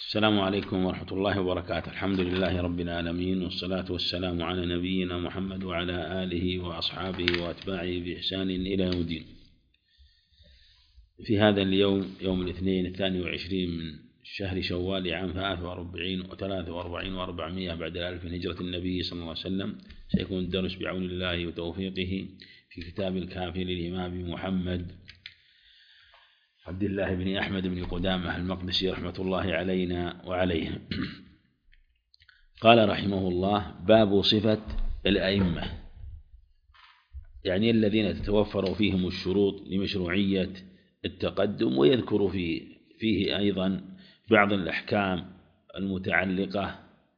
السلام عليكم ورحمة الله وبركاته. الحمد لله رب العالمين، والصلاة والسلام على نبينا محمد وعلى آله وأصحابه وأتباعه بإحسان إلى يوم الدين. في هذا اليوم يوم الاثنين 22 من شهر شوال عام 43 و400 بعد الألف من هجرة النبي صلى الله عليه وسلم، سيكون الدرس بعون الله وتوفيقه في كتاب الكافي للإمام محمد عبد الله بن أحمد بن قدامة المقدسي رحمة الله علينا وعليه. قال رحمه الله: باب صفة الأئمة، يعني الذين تتوفر فيهم الشروط لمشروعية التقدم، ويذكر فيه أيضا بعض الأحكام المتعلقة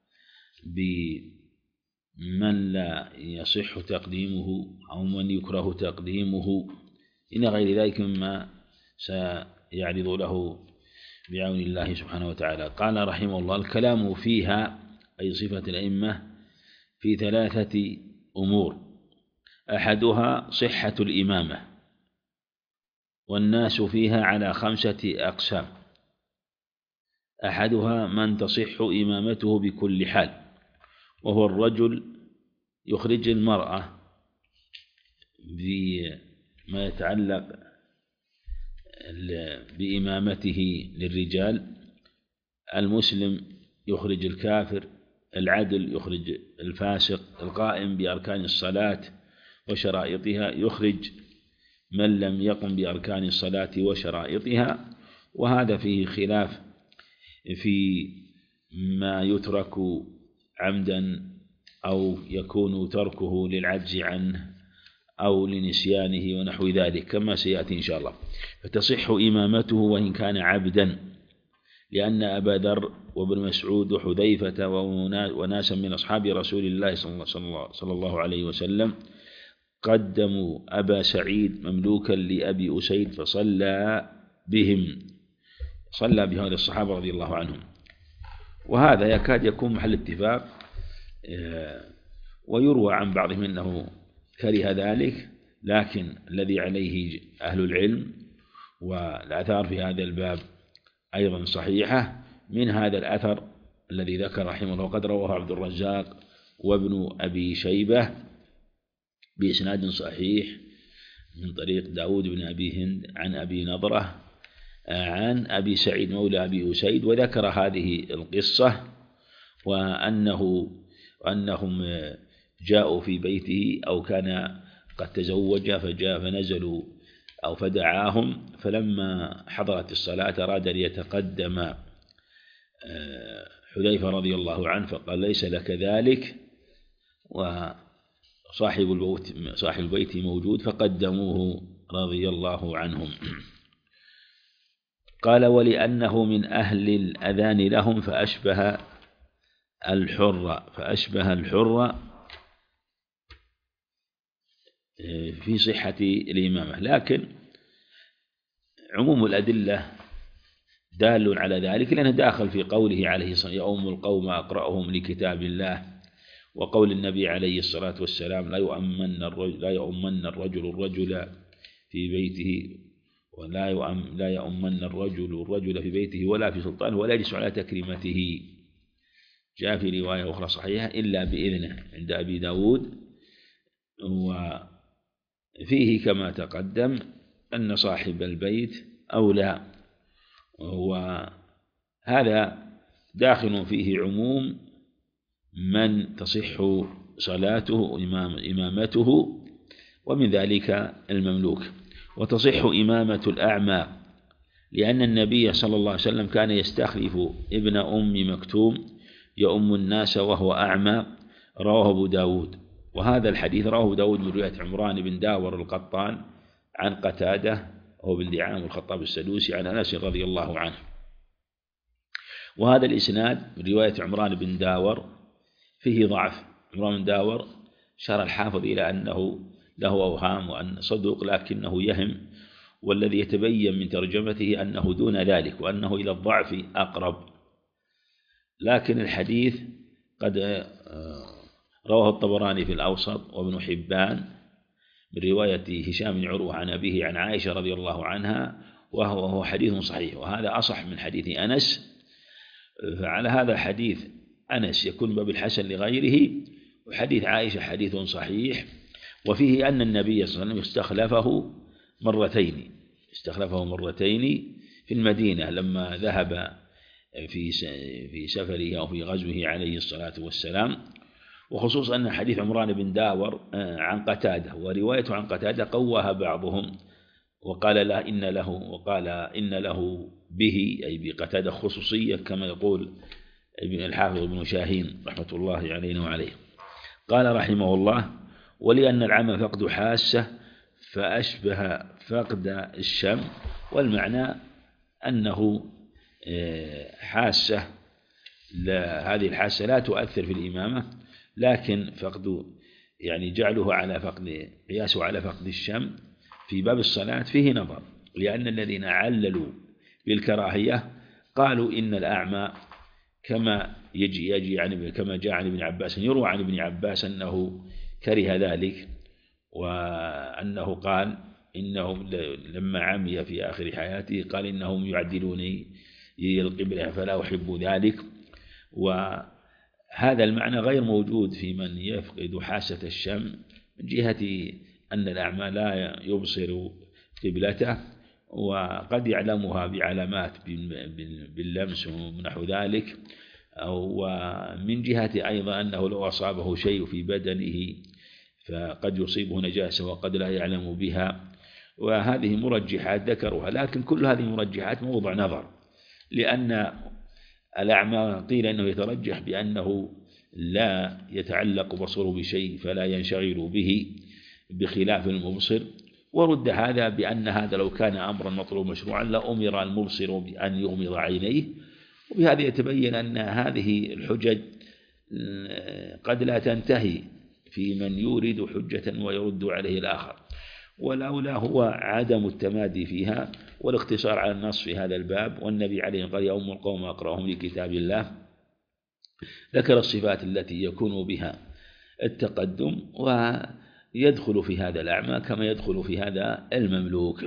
بمن لا يصح تقديمه أو من يكره تقديمه إلى غير ذلك مما سيعرض له بعون الله سبحانه وتعالى. قال رحمه الله: الكلام فيها أي صفة الأئمة في ثلاثة أمور: أحدها صحة الإمامة، والناس فيها على 5 أقسام. أحدها من تصح إمامته بكل حال، وهو الرجل يخرج المرأة بما يتعلق بإمامته للرجال، المسلم يخرج الكافر، العدل يخرج الفاسق، القائم بأركان الصلاة وشرائطها يخرج من لم يقم بأركان الصلاة وشرائطها. وهذا فيه خلاف في ما يترك عمدا أو يكون تركه للعجز عنه أو لنسيانه ونحو ذلك كما سيأتي إن شاء الله. فتصح إمامته وإن كان عبدا، لأن أبا ذر وابن مسعود وحذيفة وناسا من أصحاب رسول الله صلى الله عليه وسلم قدموا أبا سعيد مملوكا لأبي أسيد فصلى بهم، صلى بهؤلاء الصحابة رضي الله عنهم. وهذا يكاد يكون محل اتفاق، ويروى عن بعضهم أنه كره ذلك، لكن الذي عليه أهل العلم والآثار في هذا الباب أيضا صحيحة. من هذا الأثر الذي ذكر رحمه الله قد رواه عبد الرزاق وابن أبي شيبة بإسناد صحيح من طريق داود بن أبي هند عن أبي نضرة عن أبي سعيد مولى أبي أسيد، وذكر هذه القصة وأنهم جاءوا في بيته أو كان قد تزوج فجاء فنزلوا أو فدعاهم، فلما حضرت الصلاة أراد ليتقدم حذيفة رضي الله عنه فقال: ليس لك ذلك، وصاحب البيت موجود فقدموه رضي الله عنهم. قال: ولأنه من أهل الأذان لهم فأشبه الحر في صحة الإمامة. لكن عموم الأدلة دال على ذلك، لأنه داخل في قوله عليه الصلاة والسلام: يؤم القوم أقرأهم لكتاب الله، وقول النبي عليه الصلاة والسلام: لا يؤمن الرجل في بيته، ولا يؤمن الرجل في بيته ولا في سلطانه ولا يجلس على تكريمته. جاء في رواية أخرى صحيحة: إلا بإذنه عند أبي داود. وفيه كما تقدم أن صاحب البيت أولى، وهذا داخل فيه عموم من تصح صلاته إمامته، ومن ذلك المملوك. وتصح إمامة الأعمى، لأن النبي صلى الله عليه وسلم كان يستخلف ابن أم مكتوم يؤم الناس وهو أعمى، رواه أبو داود. وهذا الحديث رواه أبو داود من رواية عمران بن داور القطان عن قتادة وهو بن دعام الخطاب السدوسي عن أنس رضي الله عنه. وهذا الإسناد من رواية عمران بن داور فيه ضعف. عمران بن داور شار الحافظ إلى أنه له أوهام وأن صدوق، لكنه يهم، والذي يتبين من ترجمته أنه دون ذلك وأنه إلى الضعف أقرب. لكن الحديث قد رواه الطبراني في الأوسط وابن حبان من رواية هشام بن عروة عن أبيه عن عائشة رضي الله عنها، وهو حديث صحيح، وهذا أصح من حديث أنس. فعلى هذا حديث أنس يكون باب الحسن لغيره، وحديث عائشة حديث صحيح، وفيه أن النبي صلى الله عليه وسلم استخلفه مرتين في المدينة لما ذهب في سفره أو في غزوه عليه الصلاة والسلام، وخصوصا أن حديث عمران بن داور عن قتادة ورواية عن قتادة قواها بعضهم وقال إن له به أي بقتادة خصوصية كما يقول الحافظ ابن شاهين رحمة الله علينا وعليه. قال رحمه الله: ولأن العمى فقد حاسة فأشبه فقد الشم، والمعنى أنه حاسة هذه الحاسة لا تؤثر في الإمامة، لكن فقد يعني جعله على فقد قياسه على فقد الشم في باب الصلاة فيه نظر، لأن الذين عللوا بالكراهية قالوا إن الأعمى كما كما جاء عن ابن عباس، يروى عن ابن عباس أنه كره ذلك، وأنه قال إنهم لما عمي في آخر حياته قال إنهم يعدلوني القبلة فلا أحب ذلك. وهذا المعنى غير موجود في من يفقد حاسة الشم، من جهة أن الأعمى لا يبصر قبلته، وقد يعلمها بعلامات باللمس ونحو ذلك، ومن جهة أيضا أنه لو أصابه شيء في بدنه فقد يصيبه نجاسة وقد لا يعلم بها، وهذه مرجحات ذكرها، لكن كل هذه مرجحات موضع نظر، لأن الأعمى قيل أنه يترجح بأنه لا يتعلق بصره بشيء فلا ينشغل به بخلاف المبصر، ورد هذا بأن هذا لو كان أمرا مطلوب مشروعا لأمر المبصر بأن يغمض عينيه، وبهذا يتبين أن هذه الحجج قد لا تنتهي في من يورد حجة ويرد عليه الآخر، والأولى هو عدم التمادي فيها والاقتصار على النص في هذا الباب. والنبي عليه قال: يا أم القوم أقرأهم لكتاب الله، ذكر الصفات التي يكون بها التقدم، ويدخل في هذا الأعمى كما يدخل في هذا المملوك.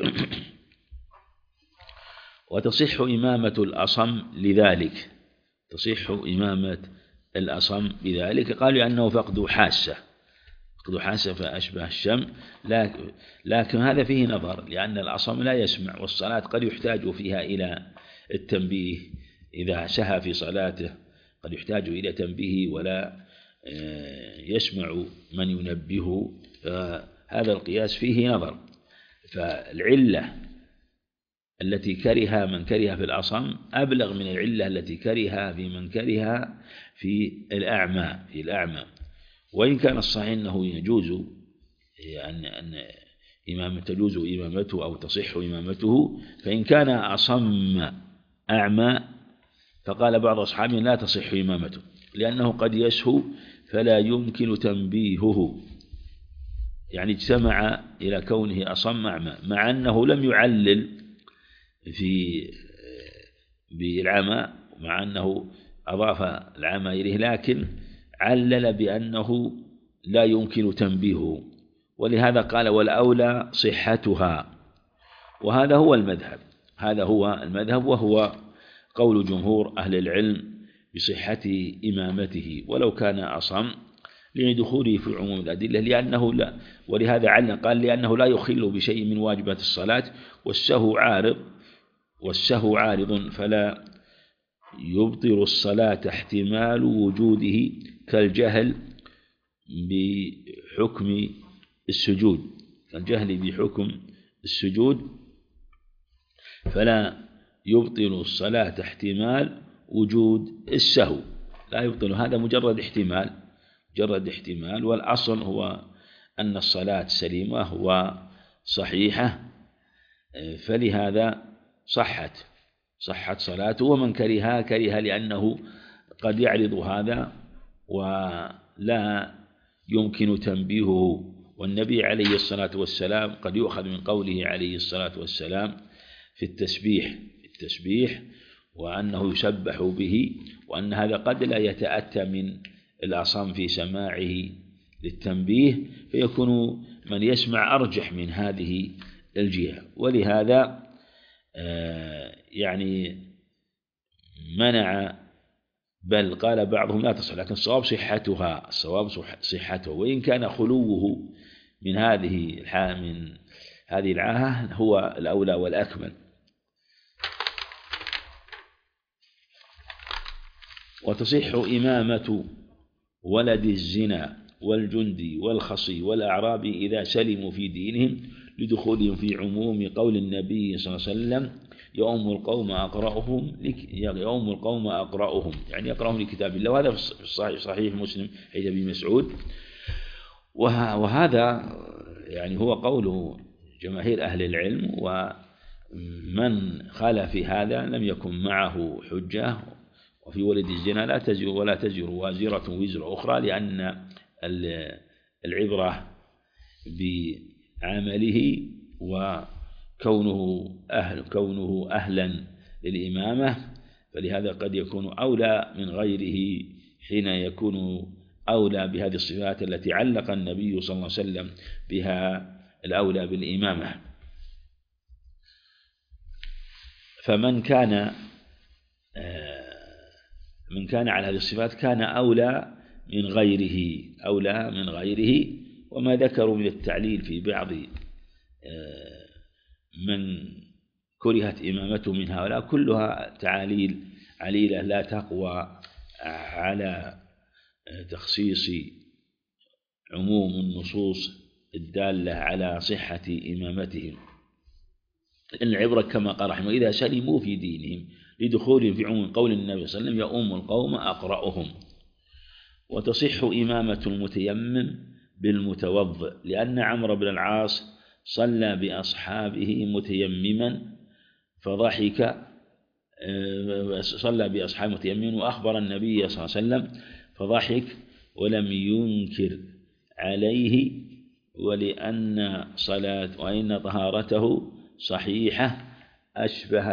وتصح إمامة الأصم لذلك، تصح إمامة الأصم بذلك، قالوا أنه فقد حاسة فأشبه الشم، لكن هذا فيه نظر، لأن الأصم لا يسمع، والصلاة قد يحتاج فيها إلى التنبيه إذا سهى في صلاته، قد يحتاج إلى تنبيه ولا يسمع من ينبهه، فهذا القياس فيه نظر. فالعلة التي كره من كره في الأصم أبلغ من العلة التي كره في من كره في الأعمى. وإن كان الصحيح أنه يجوز أن تجوز إمامته أو تصح إمامته، فإن كان أصم أعمى فقال بعض أصحابه لا تصح إمامته، لأنه قد يسهو فلا يمكن تنبيهه، يعني اجتمع إلى كونه أصم أعمى، مع أنه لم يعلل بالعمى، مع أنه أضاف العمى إليه، لكن علل بأنه لا يمكن تنبيهه، ولهذا قال: والأولى صحتها. وهذا هو المذهب، وهو قول جمهور أهل العلم بصحة إمامته ولو كان أصم، لدخوله في عموم الأدلة، لأنه لا، ولهذا قال لأنه لا يخل بشيء من واجبات الصلاة، والسهو عارض فلا يبطل الصلاة احتمال وجوده، كالجهل بحكم السجود، فلا يبطل الصلاة احتمال وجود السهو، لا يبطل، هذا مجرد احتمال، والأصل هو أن الصلاة سليمة وصحيحة، فلهذا صحت صلاته. ومن كره لأنه قد يعرض هذا ولا يمكن تنبيهه، والنبي عليه الصلاة والسلام قد يؤخذ من قوله عليه الصلاة والسلام في التسبيح وأنه يسبح به، وأن هذا قد لا يتأتى من الأصم في سماعه للتنبيه، فيكون من يسمع أرجح من هذه الجهة. ولهذا يعني منع بل قال بعضهم لا تصح، لكن الصواب صحتها، وإن كان خلوه من هذه العاهة هو الأولى والأكمل. وتصح إمامة ولد الزنا والجندي والخصي والأعرابي إذا سلموا في دينهم لدخولهم في عموم قول النبي صلى الله عليه وسلم يؤم القوم أقرأهم، يعني يقرأهم لكتاب الله. وهذا في صحيح مسلم حديث أبي مسعود. وهذا يعني هو قول جماهير أهل العلم، ومن خالف في هذا لم يكن معه حجة. وفي ولد الزنا لا تزر وازرة وزر أخرى، لأن العبرة بعمله وكونه أهلا للإمامة، فلهذا قد يكون أولى من غيره حين يكون أولى بهذه الصفات التي علق النبي صلى الله عليه وسلم بها الأولى بالإمامة. فمن كان على هذه الصفات كان أولى من غيره. وما ذكروا من التعليل في بعض من كرهت إمامته من هؤلاء كلها تعاليل عليلة لا تقوى على تخصيص عموم النصوص الدالة على صحة إمامتهم. العبرة كما قال رحمه إذا سلموا في دينهم لدخولهم في عموم قول النبي صلى الله عليه وسلم يؤم القوم أقرأهم. وتصح إمامة المتيمم بالمتوضئ، لأن عمرو بن العاص صلى بأصحابه متيمما وأخبر النبي صلى الله عليه وسلم فضحك ولم ينكر عليه، وإن طهارته صحيحة أشبه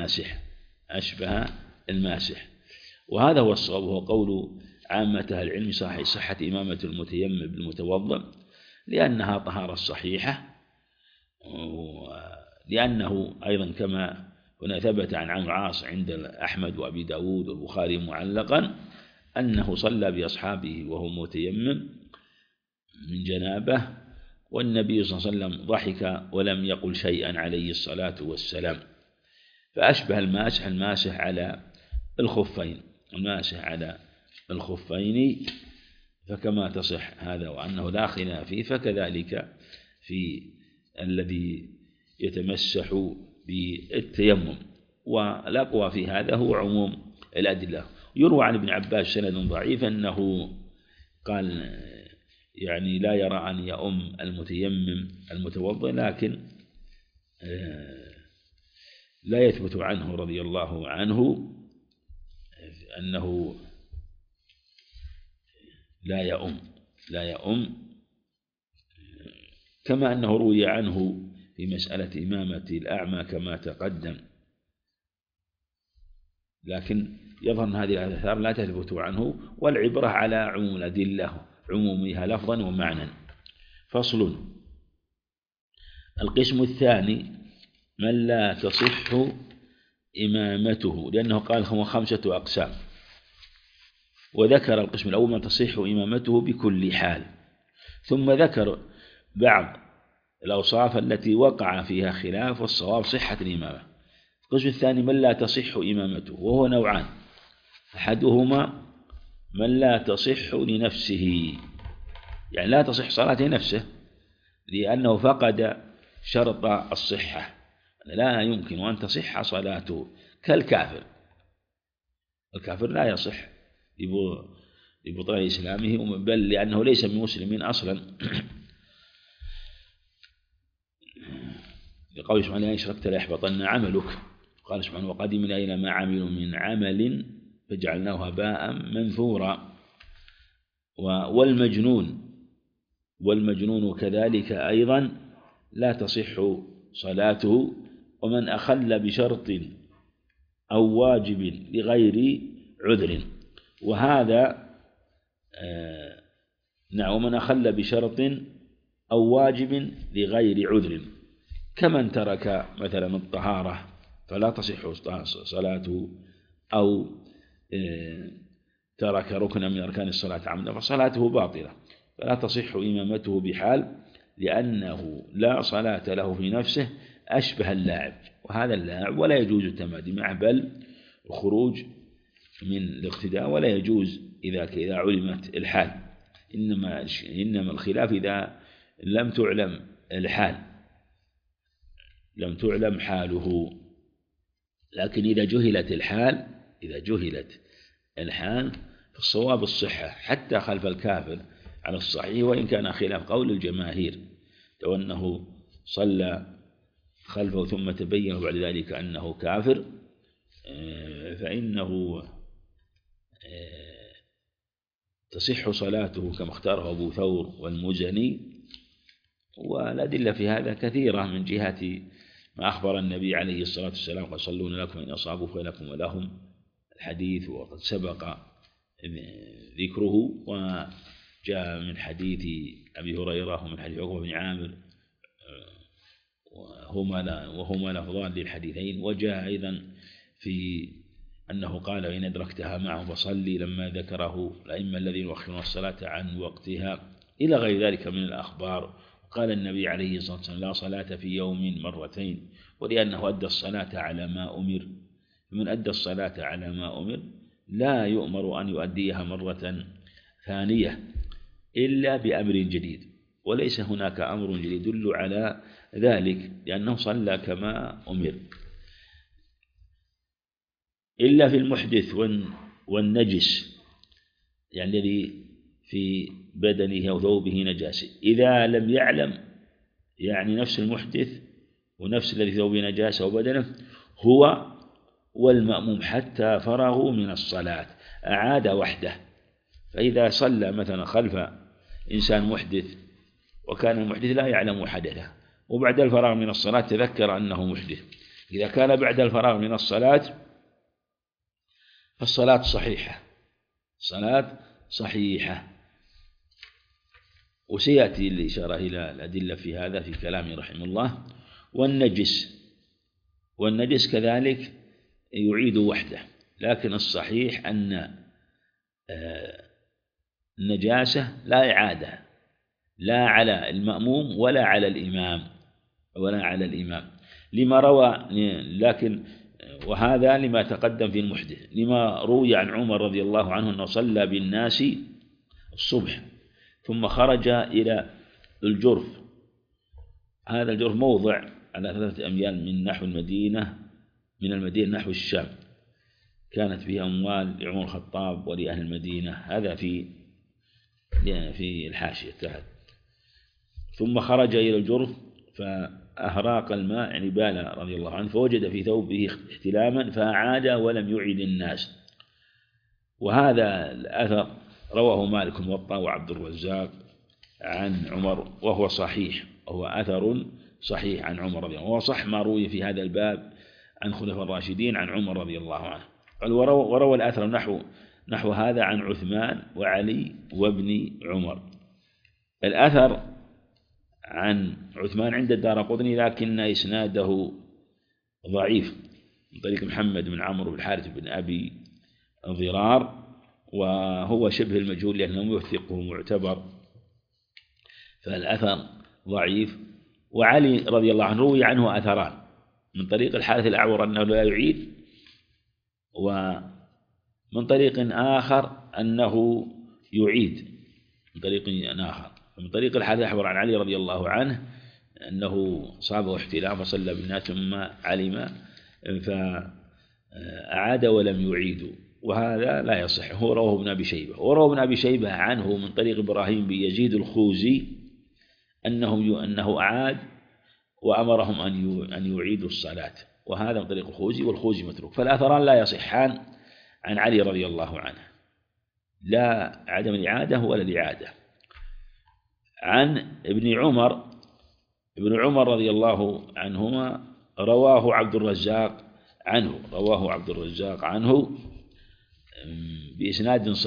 الماسح. وهذا هو الصواب، وهو قول عامة العلم صحة إمامة المتيمم بالمتوضئ، لأنها طهارة صحيحة، لأنه أيضا كما هنا ثبت عن عمرو عاص عند أحمد وأبي داود والبخاري معلقا أنه صلى بأصحابه وهو متيمم من جنابه، والنبي صلى الله عليه وسلم ضحك ولم يقل شيئا عليه الصلاة والسلام. فأشبه الماسح على الخفين، فكما تصح هذا وأنه لا خلاف فيه، فكذلك في الذي يتمسح بالتيمم. والأقوى في هذا هو عموم الأدلة. يروى عن ابن عباس سند ضعيف أنه قال يعني لا يرى أن يؤم المتيمم المتوضئ، لكن لا يثبت عنه رضي الله عنه أنه لا يؤم، كما أنه روي عنه في مسألة إمامة الأعمى كما تقدم، لكن يظهر أن هذه الآثار لا تثبت عنه، والعبرة على عموم الأدلة عمومها لفظا ومعنى. فصل. القسم الثاني من لا تصح إمامته، لأنه قال هو 5 أقسام، وذكر القسم الأول من تصح إمامته بكل حال، ثم ذكر بعض الأوصاف التي وقع فيها خلاف، والصواب صحة الإمامة. القسم الثاني من لا تصح إمامته، وهو نوعان: أحدهما من لا تصح لنفسه، يعني لا تصح صلاته نفسه لأنه فقد شرط الصحة، لا يمكن أن تصح صلاته، كالكافر. الكافر لا يصح لبطلان إسلامه، بل لأنه ليس بمسلم أصلا، لقول سبحانه: أشركت ليحبطن عملك. قال سبحانه: وقدمنا إلى ما عملوا من عمل فجعلناه هباء منثورا. والمجنون كذلك أيضا لا تصح صلاته، ومن أخل بشرط أو واجب لغير عذر، وهذا ومن أخل بشرط أو واجب لغير عذر، كمن ترك مثلا الطهارة فلا تصح صلاته، أو ترك ركنا من أركان الصلاة عمدا فصلاته باطلة، فلا تصح إمامته بحال، لأنه لا صلاة له في نفسه، أشبه اللاعب، وهذا اللاعب ولا يجوز التمادي معه بل الخروج من الاقتداء، ولا يجوز إذا علمت الحال. إنما الخلاف إذا لم تعلم الحال، لم تعلم حاله. لكن إذا جهلت الحال فالصواب الصحة حتى خلف الكافر على الصحيح، وإن كان خلاف قول الجماهير، لو أنه صلى خلفه ثم تبين بعد ذلك أنه كافر فإنه تصح صلاته كما اختاره أبو ثور والمزني. والأدلة في هذا كثيرة من جهة ما أخبر النبي عليه الصلاة والسلام قد صلون لكم إن أصابوا فلكم ولهم الحديث، وقد سبق ذكره، وجاء من حديث أبي هريرة ومن حديث عقبة بن عامر وهما لفظان للحديثين. وجاء أيضا في أنه قال إن أدركتها معه فصلي، لما ذكره الأئمة الذين يؤخرون الصلاة عن وقتها إلى غير ذلك من الأخبار. قال النبي عليه الصلاة والسلام لا صلاة في يوم مرتين، ولأنه أدى الصلاة على ما أمر، فمن أدى الصلاة على ما أمر لا يؤمر أن يؤديها مرة ثانية إلا بأمر جديد، وليس هناك أمر جديد يدل على ذلك، لأنه صلى كما أمر، إلا في المحدث والنجس، يعني الذي في بدنه أو ثوبه نجاسة، إذا لم يعلم يعني نفس المحدث ونفس الذي في ثوبه نجاسة وبدنه هو والمأموم حتى فرغوا من الصلاة أعاد وحده. فإذا صلى مثلا خلف إنسان محدث وكان المحدث لا يعلم حدثه، وبعد الفراغ من الصلاة تذكر أنه محدث، إذا كان بعد الفراغ من الصلاة فالصلاة صحيحة، صلاة صحيحة. وسيأتي الإشارة إلى الأدلة في هذا في كلامه رحمه الله. والنجس كذلك يعيد وحده، لكن الصحيح أن النجاسة لا إعادة لا على المأموم ولا على الإمام لما روى، لكن وهذا لما تقدم في المحدث، لما روي عن عمر رضي الله عنه أنه صلى بالناس الصبح ثم خرج إلى الجرف. هذا الجرف موضع على 3 أميال من نحو المدينة، من المدينة نحو الشام، كانت فيها أموال لعمر الخطاب ولأهل المدينة، هذا في الحاشية تحت. ثم خرج إلى الجرف فأهراق الماء، يعني بال رضي الله عنه، فوجد في ثوبه احتلاما فأعاد ولم يعد الناس. وهذا الأثر رواه مالك الموطأ وعبد الرزاق عن عمر، وهو صحيح، وهو أثر صحيح عن عمر رضي الله عنه، وهو صح ما روي في هذا الباب عن خلفاء الراشدين عن عمر رضي الله عنه. قال وروى الأثر نحو هذا عن عثمان وعلي وابن عمر. الأثر عن عثمان عند الدارقطني لكن إسناده ضعيف من طريق محمد بن عمرو بن الحارث بن أبي ضرار، وهو شبه المجهول لأنه يوثقه معتبر، فالأثر ضعيف. وعلي رضي الله عنه روي عنه أثران من طريق الحارث الأعور أنه لا يعيد، ومن طريق آخر أنه يعيد من طريق آخر. من طريق الحارث الأعور عن علي رضي الله عنه أنه صابه احتلام فصلى بالناس ثم علم فأعاد ولم يعيد، وهذا لا يصح. هو رواه ابن أبي شيبة، ورواه ابن أبي شيبة عنه من طريق إبراهيم بن يزيد الخوزي أنه أعاد وأمرهم أن يعيدوا الصلاة، وهذا من طريق الخوزي، والخوزي متروك. فالأثران لا يصحان عن علي رضي الله عنه، لا عدم الإعادة ولا الإعادة. عن ابن عمر رضي الله عنهما رواه عبد الرزاق عنه بإسناد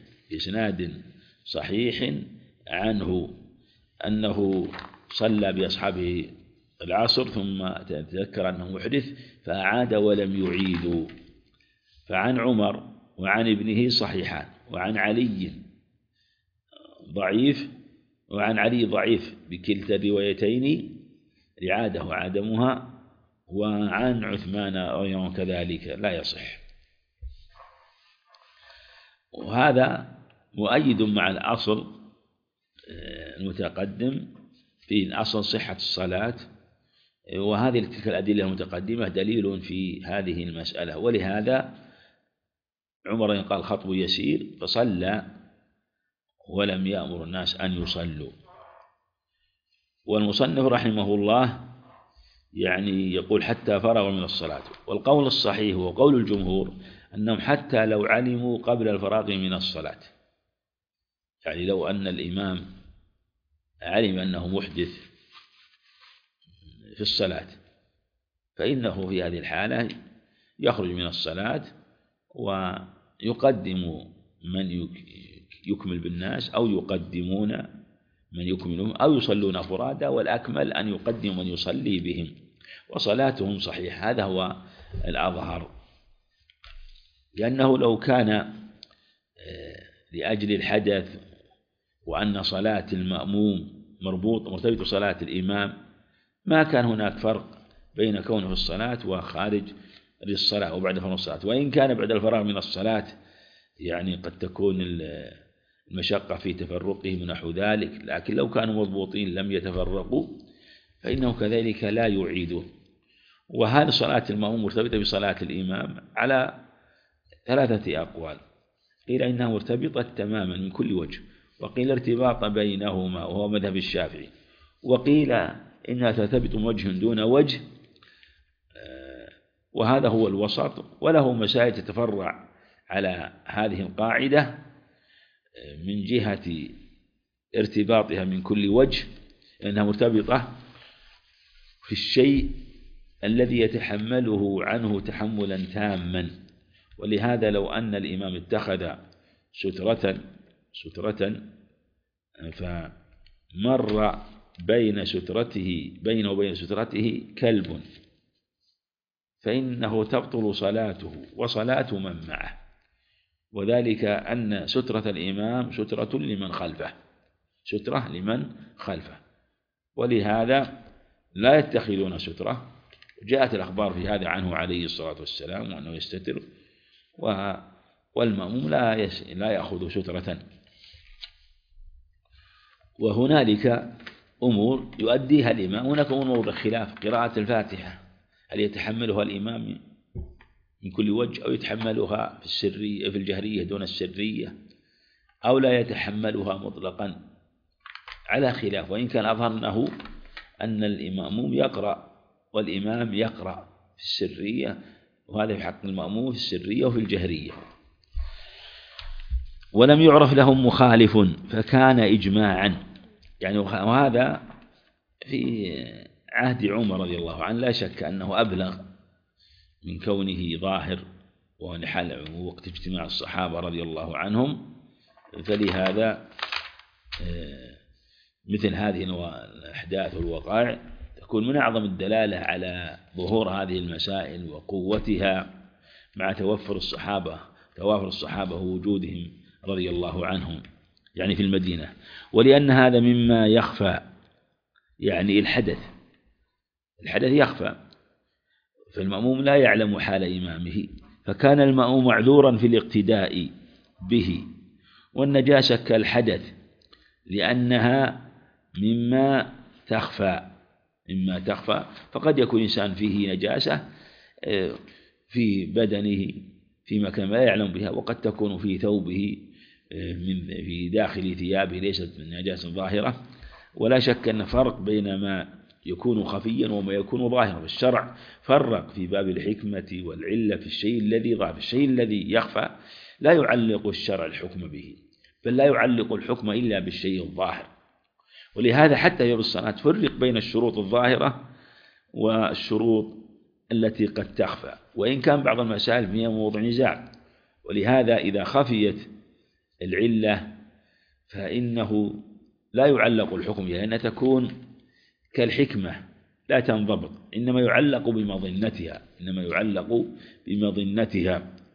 صحيح عنه أنه صلى بأصحابه العصر ثم تذكر أنه محدث فأعاد ولم يعيد. فعن عمر وعن ابنه صحيحان، وعن علي ضعيف، وعن علي ضعيف بكلتا الروايتين الإعادة وعدمها، وعن عثمان أيضا كذلك لا يصح. وهذا مؤيد مع الأصل المتقدم في الأصل صحة الصلاة، وهذه تلك الأدلة المتقدمة دليل في هذه المسألة. ولهذا عمر قال خطب يسير فصلى ولم يأمر الناس أن يصلوا. والمصنف رحمه الله يعني يقول حتى فرغوا من الصلاة، والقول الصحيح وقول الجمهور أنهم حتى لو علموا قبل الفراغ من الصلاة، يعني لو أن الإمام علم أنه محدث في الصلاة فإنه في هذه الحالة يخرج من الصلاة ويقدم من يكمل بالناس، أو يقدمون من يكملهم، أو يصلون فرادى، والأكمل أن يقدم من يصلي بهم وصلاتهم صحيح. هذا هو الأظهر، لأنه لو كان لأجل الحدث وأن صلاة المأموم مرتبط بصلاة الإمام ما كان هناك فرق بين كونه في الصلاة وخارج للصلاة وبعد فرغ الصلاة. وإن كان بعد الفراغ من الصلاة يعني قد تكون المشقة في تفرقهم ونحو ذلك، لكن لو كانوا مضبوطين لم يتفرقوا فإنه كذلك لا يعيده. وهذه صلاة المأموم مرتبطة بصلاة الإمام على 3 أقوال: قيل إنها مرتبطة تماما من كل وجه، وقيل ارتباط بينهما وهو مذهب الشافعي، وقيل إنها ترتبط من وجه دون وجه، وهذا هو الوسط. وله مسائل تتفرع على هذه القاعدة من جهة ارتباطها من كل وجه، لأنها مرتبطة في الشيء الذي يتحمله عنه تحملا تاما. ولهذا لو أن الإمام اتخذ سترة فمر بينه وبين سترته كلب فإنه تبطل صلاته وصلاة من معه، وذلك أن سترة الإمام سترة لمن خلفه، ولهذا لا يتخذون سترة. جاءت الأخبار في هذا عنه عليه الصلاة والسلام وأنه يستتر، والمأموم لا يأخذ سترة. وهنالك أمور يؤديها الإمام، هناك أمور خلاف: قراءة الفاتحة هل يتحملها الإمام من كل وجه أو يتحملها في الجهرية دون السرية، أو لا يتحملها مطلقا، على خلاف. وإن كان أظهر أن المأموم يقرأ والإمام يقرأ في السرية، وهذا في حق المأموم في السرية وفي الجهرية. ولم يعرف لهم مخالف فكان إجماعا، يعني وهذا في عهد عمر رضي الله عنه لا شك أنه أبلغ من كونه ظاهر ونحل وقت اجتماع الصحابة رضي الله عنهم. فلهذا مثل هذه الأحداث والوقائع تكون من أعظم الدلالة على ظهور هذه المسائل وقوتها مع توافر الصحابة ووجودهم رضي الله عنهم يعني في المدينة. ولأن هذا مما يخفى، يعني الحدث يخفى، فالمأموم لا يعلم حال إمامه، فكان المأموم معذورا في الاقتداء به. والنجاسة كالحدث لأنها مما تخفى، فقد يكون إنسان فيه نجاسة في بدنه في مكان لا يعلم بها، وقد تكون في ثوبه في داخل ثيابه ليست من نجاسة ظاهرة. ولا شك أن فرق بين ما يكون خفيا وما يكون ظاهرا. الشرع فرق في باب الحكمة والعلة في الشيء الذي ظاهر. الشيء الذي يخفى لا يعلق الشرع الحكم به، بل لا يعلق الحكم إلا بالشيء الظاهر. ولهذا حتى في الصلاة فرق بين الشروط الظاهرة والشروط التي قد تخفى، وإن كان بعض المسائل فيها موضع نزاع. ولهذا إذا خفيت العلة فإنه لا يعلق الحكم بها، لأنها تكون كالحكمة لا تنضبط، إنما يعلق بمظنتها.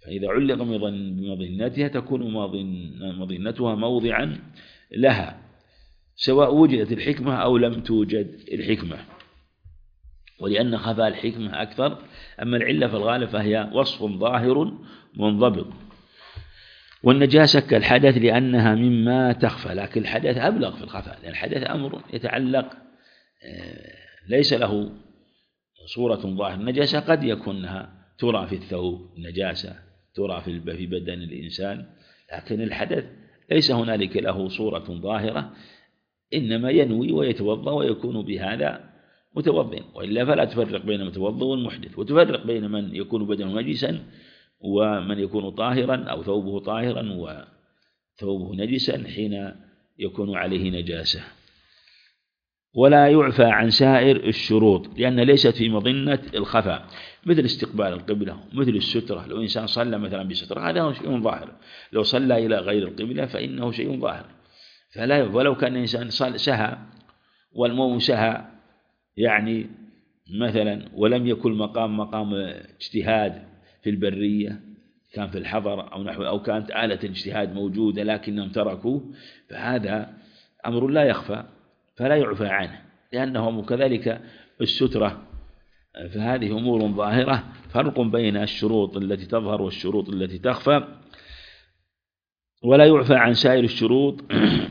فإذا علق بمظنتها تكون مظنتها موضعا لها، سواء وجدت الحكمة أو لم توجد الحكمة، ولأن خفاء الحكمة أكثر. أما العلة فالغالب فهي وصف ظاهر منضبط. والنجاسة كالحدث لأنها مما تخفى، لكن الحدث أبلغ في الخفاء، لأن الحدث أمر يتعلق ليس له صورة ظاهرة. النجاسة قد يكونها ترى في الثوب، النجاسة ترى في بدن الإنسان، لكن الحدث ليس هنالك له صورة ظاهرة، إنما ينوي ويتوضأ ويكون بهذا متوضئا، وإلا فلا تفرق بين المتوضئ والمحدث، وتفرق بين من يكون بدنه نجسا ومن يكون طاهرا أو ثوبه طاهرا وثوبه نجسا حين يكون عليه نجاسة. ولا يعفى عن سائر الشروط لأن ليست في مظنة الخفاء، مثل استقبال القبلة، مثل السترة. لو إنسان صلى مثلا بسترة هذا شيء ظاهر، لو صلى إلى غير القبلة فإنه شيء ظاهر. ولو كان إنسان سهى والموم سهى يعني مثلا ولم يكن مقام اجتهاد في البرية، كان في الحضر أو نحو، أو كانت آلة اجتهاد موجودة لكنهم تركوا، فهذا أمر لا يخفى فلا يعفى عنه، لأنه كذلك السترة، فهذه أمور ظاهرة. فرق بين الشروط التي تظهر والشروط التي تخفى. ولا يعفى عن سائر الشروط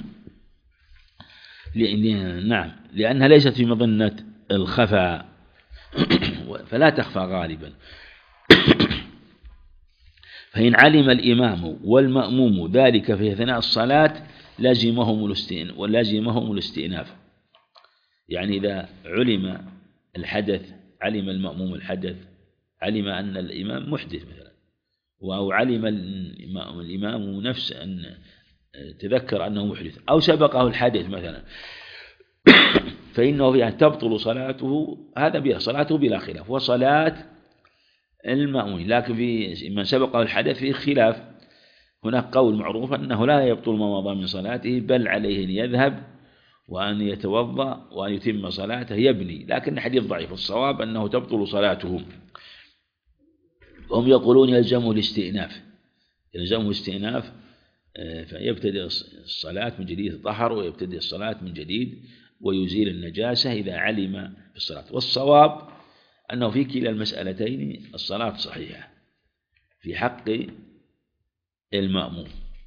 نعم لأنها ليست في مظنة الخفاء فلا تخفى غالبا. فإن علم الإمام والمأموم ذلك في أثناء الصلاة لازمهم الاستئناف. يعني إذا علم الحدث، علم المأموم الحدث، علم أن الإمام محدث مثلا، أو علم الإمام نفسه أن تذكر أنه محدث، أو سبقه الحدث مثلا، فإنه يعني تبطل صلاته، هذا بها صلاته بلا خلاف، وصلاة المأموم. لكن في من سبقه الحدث فيه خلاف، هناك قول معروف أنه لا يبطل ما مضى من صلاته، بل عليه أن يذهب وأن يتوضأ وأن يتم صلاته يبني، لكن حديث ضعيف. الصواب أنه تبطل صلاته. هم يقولون يلزمه الاستئناف، فيبتدئ الصلاة من جديد، الطهر ويبتدئ الصلاة من جديد ويزيل النجاسة إذا علم بالصلاة. والصواب أنه في كلا المسألتين الصلاة صحيحة في حق المأموم،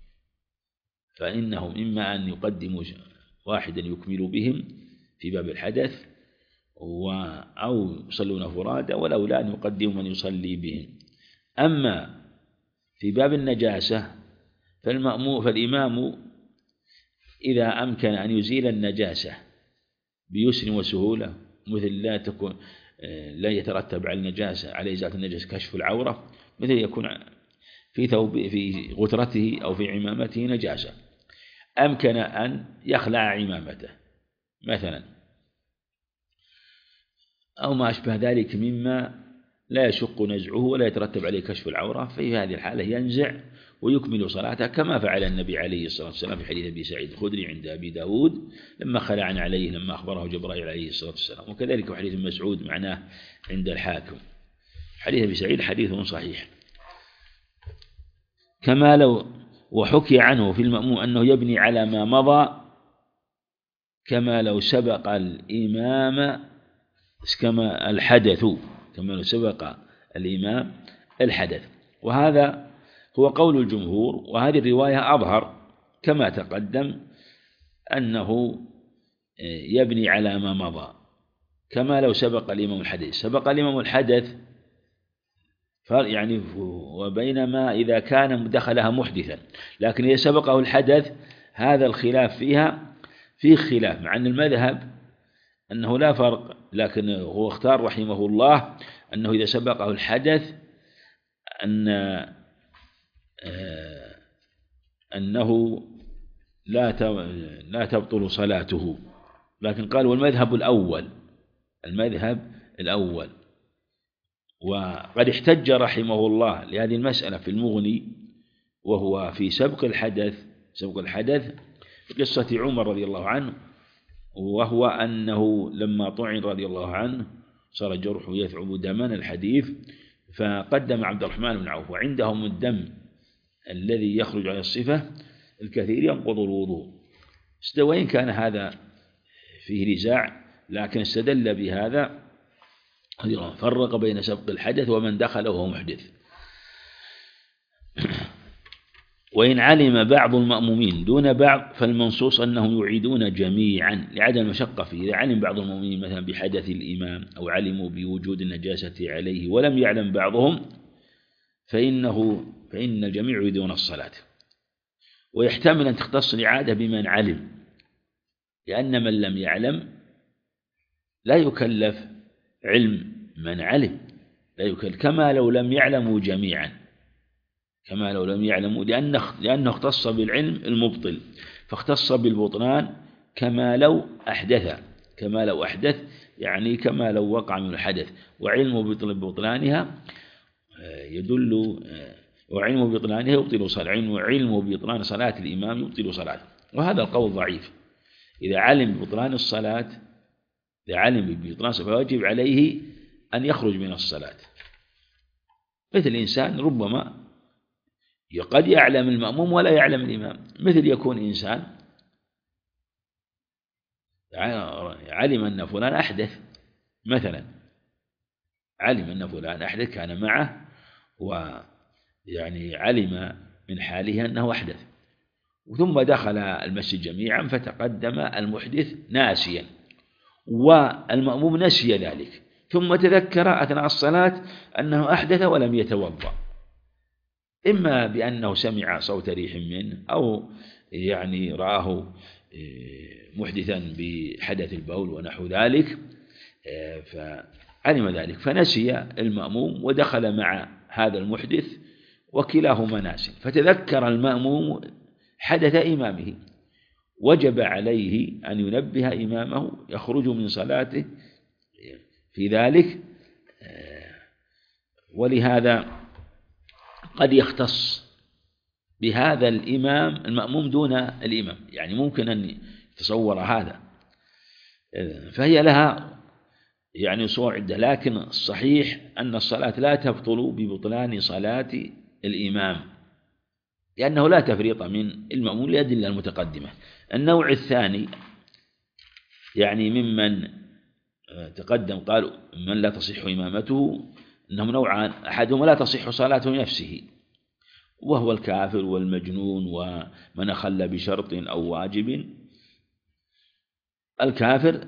فإنهم إما أن يقدموا واحدا يكمل بهم في باب الحدث أو يصلون فرادى، ولولا أن يقدموا من يصلي بهم. أما في باب النجاسة فالإمام إذا أمكن أن يزيل النجاسة بيسر وسهولة، مثل لا يترتب على النجاسة على إزالة النجاسة كشف العورة، مثل يكون في غترته أو في عمامته نجاسة، أمكن أن يخلع عمامته مثلا أو ما أشبه ذلك مما لا يشق نزعه ولا يترتب عليه كشف العورة، في هذه الحالة ينزع ويكمل صلاته، كما فعل النبي عليه الصلاة والسلام في حديث أبي سعيد الخدري عند أبي داود لما خلع عليه لما أخبره جبرائيل عليه الصلاة والسلام. وكذلك حديث مسعود معناه عند الحاكم. حديث أبي سعيد حديث صحيح. كما لو وحكي عنه في المأموم أنه يبني على ما مضى، كما لو سبق الإمام كما الحدث، كما لو سبق الإمام الحدث. وهذا هو قول الجمهور، وهذه الرواية أظهر كما تقدم أنه يبني على ما مضى كما لو سبق الإمام الحدث. سبق الإمام الحدث يعني وبينما إذا كان دخلها محدثا، لكن إذا سبقه الحدث هذا الخلاف فيها فيه خلاف، مع أن المذهب أنه لا فرق، لكن هو اختار رحمه الله أنه إذا سبقه الحدث أنه لا تبطل صلاته. لكن قال والمذهب الأول وقد احتج رحمه الله لهذه المسألة في المغني، وهو في سبق الحدث في قصة عمر رضي الله عنه، وهو أنه لما طعن رضي الله عنه صار جرحه يثعب دما الحديث، فقدم عبد الرحمن بن عوف. وعندهم الدم الذي يخرج على الصفة الكثير ينقض الوضوء، وإن كان هذا فيه نزاع، لكن استدل بهذا، فرق بين سبق الحدث ومن دخل وهو محدث. وإن علم بعض المأمومين دون بعض فالمنصوص أنهم يعيدون جميعا لعدم المشقة فيه. إذا علم بعض المأمومين مثلا بحدث الإمام أو علموا بوجود النجاسة عليه ولم يعلم بعضهم فإن الجميع يعيدون الصلاة. ويحتمل أن تختص الإعادة بمن علم، لأن من لم يعلم لا يكلف علم من علم، لا يكلف، كما لو لم يعلموا جميعا، كما لو لم يعلموا، لأنه اختص بالعلم المبطل، فاختص بالبطلان كما لو أحدث، يعني كما لو وقع من الحدث. وعلم بطلانها يدل، وعلم بطلانها يبطل صلاة، وعلم بطلان صلاة الإمام يبطل صلاة. وهذا القول ضعيف. إذا علم ببطلان الصلاة فواجب عليه أن يخرج من الصلاة. مثل الإنسان ربما قد يعلم المأموم ولا يعلم الإمام، مثل يكون إنسان علم أن فلان أحدث مثلا، علم أن فلان أحدث، كان معه ويعني علم من حاله أنه أحدث، ثم دخل المسجد جميعا فتقدم المحدث ناسيا والمأموم نسي ذلك، ثم تذكر أثناء الصلاة أنه أحدث ولم يتوضأ، إما بأنه سمع صوت ريح منه أو يعني رآه محدثا بحدث البول ونحو ذلك، فعلم ذلك فنسي المأموم ودخل مع هذا المحدث وكلاهما ناس، فتذكر المأموم حدث إمامه، وجب عليه أن ينبه إمامه يخرج من صلاته في ذلك. ولهذا قد يختص بهذا المأموم دون الإمام، يعني ممكن أن يتصور هذا، فهي لها يعني صور عدة، لكن الصحيح أن الصلاة لا تبطل ببطلان صلاة الإمام، لأنه لا تفريط من المأموم لأدلة المتقدمة. النوع الثاني يعني ممن تقدم قالوا من لا تصح إمامته، إنهم نوعان: أحدهما لا تصح صلاته نفسه، وهو الكافر والمجنون ومن أخل بشرط أو واجب. الكافر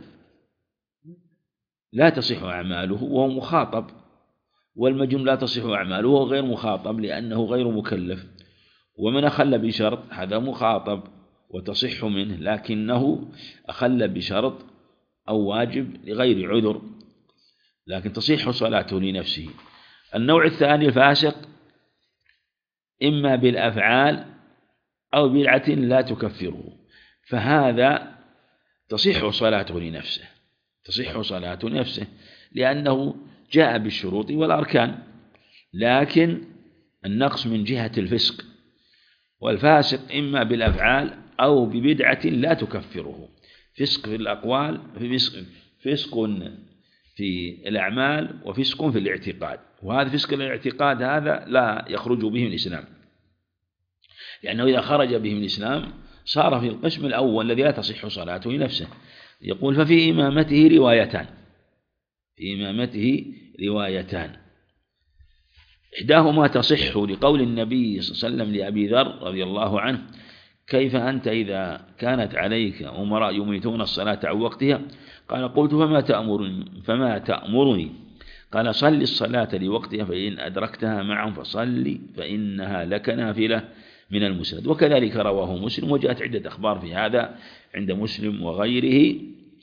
لا تصح أعماله وهو مخاطب، والمجنون لا تصح أعماله وهو غير مخاطب لأنه غير مكلف. ومن أخل بشرط هذا مخاطب وتصح منه لكنه أخل بشرط أو واجب لغير عذر، لكن تصح صلاته لنفسه. النوع الثاني الفاسق، إما بالأفعال أو بدعة لا تكفره، فهذا تصح صلاته لنفسه، تصح صلاة نفسه لأنه جاء بالشروط والأركان، لكن النقص من جهة الفسق. والفاسق إما بالأفعال أو ببدعة لا تكفره، فسق في الأقوال، فسق في الأعمال، وفسق في الاعتقاد. وهذا فسق الاعتقاد هذا لا يخرج به من الإسلام، لأنه إذا خرج به من الإسلام صار في القسم الأول الذي لا تصح صلاته لنفسه. يقول ففي إمامته روايتان، في إمامته روايتان، إحداهما تصح لقول النبي صلى الله عليه وسلم لأبي ذر رضي الله عنه: كيف أنت إذا كانت عليك أمراء يميتون الصلاة عن وقتها؟ قال: قلت فما تأمرني؟ قال: صل الصلاة لوقتها، فإن أدركتها معهم فصل فإنها لك نافلة من المسند. وكذلك رواه مسلم، وجاءت عدة أخبار في هذا عند مسلم وغيره،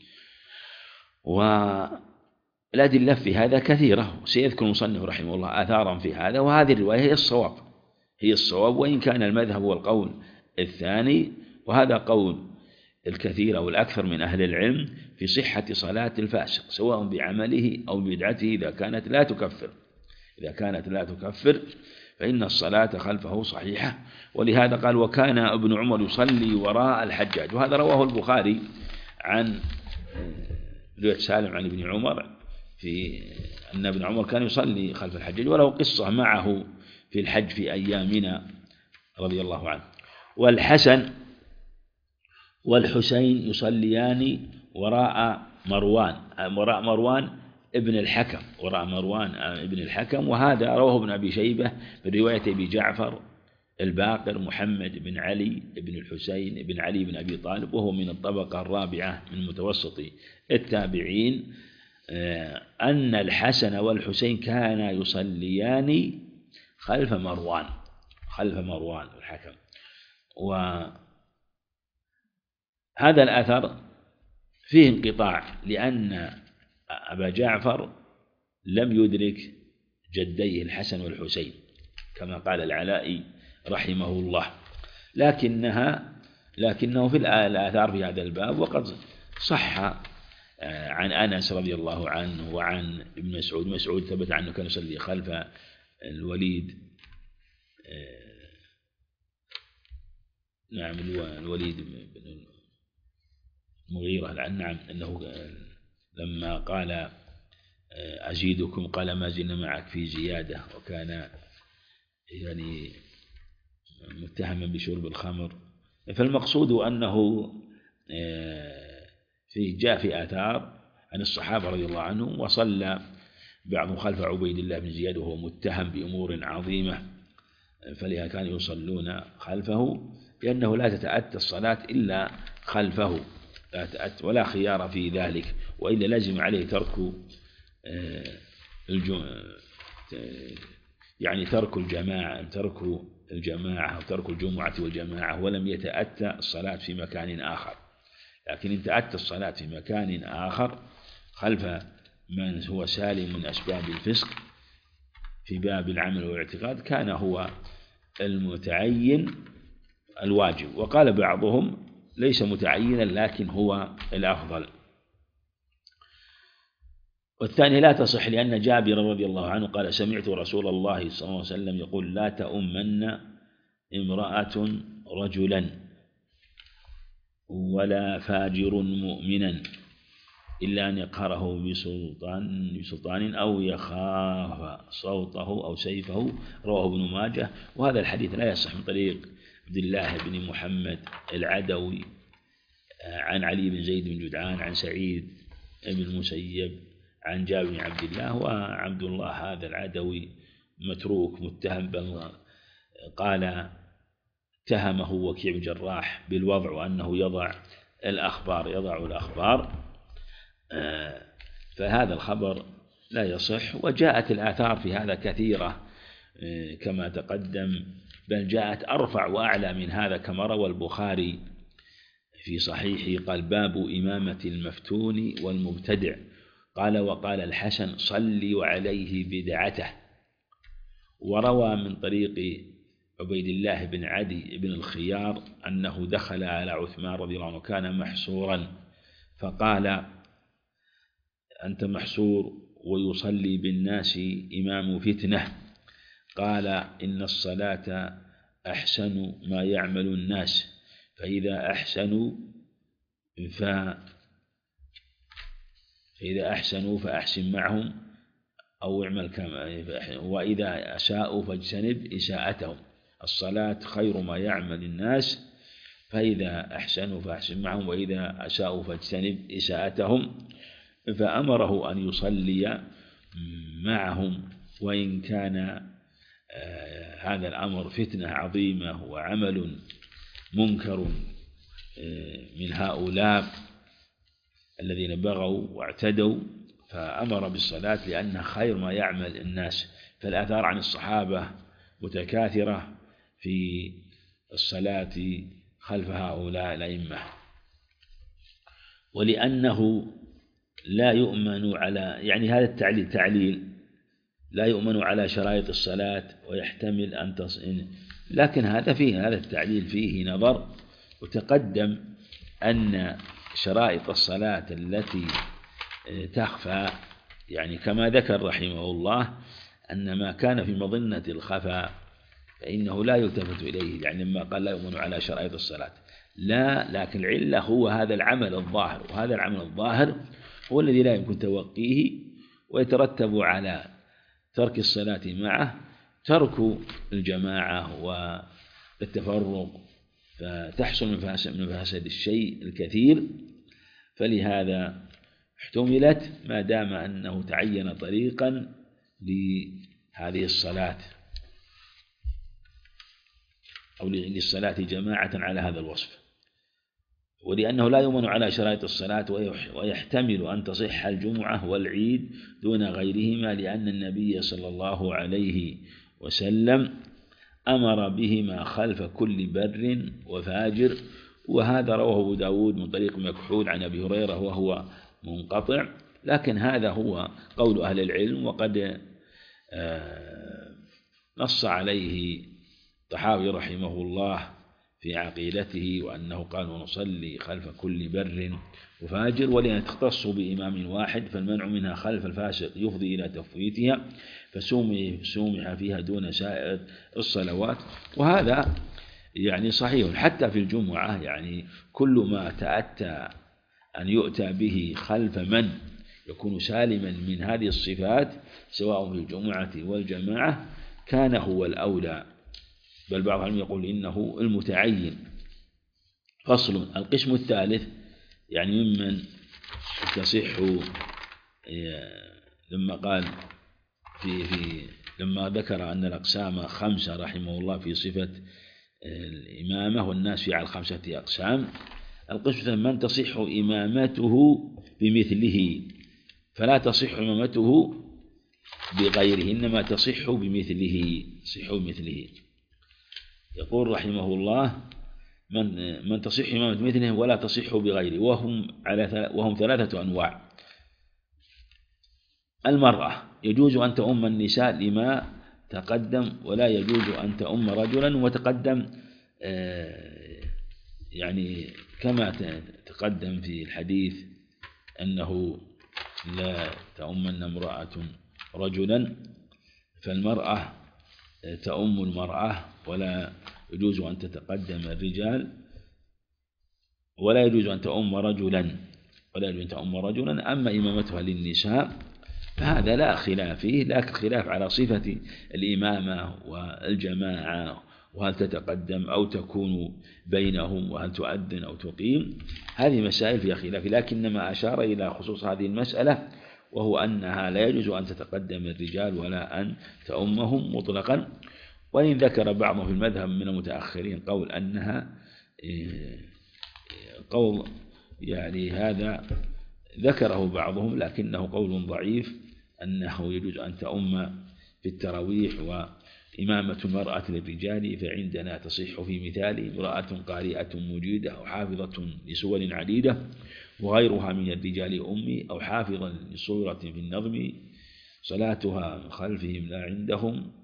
والأدلة في هذا كثيرة، سيذكر المصنف رحمه الله آثارا في هذا، وهذه الرواية هي الصواب، وإن كان المذهب والقول الثاني، وهذا قول الكثير أو الأكثر من أهل العلم في صحة صلاة الفاسق سواء بعمله أو بدعته إذا كانت لا تكفر فإن الصلاة خلفه صحيحة. ولهذا قال: وكان ابن عمر يصلي وراء الحجاج. وهذا رواه البخاري عن رواية سالم عن ابن عمر في أن ابن عمر كان يصلي خلف الحجاج، وله قصة معه في الحج في أيامنا رضي الله عنه. والحسن والحسين يصليان وراء مروان ابن الحكم، وهذا رواه ابن أبي شيبة برواية أبي جعفر الباقر محمد بن علي بن الحسين بن علي بن أبي طالب، وهو من الطبقة الرابعة من متوسط التابعين، أن الحسن والحسين كانا يصليان خلف مروان الحكم. وهذا الأثر فيه انقطاع، لأن أبا جعفر لم يدرك جديه الحسن والحسين كما قال العلائي رحمه الله، لكنه في الآثار في هذا الباب وقد صح عن أنس رضي الله عنه وعن ابن مسعود ثبت عنه كان يصلي خلف الوليد الوليد بن المغيرة نعم، أنه لما قال أزيدكم قال ما زلنا معك في زيادة، وكان يعني متهما بشرب الخمر. فالمقصود أنه جاء في آثار عن الصحابة رضي الله عنهم، وصلى بعضهم خلف عبيد الله بن زياد وهو متهم بأمور عظيمة، فلذا كانوا يصلون خلفه، لأنه لا تتأتى الصلاة إلا خلفه، ولا خيار في ذلك، وإلا لازم عليه ترك الجماعة وترك الجمعة والجماعة، ولم يتأتى الصلاة في مكان آخر. لكن إن تأتى الصلاة في مكان آخر خلف من هو سالم من أسباب الفسق في باب العمل والاعتقاد كان هو المتعين الواجب. وقال بعضهم ليس متعينا لكن هو الأفضل. والثاني لا تصح، لأن جابر رضي الله عنه قال سمعت رسول الله صلى الله عليه وسلم يقول لا تؤمن امرأة رجلا ولا فاجر مؤمنا إلا أن يقهره بسلطان أو يخاف صوته أو سيفه، رواه ابن ماجه. وهذا الحديث لا يصح من طريق عبد الله بن محمد العدوي عن علي بن زيد بن جدعان عن سعيد بن المسيب عن جابر بن عبد الله. وعبد الله هذا العدوي متروك متهم، بل قال اتهمه وكيع بن جراح بالوضع وأنه يضع الأخبار، فهذا الخبر لا يصح. وجاءت الآثار في هذا كثيرة كما تقدم، بل جاءت أرفع وأعلى من هذا كما روى البخاري في صحيحه قال باب إمامة المفتون والمبتدع، قال وقال الحسن صلي وعليه بدعته. وروى من طريق عبيد الله بن عدي بن الخيار أنه دخل على عثمان رضي الله عنه كان محصورا، فقال أنت محصور ويصلي بالناس إمام فتنة، قال إن الصلاة أحسن ما يعمل الناس، فإذا أحسنوا فأحسن معهم أو اعمل كما، وإذا أساءوا فاجتنب إساءتهم، الصلاة خير ما يعمل الناس، فإذا أحسنوا فأحسن معهم وإذا أساءوا فاجتنب إساءتهم. فأمره أن يصلي معهم، وإن كان هذا الأمر فتنة عظيمة وعمل منكر من هؤلاء الذين بغوا واعتدوا، فأمر بالصلاة لأنها خير ما يعمل الناس. فالآثار عن الصحابة متكاثرة في الصلاة خلف هؤلاء الأئمة. ولأنه لا يؤمن على، يعني هذا التعليل لا يؤمن على شرائط الصلاة ويحتمل أن لكن هذا التعليل فيه نظر. وتقدم أن شرائط الصلاة التي تخفى، يعني كما ذكر رحمه الله أن ما كان في مظنة الخفاء فإنه لا يلتفت إليه، يعني لما قال لا يؤمن على شرائط الصلاة لكن العلة هو هذا العمل الظاهر، وهذا العمل الظاهر هو الذي لا يمكن توقيه ويترتب على ترك الصلاة معه ترك الجماعة والتفرق، فتحصل من مفاسد الشيء الكثير. فلهذا احتملت ما دام أنه تعين طريقا لهذه الصلاة أو للصلاة جماعة على هذا الوصف، ولأنه لا يؤمن على شرائط الصلاة، ويحتمل أن تصح الجمعة والعيد دون غيرهما، لأن النبي صلى الله عليه وسلم أمر بهما خلف كل بر وفاجر. وهذا رواه أبو داود من طريق مكحول عن أبي هريرة وهو منقطع، لكن هذا هو قول أهل العلم، وقد نص عليه الطحاوي رحمه الله في عقيدته، وأنه قال ونصلي خلف كل بر وفاجر، ولأن تختص بإمام واحد فالمنع منها خلف الفاسق يفضي إلى تفويتها، فسومح فيها دون سائر الصلوات. وهذا يعني صحيح حتى في الجمعة، يعني كل ما تأتى أن يؤتى به خلف من يكون سالما من هذه الصفات سواء في الجمعة والجماعة كان هو الأولى، بل بعضهم يقول إنه المتعين. فصل. القسم الثالث يعني ممن تصح، لما قال لما ذكر أن الأقسام 5 رحمه الله في صفة الإمامة والناس في على 5 أقسام. القسم من تصح إمامته بمثله، فلا تصح إمامته بغيره، إنما تصح بمثله. يقول رحمه الله من تصح إمامة مثله ولا تصح بغيره، وهم 3 أنواع. المرأة يجوز أن تؤم النساء لما تقدم، ولا يجوز أن تؤم رجلا، وتقدم يعني كما تقدم في الحديث أنه لا تؤمن امرأة رجلا، فالمرأة تؤم المرأة، ولا يجوز أن تتقدم الرجال، ولا يجوز أن تؤم رجلا. أما إمامتها للنساء فهذا لا خلاف فيه، لكن خلاف على صفة الإمامة والجماعة، وهل تتقدم أو تكون بينهم، وهل تؤذن أو تقيم. هذه مسائل فيها خلاف، لكنما أشار إلى خصوص هذه المسألة، وهو أنها لا يجوز أن تتقدم الرجال ولا أن تؤمهم مطلقا. وإن ذكر بعضهم في المذهب من المتأخرين قول أنها قول يعني هذا ذكره بعضهم، لكنه قول ضعيف، أنه يجوز أن تؤم في التراويح. وإمامة المرأة للرجال فعندنا تصح في مثال امرأة قارئة مجيدة أو حافظة لسور عديدة، وغيرها من الرجال أمي أو حافظا لصورة في النظم، صلاتها من خلفهم لا عندهم،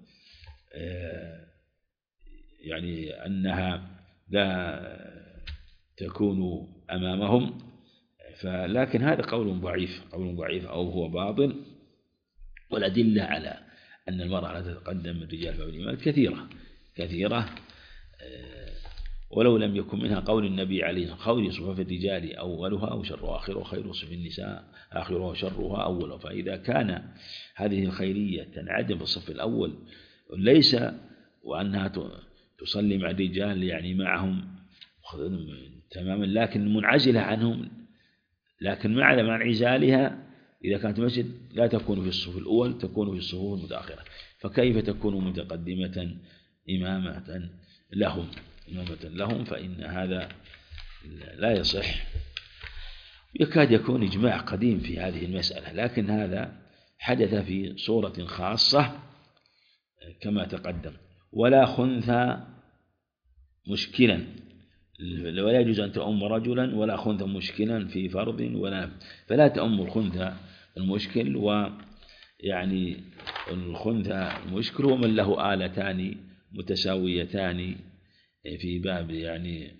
يعني أنها لا تكون أمامهم. لكن هذا قول ضعيف أو هو باطل. والأدلة على أن المرأة لا تتقدم الرجال في الإمامة كثيرة، ولو لم يكن منها قول النبي عليه الصلاة والسلام خير صفوف الرجال أولها وشر آخرها، وخير صفوف النساء آخرها وشرها أولها. فإذا كان هذه الخيرية تنعدم في الصف الأول، ليس وأنها تصلي مع الرجال يعني معهم تماما، لكن منعزلة عنهم، لكن مع انعزالها إذا كانت مسجد لا تكون في الصف الأول، تكون في الصفوف المتأخرة، فكيف تكون متقدمة إمامة لهم؟ فإن هذا لا يصح. يكاد يكون إجماع قديم في هذه المسألة، لكن هذا حدث في صورة خاصة كما تقدم. ولا خنثى مشكلا، ولا يجوز أن تؤم رجلا ولا خنثى مشكلا في فرض فلا تؤم الخنثى المشكل. ويعني الخنثى المشكل هو من له آلتان متساويتان في باب يعني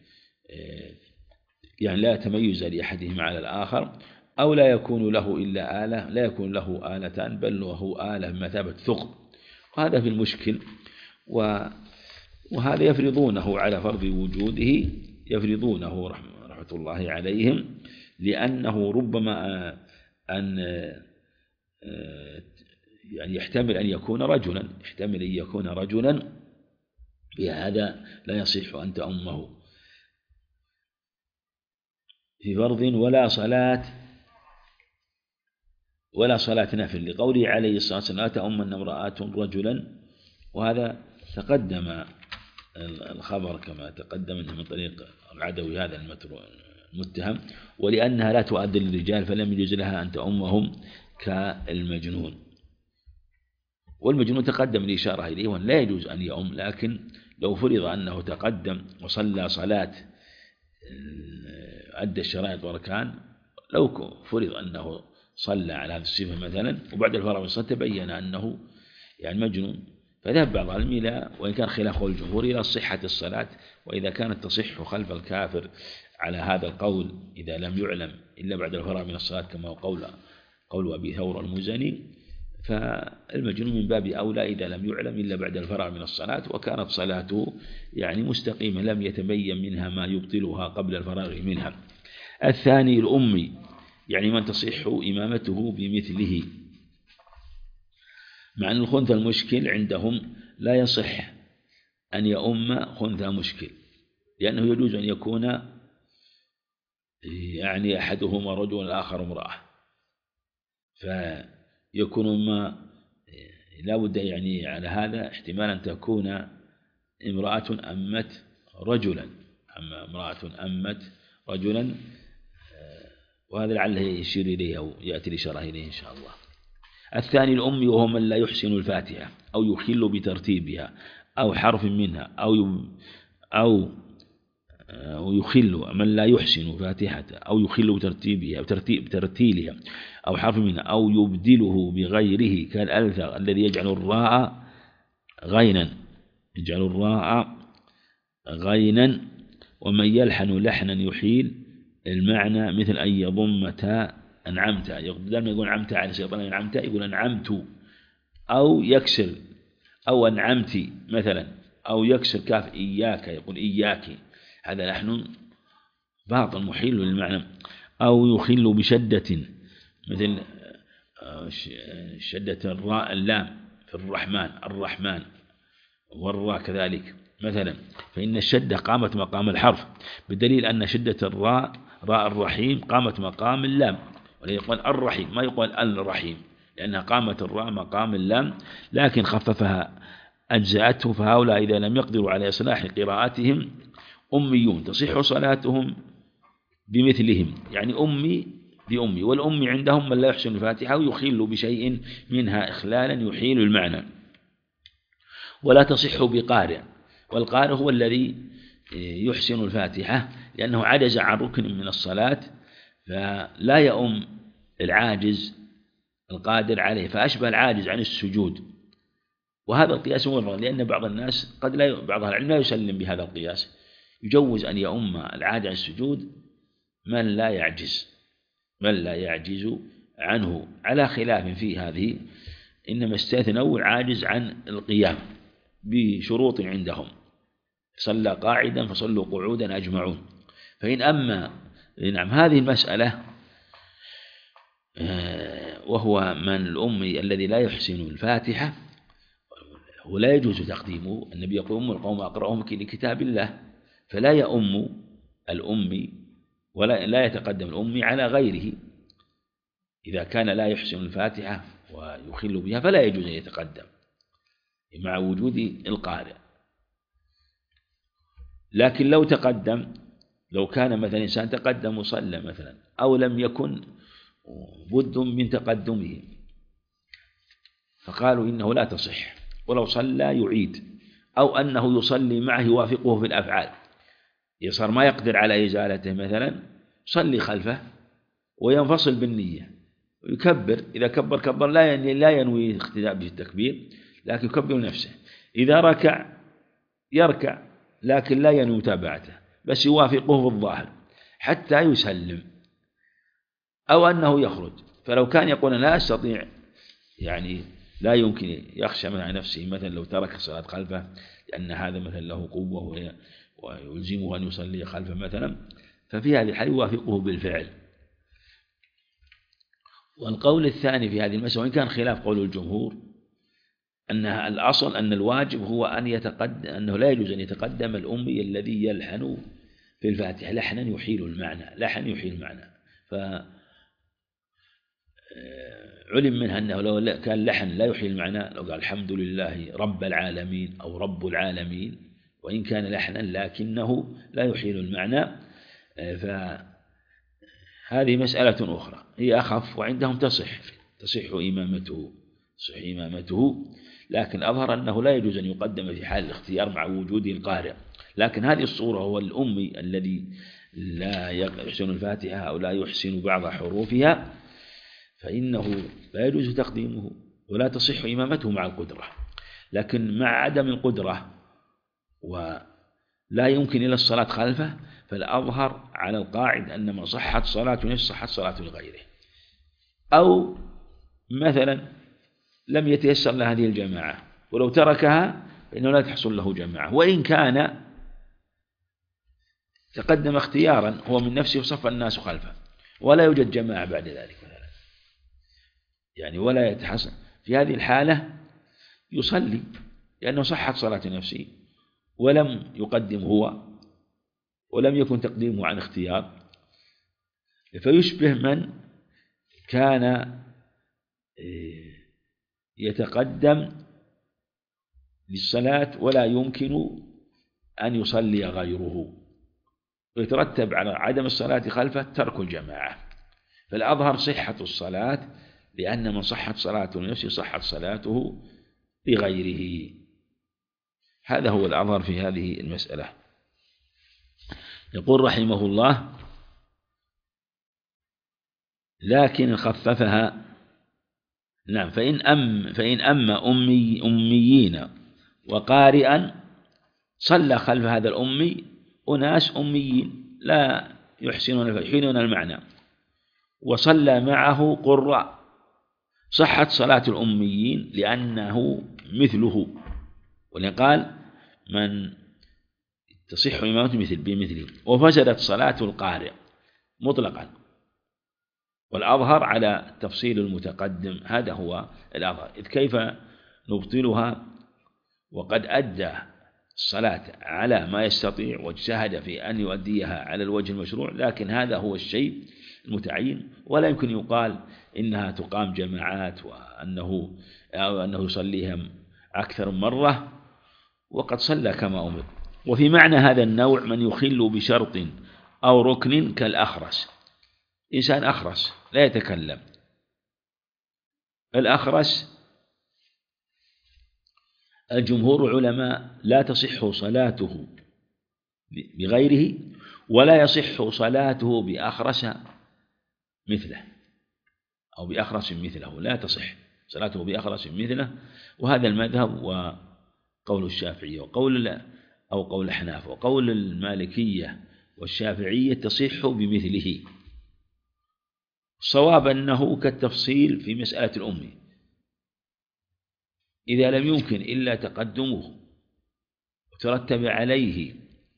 لا تميز لأحدهما على الآخر، أو لا يكون له إلا آلة، لا يكون له آلتان بل له آلة بمثابة ثقب، وهذا في المشكل. وهذا يفرضونه على فرض وجوده، يفرضونه رحمة الله عليهم، لأنه ربما أن يعني يحتمل أن يكون رجلا بهذا لا يصح أن تؤمه في فرض ولا صلاة نفل، لقوله عليه الصلاة والسلام لا تؤمن امرأة رجلا، وهذا تقدم الخبر كما تقدم من طريق العدوي هذا المتهم، ولأنها لا تؤذن للرجال فلم يجوز لها أن تؤمهم كالمجنون. والمجنون تقدم الإشارة إليه وأن لا يجوز أن يؤم، لكن لو فرض أنه تقدم وصلى صلاة أدى الشرائط والأركان، لو فرض أنه صلى على هذه الصفة مثلا وبعد الفراغ من الصلاة تبين أنه يعني مجنون، فذهب بعض العلماء إلى، وإن كان خلاف الجمهور، إلى صحة الصلاة، وإذا كانت تصح خلف الكافر على هذا القول إذا لم يعلم إلا بعد الفراغ من الصلاة كما هو قول أبي ثور المزني، فالمجنون من باب أولى إذا لم يعلم إلا بعد الفراغ من الصلاة وكانت صلاته يعني مستقيمة لم يتبين منها ما يبطلها قبل الفراغ منها. الثاني الأمي، يعني من تصح إمامته بمثله، مع أن الخنثى المشكل عندهم لا يصح أن يؤم خنثى مشكل، لأنه يجوز أن يكون يعني أحدهما رجل والآخر امرأة، فيكون ما لا بد يعني على هذا احتمال أن تكون امرأة أمت رجلا، وهذا لعله يشير إليه أو يأتي الإشارة إليه إن شاء الله. الثاني الأمي، وهو من لا يحسن الفاتحة أو يخل بترتيبها أو حرف منها أو يخل، من لا يحسن فاتحة أو يخل بترتيبها بترتيلها أو حرف منها أو يبدله بغيره كالألثغ الذي يجعل الراء غينا، ومن يلحن لحنا يحيل المعنى مثل أن يضم تاء أنعمت، لما يقول أنعمت على شيطان أنعمت يقول أنعمت، أو يكسر أو أنعمت مثلا، أو يكسر كاف إياك يقول إياك، هذا لحن باطل محيل للمعنى. أو يخل بشدة مثل شدة الراء اللام في الرحمن والراء كذلك مثلا، فإن الشدة قامت مقام الحرف، بدليل أن شدة الراء راء الرحيم قامت مقام اللام، ولا يقول الرحيم ما يقول الرحيم، لأنها قامت الراء مقام اللام، لكن خففها أجزأته. فهؤلاء إذا لم يقدروا على إصلاح قراءاتهم أميون تصح صلاتهم بمثلهم، يعني أمي بأمي، والأمي عندهم من لا يحسن الفاتحة ويخل بشيء منها إخلالا يحيل المعنى، ولا تصح بقارئ، والقارئ هو الذي يحسن الفاتحة لأنه عجز عن ركن من الصلاة، فلا يؤم العاجز القادر عليه، فأشبه العاجز عن السجود. وهذا القياس هو الفرق، لأن بعض الناس بعض العلم لا يسلم بهذا القياس، يجوز أن يؤم العاجز عن السجود من لا يعجز عنه، على خلاف في هذه، إنما استثنوا العاجز عن القيام بشروط عندهم، صلى قاعدا فصلوا قعودا أجمعون. فإن أما هذه المسألة وهو من الأمي الذي لا يحسن الفاتحة ولا يجوز تقديمه، النبي يقول أم القوم أقرأهم لكتاب الله، فلا يؤم الأمي ولا لا يتقدم الأمي على غيره، إذا كان لا يحسن الفاتحة ويخل بها فلا يجوز أن يتقدم مع وجود القارئ. لكن لو كان مثلا إنسان تقدم وصلى مثلا، أو لم يكن بد من تقدمه، فقالوا إنه لا تصح، ولو صلى يعيد، أو أنه يصلي معه يوافقه في الأفعال، يصير ما يقدر على إزالته مثلا، صلي خلفه وينفصل بالنية ويكبر، إذا كبر لا ينوي اقتداء بالتكبير، لكن يكبر نفسه، إذا ركع يركع لكن لا ينوي متابعته، بس يوافقه في الظاهر حتى يسلم، أو أنه يخرج. فلو كان يقول لا أستطيع، يعني لا يمكن، يخشى من نفسه مثلا لو ترك الصلاة خلفه لأن هذا مثلا له قوة ويلزمه أن يصلي خلفه مثلا، ففي هذه الحال يوافقه بالفعل. والقول الثاني في هذه المسألة، وإن كان خلاف قول الجمهور، أن الأصل أن الواجب هو أن يتقدم، أنه لا يجوز أن يتقدم الأمي الذي يلحن في الفاتحة لحنا يحيل المعنى، لحن يحيل المعنى. فعلم منها أنه لو كان لحن لا يحيل المعنى، لو قال الحمد لله رب العالمين أو رب العالمين، وإن كان لحنا لكنه لا يحيل المعنى، فهذه مسألة أخرى هي أخف، وعندهم تصح إمامته، لكن أظهر أنه لا يجوز أن يقدم في حال الاختيار مع وجود القارئ. لكن هذه الصورة هو الأمي الذي لا يحسن الفاتحة أو لا يحسن بعض حروفها، فإنه لا يجوز تقديمه ولا تصح إمامته مع القدرة. لكن مع عدم القدرة ولا يمكن إلى الصلاة خلفه، فالأظهر على القاعد أن من صحت صلاة نفسه صحت صلاة لغيره، أو مثلا لم يتيسر له هذه الجماعة ولو تركها فإنه لا تحصل له جماعة، وإن كان تقدم اختيارا هو من نفسه وصف الناس خلفه ولا يوجد جماعة بعد ذلك مثلا، يعني ولا يتحصل، في هذه الحالة يصلي لأنه صحت صلاة نفسه ولم يقدم هو ولم يكن تقديمه عن اختيار، فيشبه من كان يتقدم للصلاة ولا يمكن أن يصلي غيره، ويترتب على عدم الصلاة خلفه ترك الجماعة. فالأظهر صحة الصلاة، لأن من صحت صلاته لنفسه صحت صلاته لغيره. هذا هو الأظهر في هذه المسألة. يقول رحمه الله: لكن خففها. نعم، فإن أميين وقارئا صلى خلف هذا الأمي أناس أميين لا يحسنون المعنى، وصلى معه قراء، صحت صلاة الأميين لأنه مثله، ولقال من تصح إمامته بمثله، وفسدت صلاة القارئ مطلقا. والأظهر على تفصيل المتقدم، هذا هو الأظهر. إذ كيف نبطلها وقد أدى الصلاة على ما يستطيع واجتهد في أن يؤديها على الوجه المشروع، لكن هذا هو الشيء المتعين، ولا يمكن يقال إنها تقام جماعات وأنه يصليها أكثر من مرة وقد صلى كما أمر. وفي معنى هذا النوع من يخل بشرط أو ركن كالأخرس، إنسان أخرس لا يتكلم، الأخرس الجمهور علماء لا تصح صلاته بغيره ولا يصح صلاته بأخرس مثله أو بأخرس مثله، لا تصح صلاته بأخرس مثله. وهذا المذهب وقول الشافعية قول الأحناف وقول المالكية والشافعية تصح بمثله. الصواب أنه كالتفصيل في مسألة الأمي، إذا لم يمكن إلا تقدمه وترتب عليه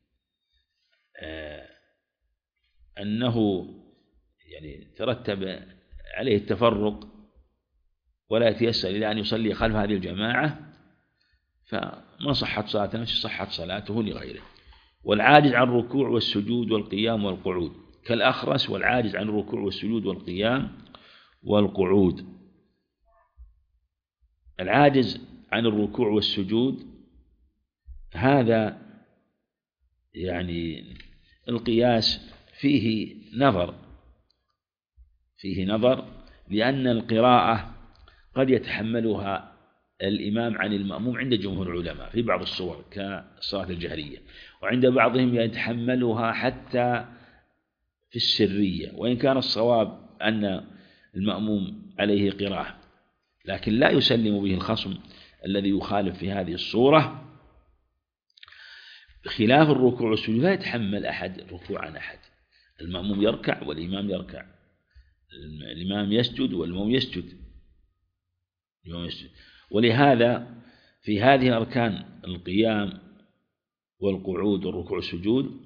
أنه يعني ترتب عليه التفرق ولا يتيسر إلى أن يصلي خلف هذه الجماعة، فما صحت صلاة نفسه صحت صلاته لغيره. والعاجز عن الركوع والسجود والقيام والقعود كالأخرس والعاجز عن الركوع والسجود والقيام والقعود. العاجز عن الركوع والسجود هذا يعني القياس فيه نظر، لأن القراءة قد يتحملها الإمام عن المأموم عند جمهور العلماء في بعض الصور كالصلاة الجهرية، وعند بعضهم يتحملها حتى في السرية، وإن كان الصواب أن المأموم عليه قراءة، لكن لا يسلم به الخصم الذي يخالف في هذه الصورة. بخلاف الركوع والسجود لا يتحمل أحد ركوع عن أحد، المأموم يركع والإمام يركع، الإمام يسجد والمأموم يسجد. ولهذا في هذه أركان القيام والقعود والركوع والسجود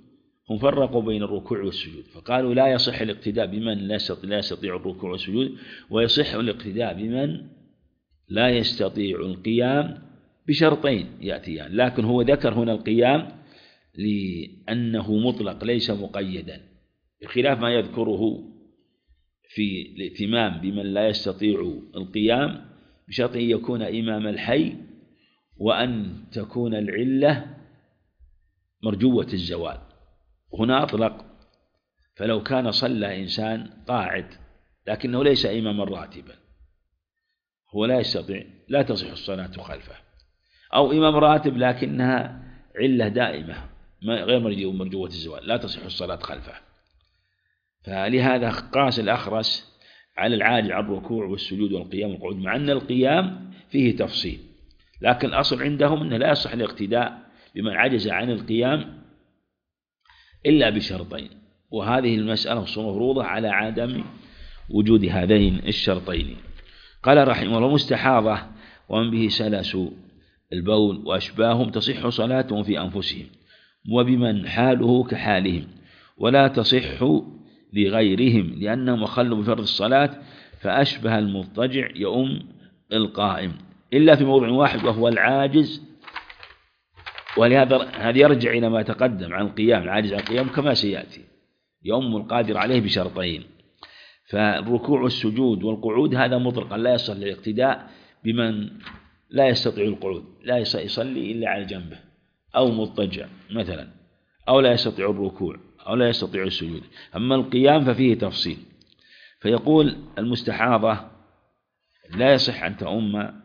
هم فرقوا بين الركوع والسجود، فقالوا لا يصح الاقتداء بمن لا يستطيع الركوع والسجود، ويصح الاقتداء بمن لا يستطيع القيام بشرطين يأتيان. لكن هو ذكر هنا القيام لأنه مطلق ليس مقيدا، بخلاف ما يذكره في الائتمام بمن لا يستطيع القيام بشرط أن يكون إمام الحي وأن تكون العلة مرجوة الزوال. هنا أطلق، فلو كان صلى إنسان قاعد لكنه ليس إماما راتبا، هو لا يستطيع، لا تصح الصلاة خلفه، أو إمام راتب لكنها علة دائمة غير مرجوة الزوال، لا تصح الصلاة خلفه. فلهذا قاس الأخرس على العاجز عن الركوع والسجود والقيام والقعود، مع أن القيام فيه تفصيل، لكن الأصل عندهم أنه لا يصح الاقتداء بمن عجز عن القيام إلا بشرطين، وهذه المسألة مفروضة على عدم وجود هذين الشرطين. قال رحمه الله: مستحاضة ومن به سلس البول وأشباههم تصح صلاتهم في أنفسهم، وبمن حاله كحالهم، ولا تصح لغيرهم لأنهم أخلوا بفرض الصلاة، فأشبه المضطجع يؤم القائم إلا في موضع واحد وهو العاجز. ولهذا هذا يرجع إلى ما تقدم عن القيام، العاجز عن القيام كما سيأتي يؤم القادر عليه بشرطين. فالركوع والسجود والقعود هذا مطلقا لا يصح الاقتداء بمن لا يستطيع القعود، لا يصلي إلا على جنبه، أو مضطجع مثلا، أو لا يستطيع الركوع، أو لا يستطيع السجود. أما القيام ففيه تفصيل. فيقول: المستحاضة لا يصح أن تؤم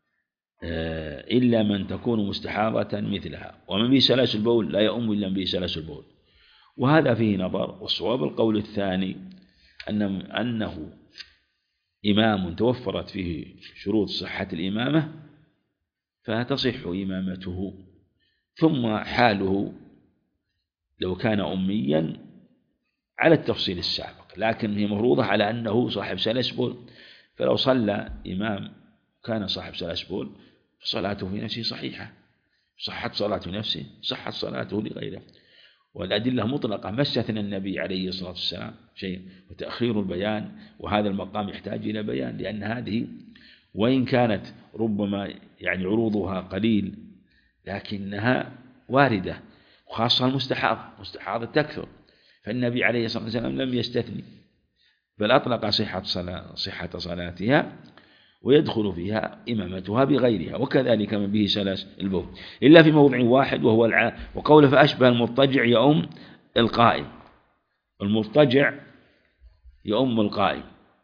إلا من تكون مستحاضة مثلها، ومن به سلس البول لا يؤم إلا من به سلس البول. وهذا فيه نظر، والصواب القول الثاني أنه إمام توفرت فيه شروط صحة الإمامة فتصح إمامته، ثم حاله لو كان أميا على التفصيل السابق، لكن هي مفروضة على أنه صاحب سلس بول. فلو صلى إمام كان صاحب سلس بول فصلاته في نفسه صحيحة، صحت صلاته نفسه، صحت صلاته لغيره. والأدلة مطلقة، ما استثنى النبي عليه الصلاة والسلام شيء. وتأخير البيان، وهذا المقام يحتاج إلى بيان، لأن هذه وإن كانت ربما يعني عروضها قليل لكنها واردة، وخاصة المستحاضة تكثر، فالنبي عليه الصلاة والسلام لم يستثني بل أطلق صحة صلاتها ويدخل فيها إمامتها بغيرها، وكذلك من به سلس البول إلا في موضع واحد وهو وقول فأشبه المضطجع يؤم القائم. المضطجع يؤم القائم،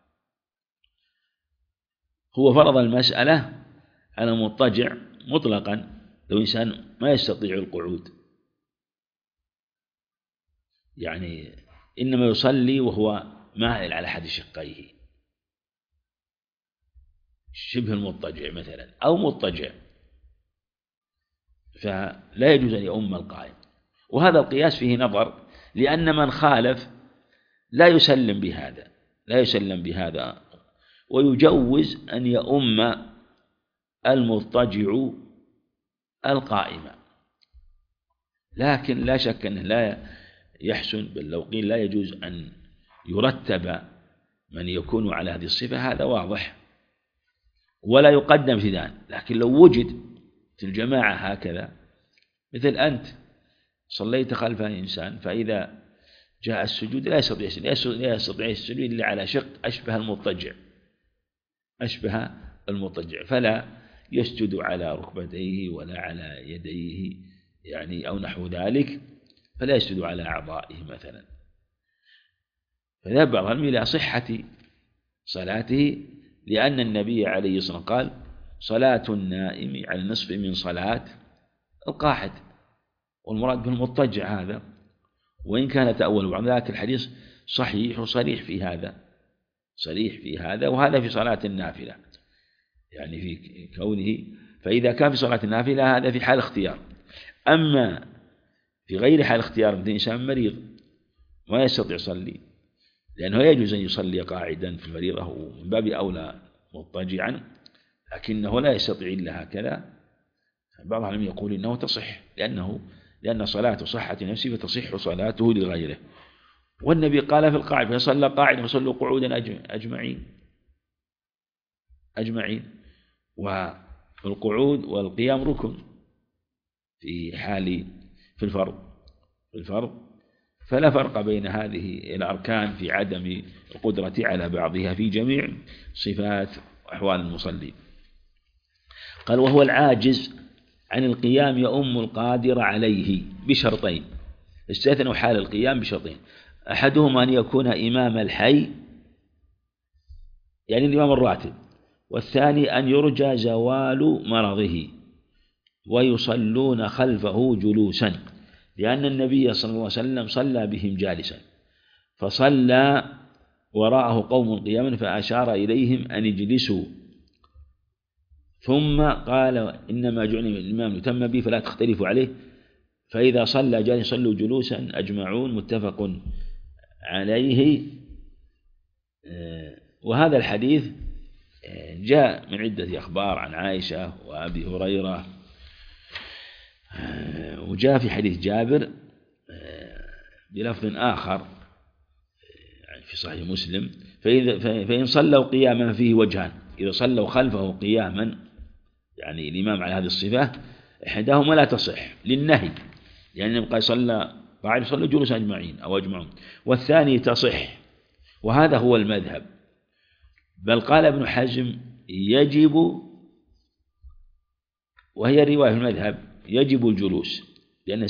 هو فرض المسألة على المضطجع مطلقا. لو إنسان ما يستطيع القعود يعني إنما يصلي وهو مائل على أحد شقيه، شبه المضطجع مثلا أو مضطجع، فلا يجوز أن يؤم القائم. وهذا القياس فيه نظر، لأن من خالف لا يسلم بهذا ويجوز أن يؤم المضطجع القائم. لكن لا شك أنه لا يحسن، بل لو قيل لا يجوز أن يرتب من يكون على هذه الصفة هذا واضح، ولا يقدم في ذلك. لكن لو وجد في الجماعة هكذا، مثل أنت صليت خلف إنسان فإذا جاء السجود لا يستطيع السجود إلا على شق أشبه المضطجع، فلا يسجد على ركبتيه ولا على يديه يعني أو نحو ذلك، فلا يسجد على أعضائه مثلا. فذهب بعضهم إلى صحة صلاته، لأن النبي عليه الصلاة والسلام قال: صلاة النائم على النصف من صلاة القاعد، والمراد بالمضطجع هذا، وإن كان تأول بعض ذلك الحديث صحيح وصريح في هذا، وهذا في صلاة النافلة يعني في كونه، فإذا كان في صلاة النافلة هذا في حال اختيار. أما في غير حال اختيار، مثل إنسان مريض ما يستطيع يصلي، لأنه يجوز أن يصلي قاعدا في المريضة ومن باب أولى مضطجعا، لكنه لا يستطيع إلا هكذا. بعضهم يقول إنه تصح، لأنه لأن صلاة صحة نفسه فتصح صلاته لغيره. والنبي قال في القاعدة: فصلى قاعدا فصلوا قعودا أجمعين. والقعود والقيام ركن في الفرض، فلا فرق بين هذه الأركان في عدم القدرة على بعضها في جميع صفات وأحوال المصلي. قال: وهو العاجز عن القيام يؤم القادر عليه بشرطين. استثنوا حال القيام بشرطين: أحدهما أن يكون إمام الحي، يعني الإمام الراتب، والثاني أن يرجى زوال مرضه ويصلون خلفه جلوسا، لأن النبي صلى الله عليه وسلم صلى بهم جالسا، فصلى وراءه قوم قياما فأشار إليهم أن يجلسوا، ثم قال: إنما جعل الإمام يتم به فلا تختلفوا عليه، فإذا صلى جالسا صلوا جلوسا أجمعون. متفق عليه. وهذا الحديث جاء من عدة أخبار عن عائشة وأبي هريرة، وجاء في حديث جابر بلفظ آخر في صحيح مسلم: فإن صلوا قياما فيه وجهان، إذا صلوا خلفه قياما يعني الإمام على هذه الصفة إحداهما لا تصح للنهي، يعني يبقى صلى قاعد صلوا جلوسا أجمعون، والثاني تصح، وهذا هو المذهب. بل قال ابن حزم: يجب، وهي رواية المذهب، يجب الجلوس، لأن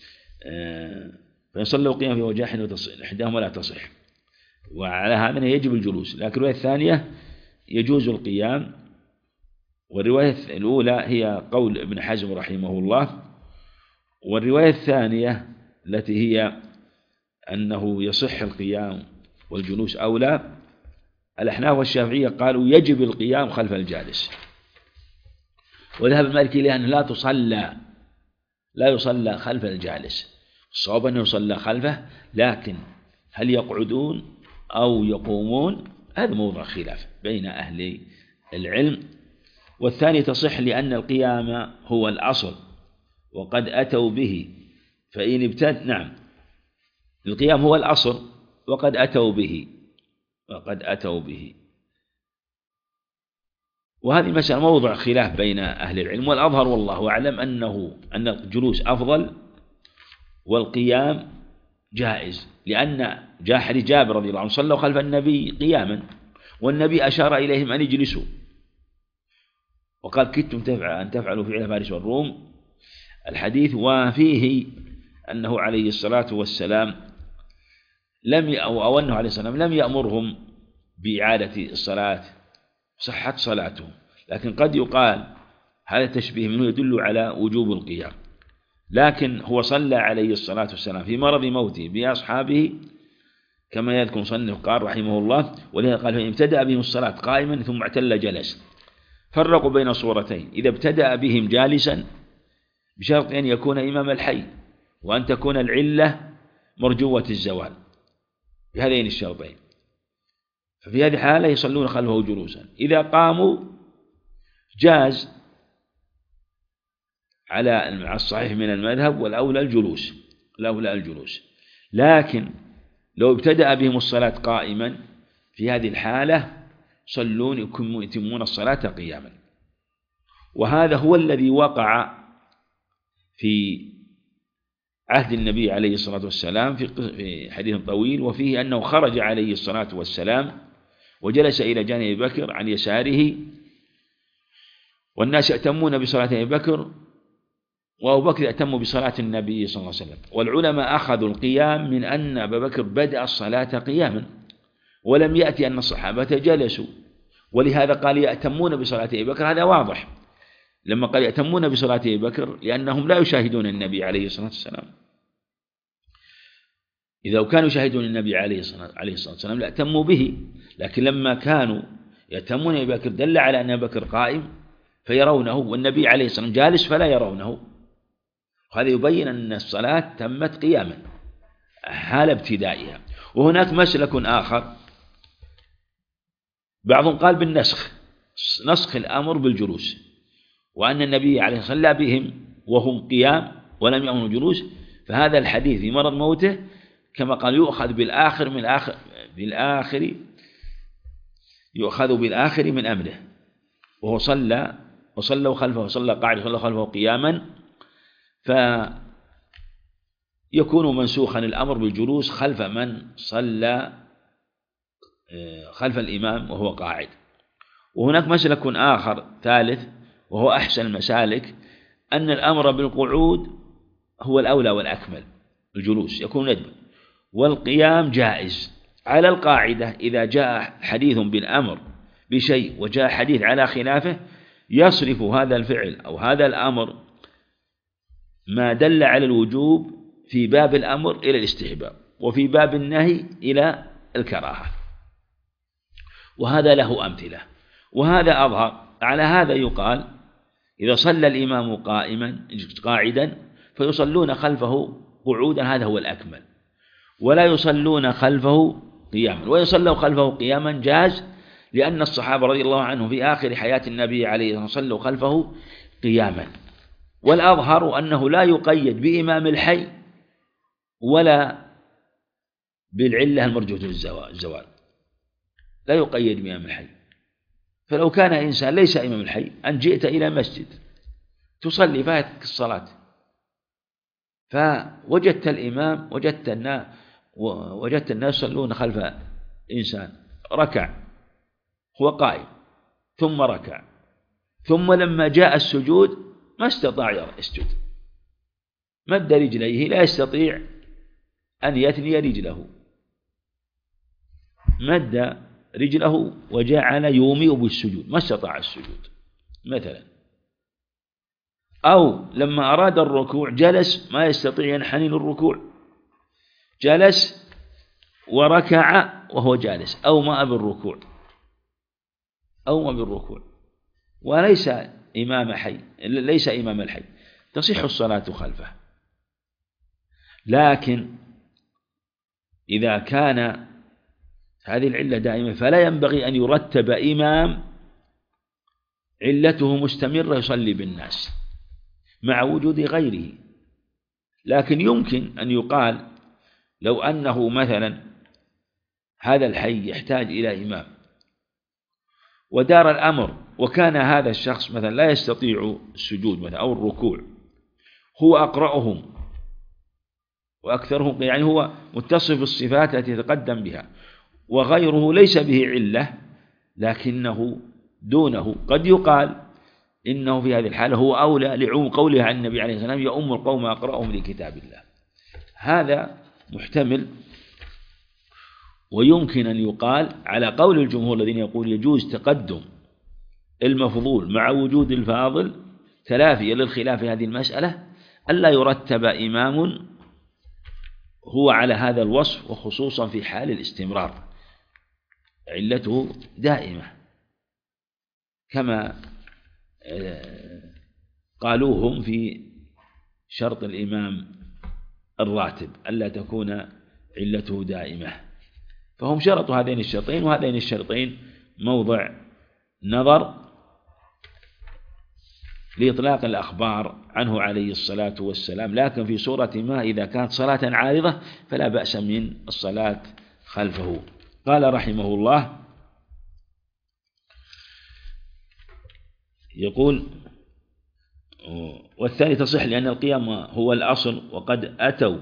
فإن صلوا قياما في وجه إحداهما لا تصح، وعلى هذا يجب الجلوس. لكن الرواية الثانية يجوز القيام، والرواية الأولى هي قول ابن حزم رحمه الله، والرواية الثانية التي هي أنه يصح القيام والجلوس أولى. الأحناف والشافعية قالوا يجب القيام خلف الجالس، وذهب المالكي إلى أنه لا يصلى خلف الجالس. الصواب أنه يصلى خلفه، لكن هل يقعدون أو يقومون هذا موضع خلاف بين أهل العلم. والثاني تصح لأن القيام هو الأصل وقد أتوا به، فإن القيام هو الأصل وقد أتوا به. وهذه مسألة موضع خلاف بين أهل العلم، والأظهر والله أعلم أن الجلوس أفضل والقيام جائز، لأن جاء حديث جابر رضي الله عنه: صلوا خلف النبي قياما والنبي أشار إليهم أن يجلسوا، وقال: كدتم أن تفعلوا فعل فارس والروم الحديث. وفيه أنه عليه الصلاة والسلام أو أنه عليه الصلاة والسلام لم يأمرهم بإعادة الصلاة، صحت صلاتهم، لكن قد يقال هذا التشبيه منه يدل على وجوب القيام. لكن هو صلى عليه الصلاة والسلام في مرض موته بأصحابه كما يذكر مصنف قال رحمه الله، ولهذا قال: فإن ابتدأ بهم الصلاة قائما ثم اعتل جلس. فرقوا بين صورتين: إذا ابتدأ بهم جالسا بشرط أن يكون إمام الحي وأن تكون العلة مرجوة الزوال، بهذين الشرطين، ففي هذه الحالة يصلون خلفه جلوسا. إذا قاموا جاز على الصحيح من المذهب، والأولى الجلوس. لكن لو ابتدأ بهم الصلاة قائما في هذه الحالة صلون يتمون الصلاة قياما. وهذا هو الذي وقع في عهد النبي عليه الصلاة والسلام في حديث طويل، وفيه أنه خرج عليه الصلاة والسلام وجلس إلى جانب أبي بكر عن يساره، والناس يأتمون بصلاة أبي بكر، وأبو بكر يأتم بصلاة النبي صلى الله عليه وسلم. والعلماء أخذوا القيام من أن أبا بكر بدأ الصلاة قياما، ولم يأتي أن الصحابة جلسوا، ولهذا قال يأتمون بصلاة أبي بكر. هذا واضح لما قال يأتمون بصلاة أبي بكر، لأنهم لا يشاهدون النبي عليه الصلاة والسلام. إذا كانوا يشاهدون النبي عليه الصلاة والسلام لأتموا به، لكن لما كانوا يأتمون أبي بكر دل على أن أبي بكر قائم فيرونه، والنبي عليه الصلاة والسلام جالس فلا يرونه. وهذا يبين أن الصلاة تمت قياما حال ابتدائها. وهناك مسلك آخر، بعضهم قال بالنسخ، نسخ الأمر بالجلوس، وأن النبي عليه الصلاة والسلام صلى بهم وهم قيام ولم يأمر بالجلوس، فهذا الحديث في مرض موته كما قال يؤخذ بالآخر من أمره، وهو وصلوا خلفه، وصلى قاعد وصلى خلفه قياما، فيكون منسوخا الأمر بالجلوس خلف من صلى خلف الإمام وهو قاعد. وهناك مسلك آخر ثالث وهو أحسن المسالك، أن الأمر بالقعود هو الأولى والأكمل، الجلوس يكون ندبا، والقيام جائز على القاعدة. إذا جاء حديث بالأمر بشيء وجاء حديث على خلافه يصرف هذا الفعل أو هذا الأمر ما دل على الوجوب في باب الأمر إلى الاستحباب، وفي باب النهي إلى الكراهة، وهذا له أمثلة، وهذا أظهر. على هذا يقال إذا صلى الإمام قاعدا فيصلون خلفه قعودا، هذا هو الأكمل، ولا يصلون خلفه قياما. ويصلوا خلفه قياما جاز، لأن الصحابة رضي الله عنهم في آخر حياة النبي عليه الصلاة والسلام صلوا خلفه قياما. والأظهر أنه لا يقيد بإمام الحي ولا بالعلة المرجوة الزوال، لا يقيد بإمام الحي. فلو كان إنسان ليس إمام الحي، أن جئت إلى مسجد تصلي فاتك الصلاة، فوجدت الإمام وجدت الناس يصلون خلف إنسان ركع، هو قائم ثم ركع، ثم لما جاء السجود ما استطاع يسجد، مد رجليه، لا يستطيع أن يثني رجله، مد رجله وجعل يومئ بالسجود، ما استطاع السجود مثلا. أو لما أراد الركوع جلس، ما يستطيع ينحني للركوع، جلس وركع وهو جالس، أو ما بالركوع وليس إمام حي، ليس إمام الحي، تصح الصلاة خلفه. لكن إذا كان هذه العلة دائمة فلا ينبغي أن يرتب إمام علته مستمرة يصلي بالناس مع وجود غيره. لكن يمكن أن يقال لو أنه مثلا هذا الحي يحتاج إلى إمام ودار الأمر، وكان هذا الشخص مثلا لا يستطيع السجود مثلا أو الركوع، هو أقرأهم وأكثرهم، يعني هو متصف بالصفات التي يتقدم بها، وغيره ليس به علة لكنه دونه، قد يقال إنه في هذه الحالة هو أولى لعموم قوله عن النبي عليه الصلاة والسلام يؤم القوم أقرأهم لكتاب الله. هذا محتمل. ويمكن أن يقال على قول الجمهور الذين يقول يجوز تقدم المفضول مع وجود الفاضل تلافيا للخلاف في هذه المسألة، ألا يرتب إمام هو على هذا الوصف، وخصوصا في حال الاستمرار علته دائمة، كما قالوهم في شرط الإمام الراتب ألا تكون علته دائمة. فهم شرطوا هذين الشرطين، وهذين الشرطين موضع نظر لإطلاق الأخبار عنه عليه الصلاة والسلام. لكن في صورة ما إذا كانت صلاة عارضة فلا بأس من الصلاة خلفه. قال رحمه الله يقول والثاني تصح لأن القيام هو الأصل، وقد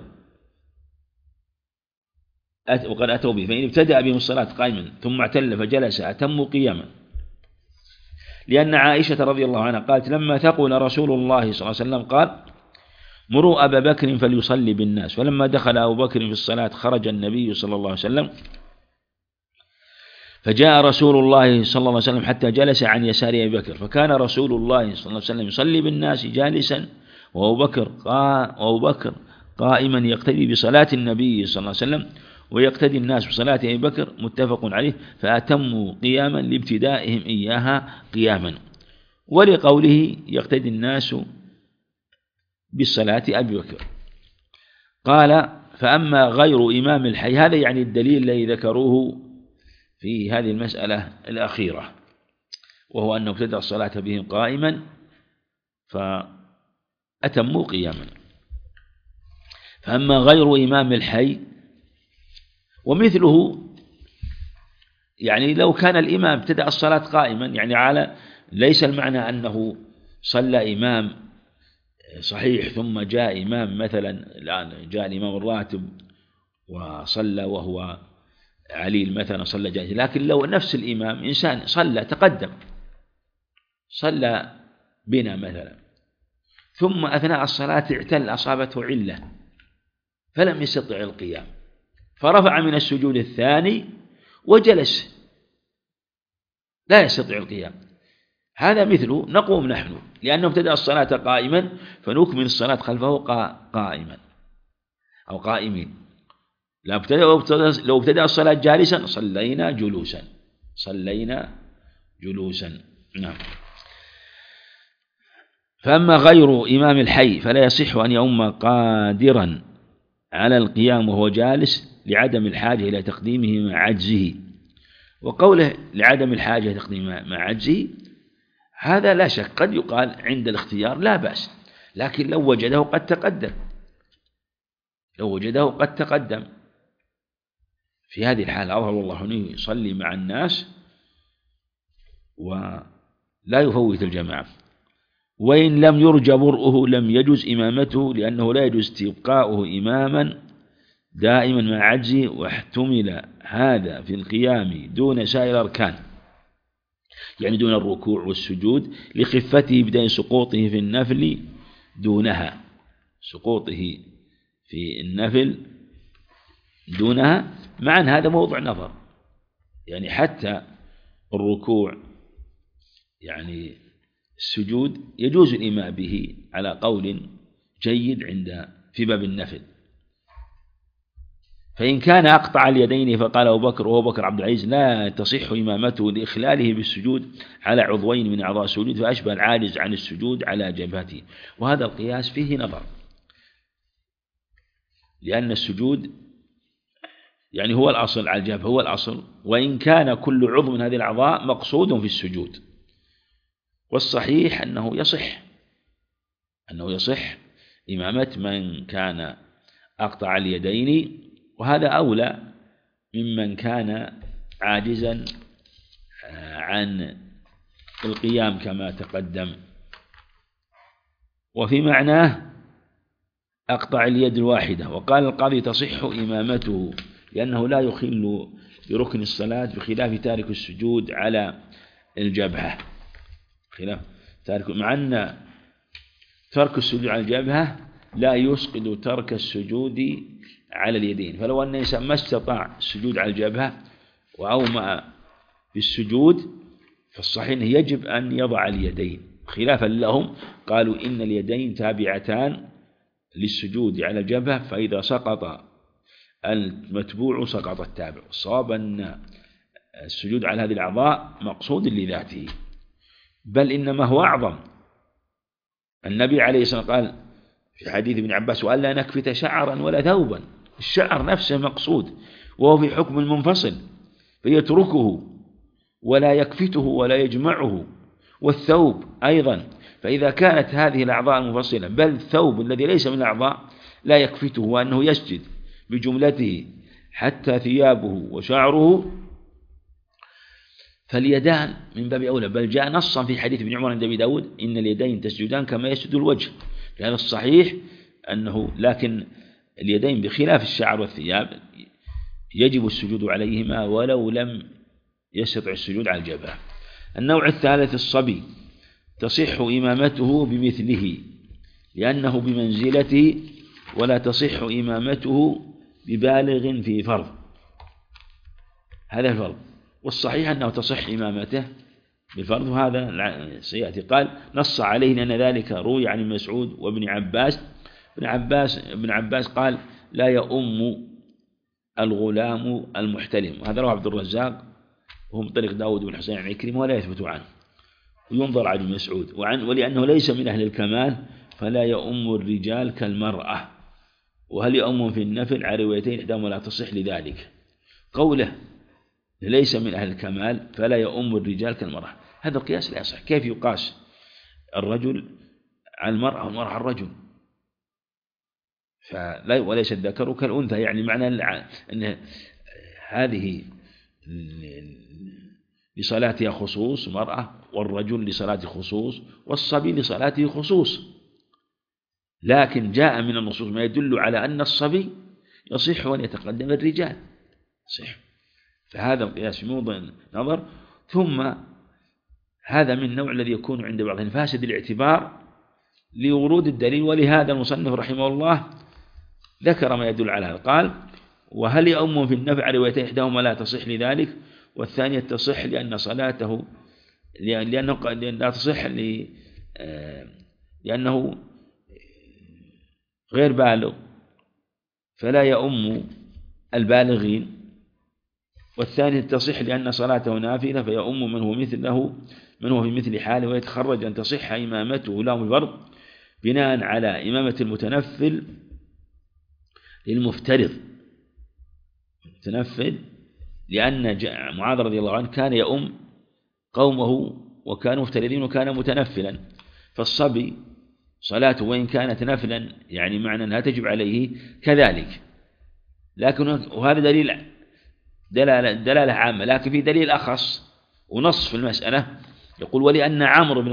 أتوا به، فإن ابتدأ بهم الصلاة قائما ثم اعتل فجلس أتموا قياما، لأن عائشة رضي الله عنها قالت لما ثقل رسول الله صلى الله عليه وسلم قال مروا أبا بكر فليصلي بالناس، فلما دخل أبو بكر في الصلاة خرج النبي صلى الله عليه وسلم، فجاء رسول الله صلى الله عليه وسلم حتى جلس عن يسار أبي بكر، فكان رسول الله صلى الله عليه وسلم يصلي بالناس جالسا وأبو بكر قائما يقتدي بصلاة النبي صلى الله عليه وسلم ويقتدي الناس بصلاة أبي بكر، متفق عليه، فأتموا قياما لابتدائهم إياها قياما، ولقوله يقتدي الناس بالصلاة أبي بكر. قال فأما غير إمام الحي، هذا يعني الدليل الذي ذكروه في هذه المسألة الأخيرة، وهو أنه ابتدأ الصلاة بهم قائما فأتموا قياما. فأما غير إمام الحي ومثله، يعني لو كان الإمام ابتدأ الصلاة قائما، يعني ليس المعنى أنه صلى إمام صحيح ثم جاء إمام مثلا، الآن جاء الإمام الراتب وصلى وهو عليل مثلا صلى جاهز، لكن لو نفس الإمام إنسان صلى تقدم صلى بنا مثلا، ثم أثناء الصلاة اعتل أصابته علة فلم يستطع القيام، فرفع من السجود الثاني وجلس لا يستطيع القيام، هذا مثله نقوم نحن لأنه ابتدأ الصلاة قائما فنكمل الصلاة خلفه قائما أو قائمين. لو ابتدأ الصلاة جالسا صلينا جلوسا. نعم. فأما غير إمام الحي فلا يصح أن يؤم قادرا على القيام وهو جالس لعدم الحاجة إلى تقديمه مع عجزه. وقوله لعدم الحاجة تقديمه مع عجزه هذا لا شك قد يقال عند الاختيار لا بأس، لكن لو وجده قد تقدم في هذه الحالة أظهر الله أنه يصلي مع الناس ولا يفوت الجماعة. وإن لم يرجى برؤه لم يجوز إمامته، لأنه لا يجوز استبقاؤه إماما دائما مع عجزه، واحتمل هذا في القيام دون سائر الأركان، يعني دون الركوع والسجود لخفته بدون سقوطه في النفل دونها، سقوطه في النفل دونها، مع أن هذا موضع نظر، يعني حتى الركوع يعني السجود يجوز الإمام به على قول جيد في باب النفل. فإن كان أقطع اليدين فقال أبو بكر وهو بكر عبد العزيز لا تصح إمامته لإخلاله بالسجود على عضوين من أعضاء السجود، فأشبه العاجز عن السجود على جبهته، وهذا القياس فيه نظر، لأن السجود يعني هو الأصل على الجبهة هو الأصل، وإن كان كل عضو من هذه الأعضاء مقصود في السجود، والصحيح أنه يصح إمامة من كان أقطع اليدين، وهذا أولى ممن كان عاجزا عن القيام كما تقدم. وفي معناه أقطع اليد الواحدة. وقال القاضي تصح إمامته لأنه لا يخل بركن الصلاة بخلاف تارك السجود على الجبهة، مع أن ترك السجود على الجبهة لا يسقط ترك السجود على اليدين، فلو أن الإنسان ما استطاع السجود على الجبهة وأومأ بالسجود فالصحيح أنه يجب أن يضع اليدين، خلافا لهم قالوا إن اليدين تابعتان للسجود على الجبهة، فإذا سقط المتبوع سقط التابع. الصواب أن السجود على هذه الأعضاء مقصود لذاته، بل إنما هو أعظم. النبي عليه الصلاة والسلام قال في حديث ابن عباس وألا نكفت شعرا ولا ثوبا، الشعر نفسه مقصود وهو في حكم المنفصل فيتركه ولا يكفته ولا يجمعه، والثوب أيضا، فإذا كانت هذه الأعضاء المنفصلة بل الثوب الذي ليس من الأعضاء لا يكفته وأنه يسجد بجملته حتى ثيابه وشعره، فاليدان من باب أولى، بل جاء نصا في حديث ابن عمر عند أبي داود إن اليدين تسجدان كما يسجد الوجه، لهذا الصحيح أنه لكن اليدين بخلاف الشعر والثياب يجب السجود عليهما ولو لم يستطع السجود على الجبهة. النوع الثالث الصبي تصح إمامته بمثله لأنه بمنزلته، ولا تصح إمامته ببالغ في فرض، هذا الفرض، والصحيح أنه تصح إمامته بالفرض، وهذا سيأتي. قال نص عليه لأن ذلك روي عن مسعود وابن عباس. ابن عباس قال لا يؤم الغلام المحتلم، وهذا رواه عبد الرزاق وهو من طريق داود بن حسين عن عكرمة ولا يثبت عنه، وينظر عن ابن مسعود ولأنه ليس من أهل الكمال فلا يؤم الرجال كالمرأة. وهل يؤم في النفل على روايتين إحداهما لا تصح لذلك، قوله ليس من أهل الكمال فلا يؤم الرجال كالمرأة، هذا القياس لا يصح. كيف يقاس الرجل على المرأة والمرأة على الرجل؟ وليس الذكر كالأنثى، يعني معنى أن هذه لصلاتها خصوص مرأة، والرجل لصلاته خصوص، والصبي لصلاته خصوص. لكن جاء من النصوص ما يدل على أن الصبي يصح أن يتقدم الرجال، صح. فهذا القياس في موضع نظر. ثم هذا من النوع الذي يكون عند بعضهم فاسد الاعتبار لورود الدليل، ولهذا المصنف رحمه الله ذكر ما يدل على هذا. قال: وهل يؤم في النفع روايتين إحداهما لا تصح لذلك، والثانية تصح لأن صلاته لأنه لا تصح لأنه غير بالغ فلا يؤم البالغين، والثانية تصح لأن صلاته نافلة فيؤم من هو في مثل حاله، ويتخرج أن تصح إمامته لهم الفرض بناء على إمامة المتنفل للمفترض. لأن معاذ رضي الله عنه كان يؤم قومه وكانوا مفترضين وكان متنفلا، فالصبي صلاته وإن كانت نفلا يعني معنى أنها تجب عليه كذلك. لكن وهذا دلالة عامة، لكن في دليل أخص ونص في المسألة. يقول: ولأن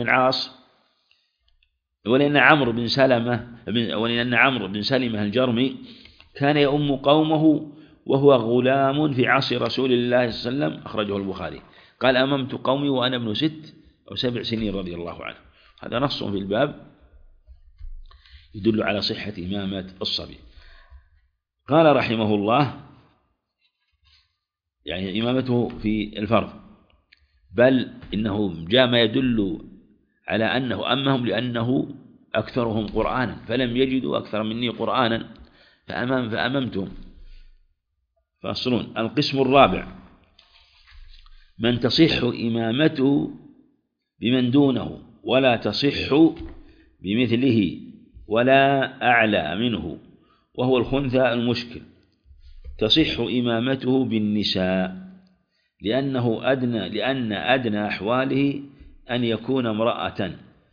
عمرو بن سلمة الجرمي كان يؤم قومه وهو غلام في عصر رسول الله صلى الله عليه وسلم، أخرجه البخاري. قال: أممت قومي وأنا ابن 6 أو 7 سنين رضي الله عنه. هذا نص في الباب يدل على صحة إمامة الصبي. قال رحمه الله: يعني إمامته في الفرض، بل إنه جاء ما يدل على أنه أمهم لأنه أكثرهم قرآنا، فلم يجدوا أكثر مني قرآنا فأممتهم. فاصلون. القسم الرابع: من تصح إمامته بمن دونه ولا تصح بمثله ولا أعلى منه، وهو الخنثى المشكل. تصح إمامته بالنساء لأن أدنى أحواله أن يكون امرأة،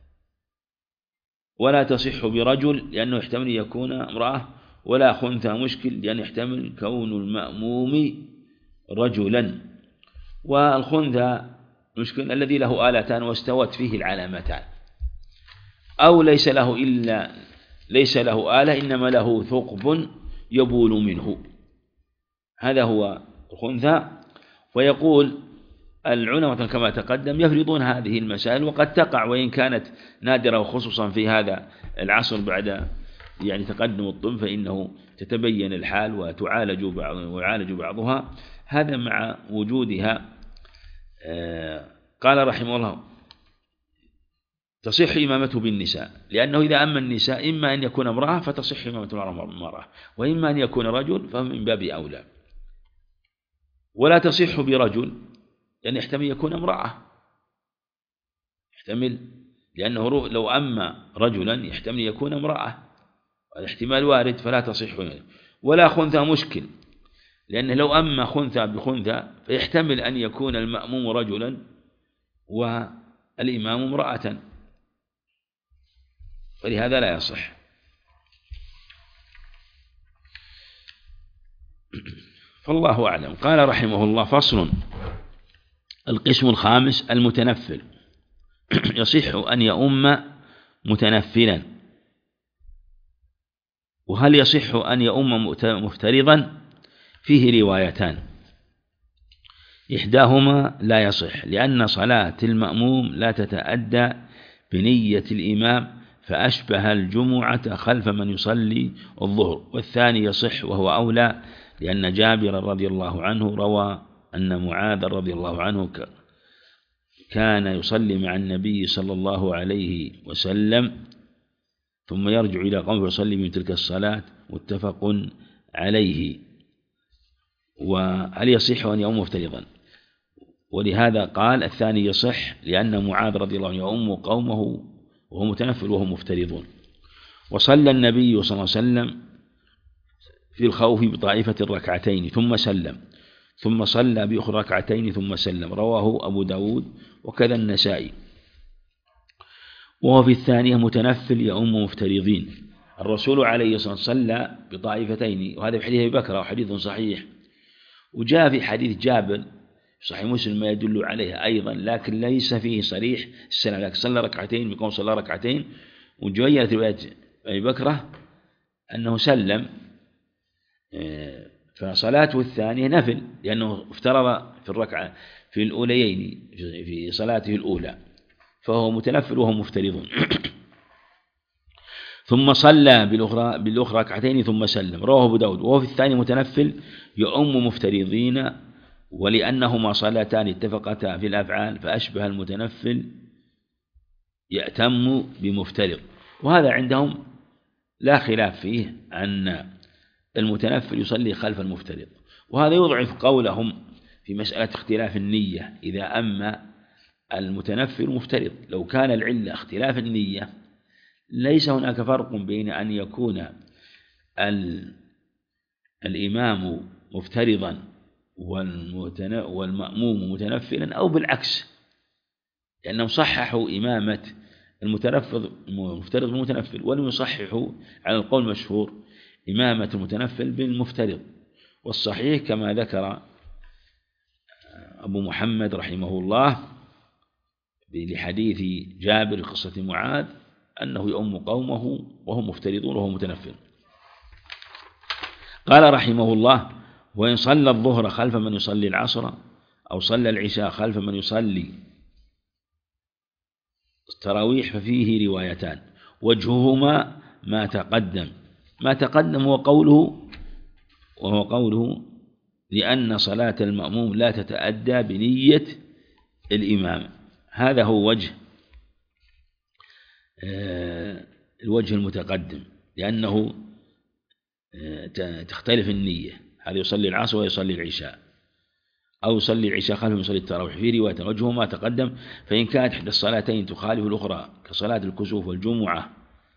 ولا تصح برجل لأنه يحتمل يكون امرأة، ولا خنثى مشكل لأنه يحتمل كون المأموم رجلا. والخنثى مشكل الذي له آلتان واستوت فيه العلامتان، أو ليس له آلة إنما له ثقب يبول منه، هذا هو الخنثى. ويقول العلماء كما تقدم يفرضون هذه المسائل، وقد تقع وإن كانت نادرة، وخصوصا في هذا العصر بعد يعني تقدم الطب، فإنه تتبين الحال ويعالج بعضها، هذا مع وجودها. قال رحمه الله: تصح إمامته بالنساء لأنه إذا أما النساء إما أن يكون امرأة فتصح إمامة المرأة، وإما أن يكون رجل فهو من باب أولى. ولا تصح برجل يعني يحتمل يكون امرأة، لأنه لو أما رجلا يحتمل يكون امرأة، الاحتمال وارد فلا تصح. ولا خنثى مشكل لأنه لو أما خنثى بخنثى فيحتمل أن يكون المأموم رجلا والإمام امرأة، فلهذا لا يصح. فالله أعلم. قال رحمه الله: فصل. القسم الخامس: المتنفل. يصح أن يؤم متنفلا. وهل يصح أن يؤم مفترضا؟ فيه روايتان، إحداهما لا يصح لأن صلاة المأموم لا تتأدى بنية الإمام فأشبه الجمعة خلف من يصلي الظهر. والثاني يصح وهو أولى لأن جابر رضي الله عنه روى أن معاذ رضي الله عنه كان يصلي مع النبي صلى الله عليه وسلم ثم يرجع إلى قومه ويصلي من تلك الصلاة، متفق عليه. وهل يصح أن يؤم مفترضا؟ ولهذا قال الثاني يصح لأن معاذ رضي الله عنه يؤم قومه وهو متنفل وهم مفترضون. وصلى النبي صلى الله عليه وسلم في الخوف بطائفة الركعتين ثم سلم، ثم صلى بأخرى ركعتين ثم سلم، رواه أبو داود وكذا النسائي. وهو في الثانية متنفل يؤم مفترضين، الرسول عليه الصلاة والسلام صلى بطائفتين، وهذا في حديث أبي بكر وحديث صحيح. وجاء في حديث جابر في صحيح مسلم ما يدل عليه أيضا، لكن ليس فيه صريح السلام، لكن صلى ركعتين بقوم صلى ركعتين. وجوية رواية أبي بكر أنه سلم، فصلاته الثانية نفل، لأنه افترض في الركعة في الأوليين في صلاته الأولى، فهو متنفل وهم مفترضون. ثم صلى بالأخرى ركعتين ثم سلم، رواه أبو داود. وهو في الثاني متنفل يؤم مفترضين، ولأنهما صلاتان اتفقتا في الأفعال فأشبه المتنفل يأتم بمفترض. وهذا عندهم لا خلاف فيه أن المتنفل يصلي خلف المفترض، وهذا يضعف قولهم في مسألة اختلاف النية إذا أما المتنفل مفترض. لو كان العلة اختلاف النية ليس هناك فرق بين أن يكون الإمام مفترضا والمأموم متنفلا أو بالعكس، لأنهم صححوا إمامة المفترض بالمتنفل، ولم يصححوا على القول المشهور إمامة المتنفل بالمفترض. والصحيح كما ذكر أبو محمد رحمه الله لحديث جابر قصة معاذ أنه يؤم قومه وهم مفترضون وهو متنفل. قال رحمه الله: وإن صلى الظهر خلف من يصلي العصر أو صلى العشاء خلف من يصلي التراويح ففيه روايتان، وجههما ما تقدم وهو قوله لأن صلاة المأموم لا تتأدى بنية الإمام. هذا هو الوجه المتقدم، لأنه تختلف النية، هذا يصلي العصر ويصلي العشاء، أو يصلي العشاء خلف يصلي التراويح. في رواية وجهه ما تقدم، فإن كانت إحدى الصلاتين تخالف الأخرى كصلاة الكسوف والجمعة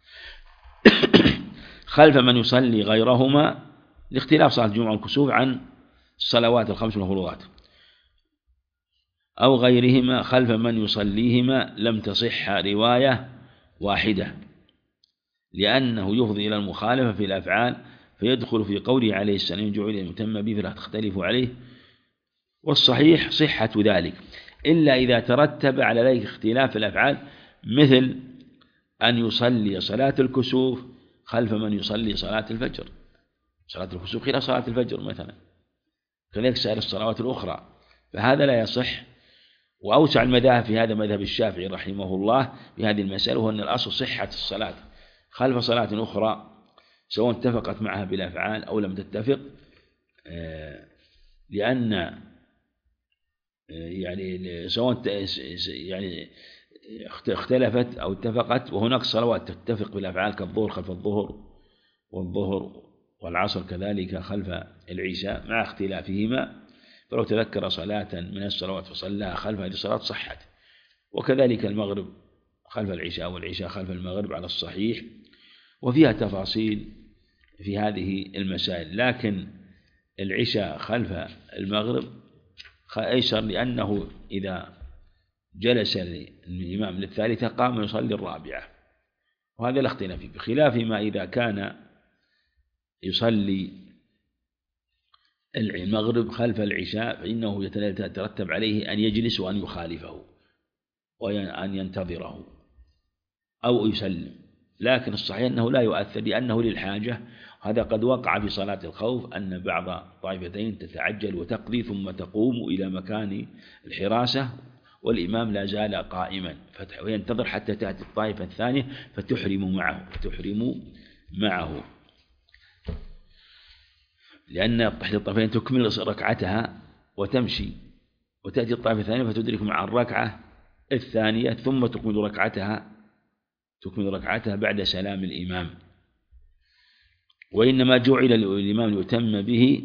خلف من يصلي غيرهما، لاختلاف صلاة الجمعة والكسوف عن الصلوات الخمس المفروضات، أو غيرهما خلف من يصليهما، لم تصح رواية واحدة، لأنه يفضي إلى المخالفة في الأفعال، فيدخل في قوله عليه السلام: جعل المتم به فلا تختلفوا عليه. والصحيح صحة ذلك، إلا إذا ترتب على ذلك اختلاف في الأفعال، مثل أن يصلي صلاة الكسوف خلف من يصلي صلاة الفجر، صلاة الكسوف خلاف صلاة الفجر مثلا، كذلك سائر الصلوات الأخرى، فهذا لا يصح. وأوسع المذاهب في هذا مذهب الشافعي رحمه الله في هذه المسألة، وهو أن الأصل صحة الصلاة خلف صلاة أخرى سواء اتفقت معها بالأفعال أو لم تتفق، لأن يعني سواء يعني اختلفت أو اتفقت، وهناك صلوات تتفق بالأفعال كالظهر خلف الظهر، والظهر والعصر كذلك خلف العشاء مع اختلافهما، فلو تذكر صلاة من الصلوات فصلاها خلف هذه الصلاة صحت. وكذلك المغرب خلف العشاء والعشاء خلف المغرب على الصحيح، وفيها تفاصيل في هذه المسائل، لكن العشاء خلف المغرب أيسر، لأنه إذا جلس الإمام للثالثة قام يصلي الرابعة، وهذا لا اختلاف فيه، بخلاف ما إذا كان يصلي المغرب خلف العشاء فإنه يترتب عليه أن يجلس وأن يخالفه وأن ينتظره أو يسلم، لكن الصحيح أنه لا يؤثر لأنه للحاجة. هذا قد وقع في صلاة الخوف أن بعض طائفتين تتعجل وتقضي ثم تقوم إلى مكان الحراسة والإمام لا زال قائما، وينتظر حتى تأتي الطائفة الثانية فتحرم معه، لأن إحدى الطائفتين تكمل ركعتها وتمشي، وتأتي الطائفة الثانية فتدرك مع الركعة الثانية ثم تكمل ركعتها بعد سلام الإمام. وإنما جعل الإمام ليتم به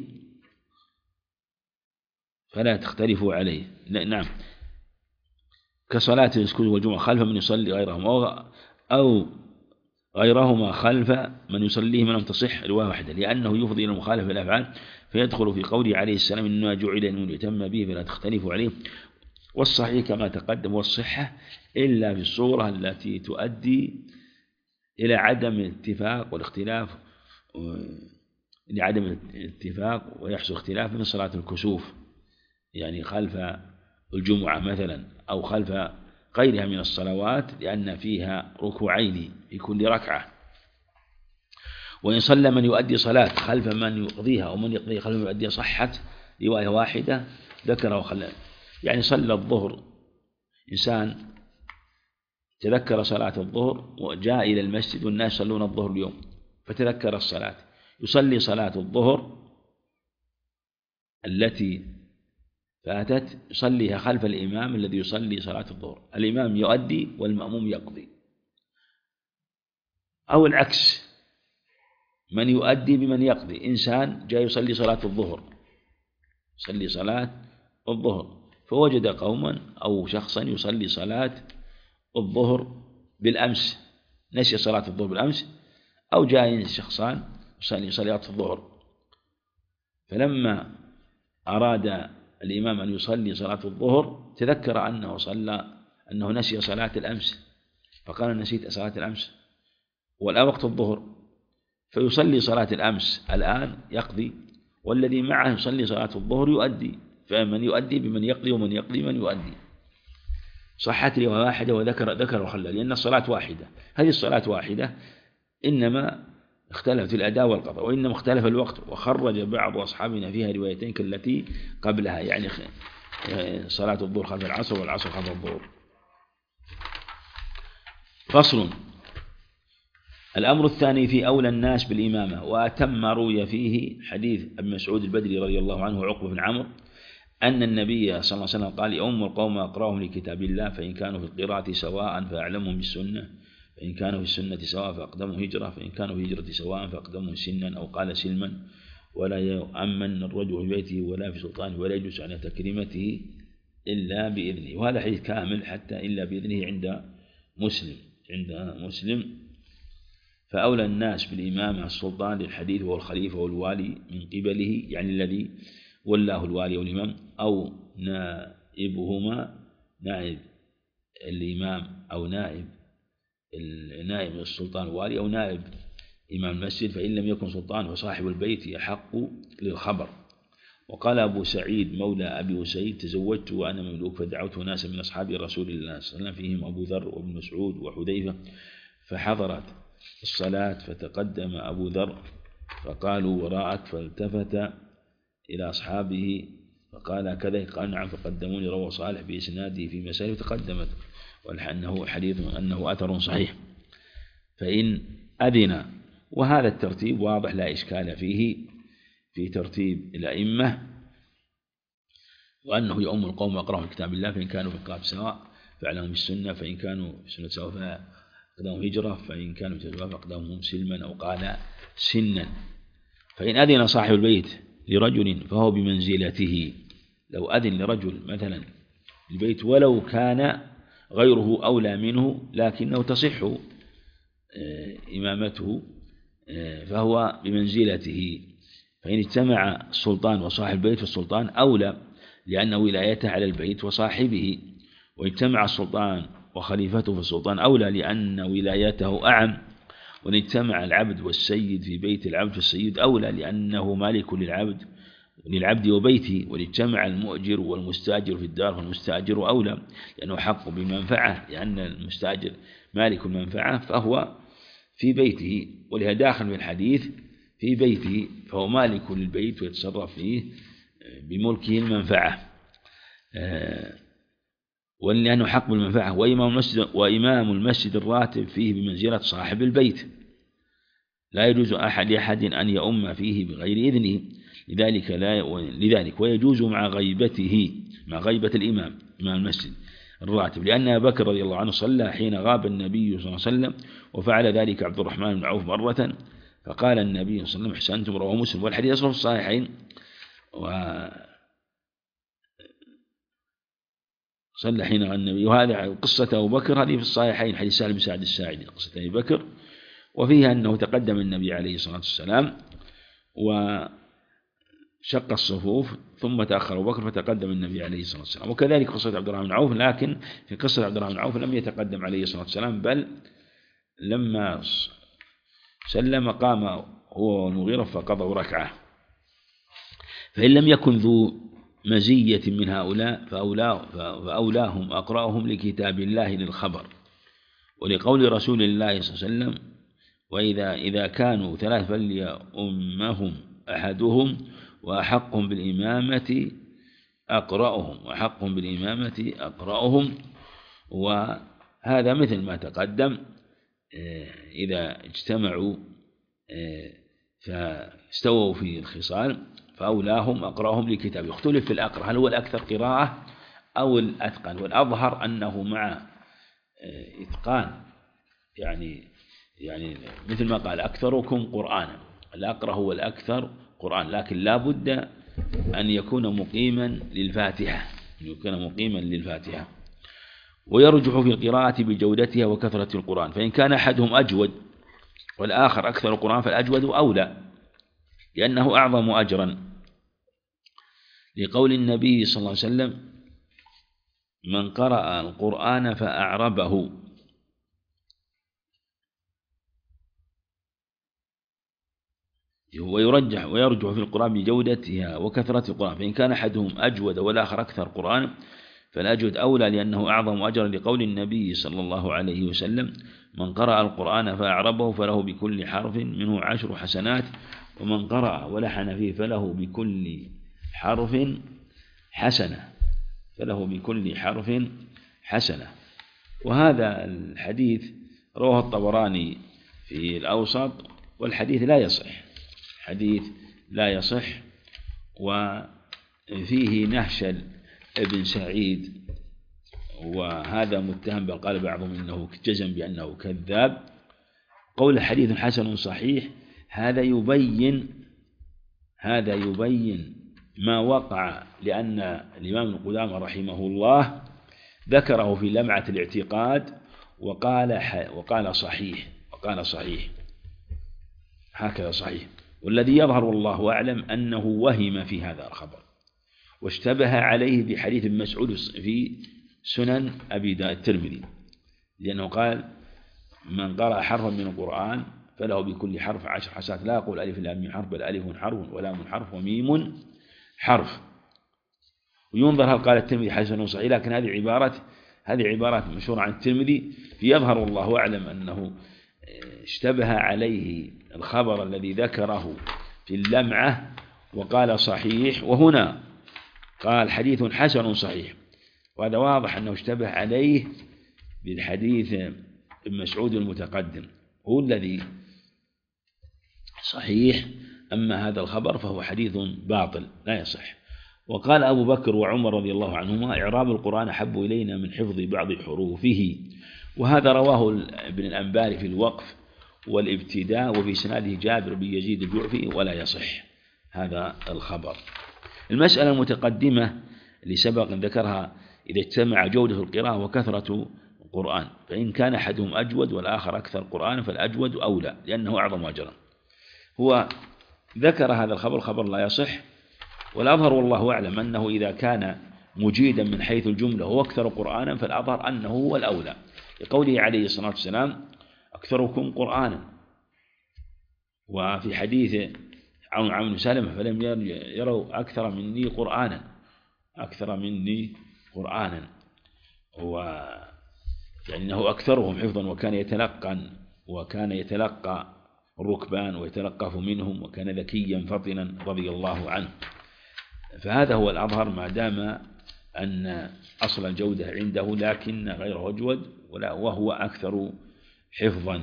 فلا تختلفوا عليه. نعم، كصلاة الكسوف والجمعة خلف من يصلي غيرهما أو غيرهما خلف من يصليه من لم تصح رواية واحدة، لأنه يفضي إلى المخالفة الأفعال، فيدخل في قوله عليه السلام: إنما جعل لمن يتم به فلا تختلفوا عليه. والصحيح كما تقدم والصحة إلا في الصورة التي تؤدي إلى عدم الاتفاق والاختلاف، لعدم الاتفاق ويحصل اختلاف من صلاة الكسوف، يعني خلف الجمعة مثلا أو خلف غيرها من الصلوات، لأن فيها ركوعين في كل ركعة. وإن صلى من يؤدي صلاة خلف من يقضيها أو من يقضيها خلف من يؤديها صحت رواية واحدة ذكره وخلف. يعني صلى الظهر، إنسان تذكر صلاة الظهر وجاء إلى المسجد والناس يصلون الظهر اليوم، فتذكر الصلاة، يصلي صلاة الظهر التي فاتت يصليها خلف الإمام الذي يصلي صلاة الظهر، الإمام يؤدي والمأموم يقضي، أو العكس، من يؤدي بمن يقضي. إنسان جاء يصلي صلاة الظهر، يصلي صلاة الظهر، فوجد قوما أو شخصا يصلي صلاة الظهر بالأمس، نسي صلاة الظهر بالأمس، أو جاء شخصان يصلي صلاة الظهر، فلما أراد الإمام أن يصلي صلاة الظهر تذكر أنه نسي صلاة الأمس، فقال نسيت صلاة الأمس والآن وقت الظهر، فيصلي صلاة الأمس الآن يقضي، والذي معه يصلي صلاة الظهر يؤدي، فمن يؤدي بمن يقضي ومن يقضي من يؤدي. صحت رواية واحدة وذكر وخلى، لأن الصلاة واحدة، هذه الصلاة واحدة، إنما اختلفت الأداء والقضاء، وإنما اختلف الوقت. وخرج بعض أصحابنا فيها روايتين كالتي قبلها، يعني صلاة الظهر خلف العصر والعصر خلف الظهر. فصل. الأمر الثاني في أولى الناس بالإمامة، وأتم ما روي فيه حديث ابن مسعود البدري رضي الله عنه وعقبة بن عمرو أن النبي صلى الله عليه وسلم قال: يؤم القوم أقراهم لكتاب الله، فإن كانوا في القراءة سواء فأعلمهم بالسنة، فإن كانوا في السنة سواء فأقدمهم هجرة، فإن كانوا في هجرة سواء فأقدمهم سنا، أو قال سلما. ولا يؤمن الرجل في بيته ولا في سلطانه ولا يجلس على تكريمته إلا بإذنه. وهذا حديث كامل حتى إلا بإذنه عند مسلم. فأولى الناس بالإمامة السلطان للحديث وهو الخليفة والوالي من قبله، يعني الذي ولاه الوالي والإمام، أو نائبهما، نائب الإمام أو نائب السلطان الوالي أو نائب إمام المسجد، فإن لم يكن سلطان فصاحب البيت يحق للخبر. وقال أبو سعيد مولى أبي أسيد: تزوجت وأنا مملوك، فدعوت ناسا من أصحاب رسول الله صلى الله عليه وسلم فيهم أبو ذر وابن مسعود وحذيفة، فحضرت الصلاة فتقدم أبو ذر فقالوا: وراءك، فالتفت إلى أصحابه فقال: كذا؟ قال: نعم. فقدموني. روى صالح بإسناده في مسائل تقدمت، وأنه حديث أنه أثر صحيح. فإن أذن، وهذا الترتيب واضح لا إشكال فيه في ترتيب الأئمة، وأنه يؤم القوم وأقرأهم كتاب الله، فإن كانوا في القراءة سواء فأعلمهم بالسنة، فإن كانوا في السنة سواء فأقدمهم هجرة، فإن كانوا في سواء فأقدمهم سلما، أو قال سنا. فإن أذن صاحب البيت لرجل فهو بمنزلته. لو أذن لرجل مثلا البيت ولو كان غيره أولى منه لكنه تصح إمامته، فهو بمنزلته. فإن اجتمع السلطان وصاحب البيت فالسلطان أولى، لأن ولايته على البيت وصاحبه. واجتمع السلطان وخليفته فالسلطان أولى، لأن ولايته أعم. وإن اجتمع العبد والسيد في بيت العبد فالسيد أولى، لأنه مالك للعبد وبيته. وإن اجتمع المؤجر والمستأجر في الدار فالمستأجر أولى، لأنه حق بمنفعة، لأن المستأجر مالك المنفعة فهو في بيته، ولهذا داخل في الحديث في بيته، فهو مالك للبيت ويتصرف فيه بملكه المنفعة، ولأنه حق بالمنفعة. وإمام المسجد الراتب فيه بمنزلة صاحب البيت، لا يجوز لأحد أن يؤم فيه بغير إذنه، لذلك ويجوز مع غيبة الإمام المسجد الراتب، لأن أبا بكر رضي الله عنه صلى حين غاب النبي صلى الله عليه وسلم، وفعل ذلك عبد الرحمن بن عوف مرة، فقال النبي صلى الله عليه وسلم: أحسنتم. رواه مسلم. والحديث أصله في الصحيحين. صلى حين غاب النبي. وهذا قصة أبو بكر هذه في الصحيحين، حديث سهل بن سعد الساعدي، قصة أبي بكر، وفيها أنه تقدم النبي عليه الصلاة والسلام وشق الصفوف، ثم تأخر أبو بكر فتقدم النبي عليه الصلاة والسلام. وكذلك قصة عبد الرحمن بن عوف، لكن في قصة عبد الرحمن بن عوف لم يتقدم عليه الصلاة والسلام، بل لما سلم قام هو والمغيرة فقضوا ركعة. فإن لم يكن ذو مزية من هؤلاء فأولاهم أقرأهم لكتاب الله للخبر، ولقول رسول الله صلى الله عليه وسلم: إذا كانوا ثلاث فليؤمهم أحدهم وأحقهم بالإمامة أقرأهم. وهذا مثل ما تقدم، إذا اجتمعوا فاستووا في الخصال فأولاهم أقرأهم لكتاب. يختلف في الأقرأ هل هو الأكثر قراءة أو الأتقن، والأظهر أنه مع إتقان، يعني مثل ما قال: أكثركم قرآنا، الأقرأ هو الأكثر قرآن، لكن لا بد أن يكون مقيما للفاتحة. ويرجح في القراءة بجودتها وكثرة القرآن، فإن كان أحدهم أجود والآخر أكثر القرآن فالأجود أولى، لأنه أعظم أجرا، لقول النبي صلى الله عليه وسلم: من قرأ القرآن فأعربه. ويرجح في القرآن بجودتها وكثرة القرآن، فإن كان أحدهم أجود والآخر أكثر قرآن فالأجود أولى، لأنه أعظم أجرا، لقول النبي صلى الله عليه وسلم: من قرأ القرآن فأعربه فله بكل حرف منه 10 حسنات، ومن قرأ ولحن فيه فله بكل حرف حسنة. وهذا الحديث رواه الطبراني في الأوسط، والحديث لا يصح، وفيه نهشل ابن سعيد، وهذا متهم، بل قال بعضهم إنه جزم بأنه كذاب. قول حديث حسن صحيح هذا يبين ما وقع، لأن الإمام ابن قدامة رحمه الله ذكره في لمعة الاعتقاد وقال صحيح هكذا صحيح. والذي يظهر والله أعلم أنه وهم في هذا الخبر، واشتبه عليه بحديث ابن مسعود في سنن أبي الترمذي، لأنه قال: من قرأ حرفا من القرآن فله بكل حرف 10 حسنات، لا يقول ألف لام ميم حرف، بل ألف حرف ولام حرف وميم حرف. وينظر هل قال الترمذي حسن صحيح، لكن هذه عبارات مشهورة عن الترمذي، يظهر والله أعلم أنه اشتبه عليه الخبر الذي ذكره في اللمعة وقال صحيح، وهنا قال حديث حسن صحيح، وهذا واضح أنه اشتبه عليه بالحديث ابن مسعود المتقدم، هو الذي صحيح، أما هذا الخبر فهو حديث باطل لا يصح. وقال أبو بكر وعمر رضي الله عنهما: إعراب القرآن أحب إلينا من حفظ بعض حروفه. وهذا رواه ابن الأنباري في الوقف والابتداء، وفي سناده جابر بن يزيد الجعفي، ولا يصح هذا الخبر. المسألة المتقدمة اللي سبق أن ذكرها: إذا اجتمع جودة القراءة وكثرة القرآن، فإن كان أحدهم أجود والآخر أكثر قرآن فالأجود أولى، لأنه أعظم أجرا. هو ذكر هذا الخبر لا يصح، والأظهر والله أعلم أنه إذا كان مجيدا من حيث الجملة هو أكثر قرآنا فالأظهر أنه هو الأولى، لقوله عليه الصلاة والسلام: أكثركم قرآنا. وفي حديث عمرو بن سلمة: فلم يروا أكثر مني قرآنا، يعني أكثرهم حفظا، وكان يتلقى الركبان ويتلقف منهم، وكان ذكيا فطنا رضي الله عنه. فهذا هو الأظهر ما دام أن أصل الجودة عنده، لكن غيره أجود وهو أكثر حفظا.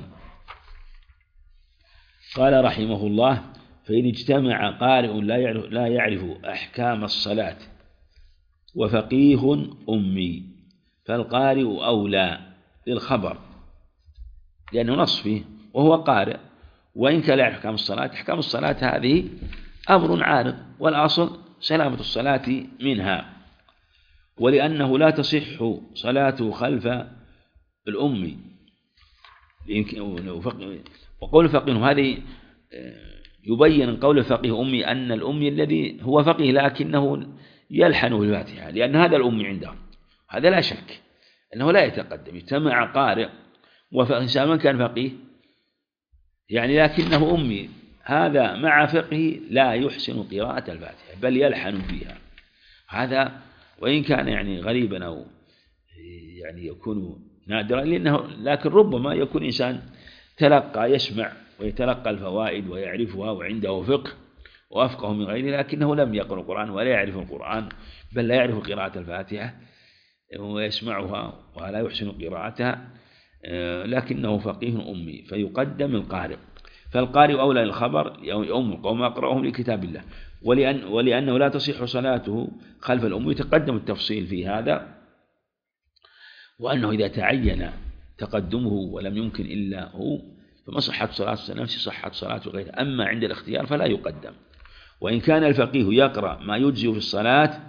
قال رحمه الله: فإن اجتمع قارئ لا يعرف أحكام الصلاة وفقيه أمي فالقارئ أولى للخبر، لأنه نص فيه وهو قارئ، وإن كان لا يعرف أحكام الصلاة هذه أمر عارض، والأصل سلامة الصلاة منها، ولأنه لا تصح صلاته خلف الأمي. وقول فقيه هذه يبين قول الفقيه أمي أن الأمي الذي هو فقيه لكنه يلحن بالفاتحة، لأن هذا الأمي عنده، هذا لا شك أنه لا يتقدم. اجتمع قارئ وإنسان من كان فقيه يعني لكنه أمي، هذا مع فقهه لا يحسن قراءة الفاتحة بل يلحن فيها. هذا وإن كان يعني غريبا أو يعني يكون نادرا، لكن ربما يكون إنسان تلقى يسمع ويتلقى الفوائد ويعرفها وعنده فقه وأفقه من غيره، لكنه لم يقرأ القرآن ولا يعرف القرآن بل لا يعرف قراءة الفاتحة ويسمعها ولا يحسن قراءتها، لكنه فقيه أمي فيقدم القارئ. فالقارئ أولى للخبر يؤم القوم أقرأهم لكتاب الله، ولأنه لا تصح صلاته خلف الأم يتقدم التفصيل في هذا، وأنه إذا تعين تقدمه ولم يمكن إلا هو فما صحت صلاة نفسه صحت صلاة غيره، أما عند الاختيار فلا يقدم. وإن كان الفقيه يقرأ ما يجزئ في الصلاة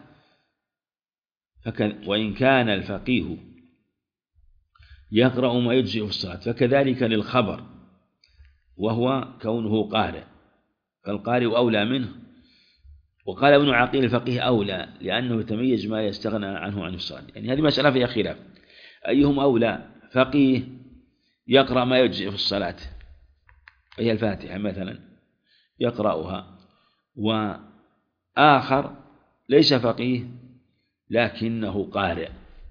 وإن كان الفقيه يقرأ ما يجزئ في الصلاة فكذلك للخبر، وهو كونه قارئ، فالقارئ أولى منه. وقال ابن عقيل الفقيه أولى لأنه يتميز ما يستغنى عنه عن الصلاة. يعني هذه مسألة فيها خلاف أيهم أولى، فقيه يقرأ ما يجزئ في الصلاة وهي الفاتحة مثلا يقرأها، وآخر ليس فقيه لكنه قارئ.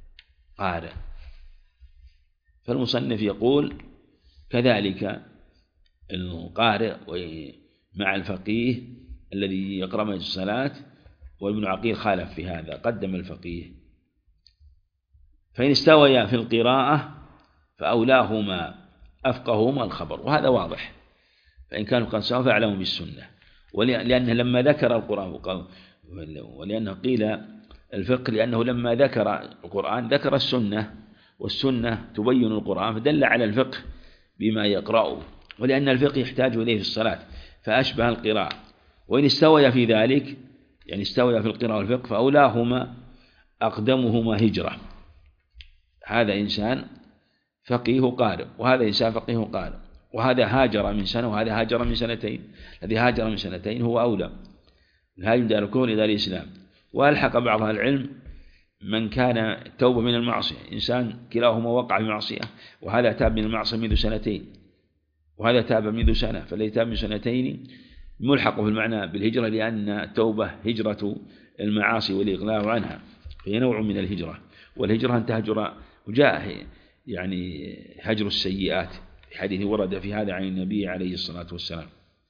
فالمصنف يقول كذلك القارئ مع الفقيه الذي يقرأ ما يجزئ في الصلاة، وابن عقيل خالف في هذا قدم الفقيه. فإن استويا في القراءة فأولاهما أفقههما الخبر، وهذا واضح. فإن كانوا قد سووا فأعلموا بالسنة، ولأنه لما ذكر القرآن ولأنه قيل الفقه لأنه لما ذكر القرآن ذكر السنة، والسنة تبين القرآن فدل على الفقه بما يقرأه، ولأن الفقه يحتاج إليه في الصلاة فأشبه القراءة. وإن استوي في ذلك يعني استوي في القراءة والفقه فأولاهما أقدمهما هجرة، هذا إنسان فقيه قارئ وهذا إنسان فقيه قارئ، وهذا هاجر من سنة وهذا هاجر من سنتين، الذي هاجر من سنتين هو أولى الهاجر دار الكفر إلى الإسلام. وألحق بعض أهل العلم من كان توبة من المعصية، إنسان كلاهما وقع في معصية وهذا تاب من المعصية منذ سنتين وهذا تاب منذ سنة، فالذي تاب من سنتين ملحق في المعنى بالهجرة، لأن التوبة هجرة المعاصي والإقلاع عنها، فهي نوع من الهجرة. والهجرة أن تهجر، وجاء يعني هجر السيئات في حديث ورد في هذا عن النبي عليه الصلاة والسلام.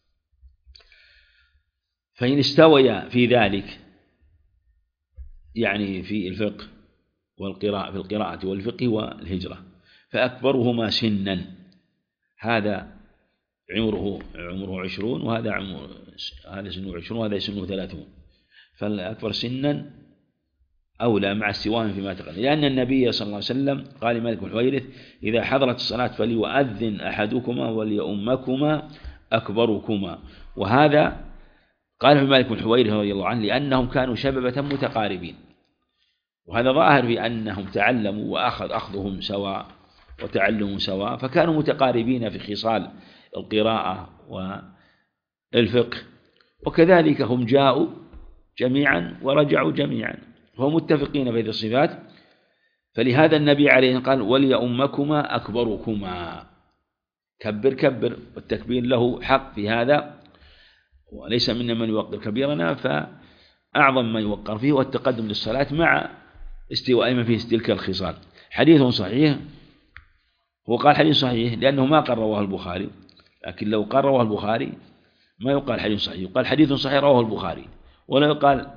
فإن استوي في ذلك يعني في الفقه والقراءة، في القراءة والفقه والهجرة، فأكبرهما سنا، هذا عمره 20 وهذا هذا سنه 20 وهذا سنه 30، فالأكبر سنا أولى مع استواهم فيما تقدم، لأن النبي صلى الله عليه وسلم قال لمالك بن الحويرث إذا حضرت الصلاة فليؤذن أحدكما وليؤمكما أكبركما. وهذا قال في مالك بن الحويرث رضي الله عنه لأنهم كانوا شببة متقاربين، وهذا ظاهر في أنهم تعلموا أخذهم سواء وتعلموا سواء، فكانوا متقاربين في خصال القراءة والفقه، وكذلك هم جاءوا جميعا ورجعوا جميعا وهم متفقين في هذه الصفات. فلهذا النبي عليه قال وليؤمكما أكبركما، كبر، والتكبير له حق في هذا، وليس منا من يوقر كبيرنا، فأعظم ما يوقر فيه والتقدم للصلاة مع استواء ما فيه تلك الخصال. حديث صحيح، هو قال حديث صحيح لأنه ما قال رواه البخاري، لكن لو قال رواه البخاري ما يقال حديث صحيح، يقال حديث صحيح رواه البخاري، ولا يقال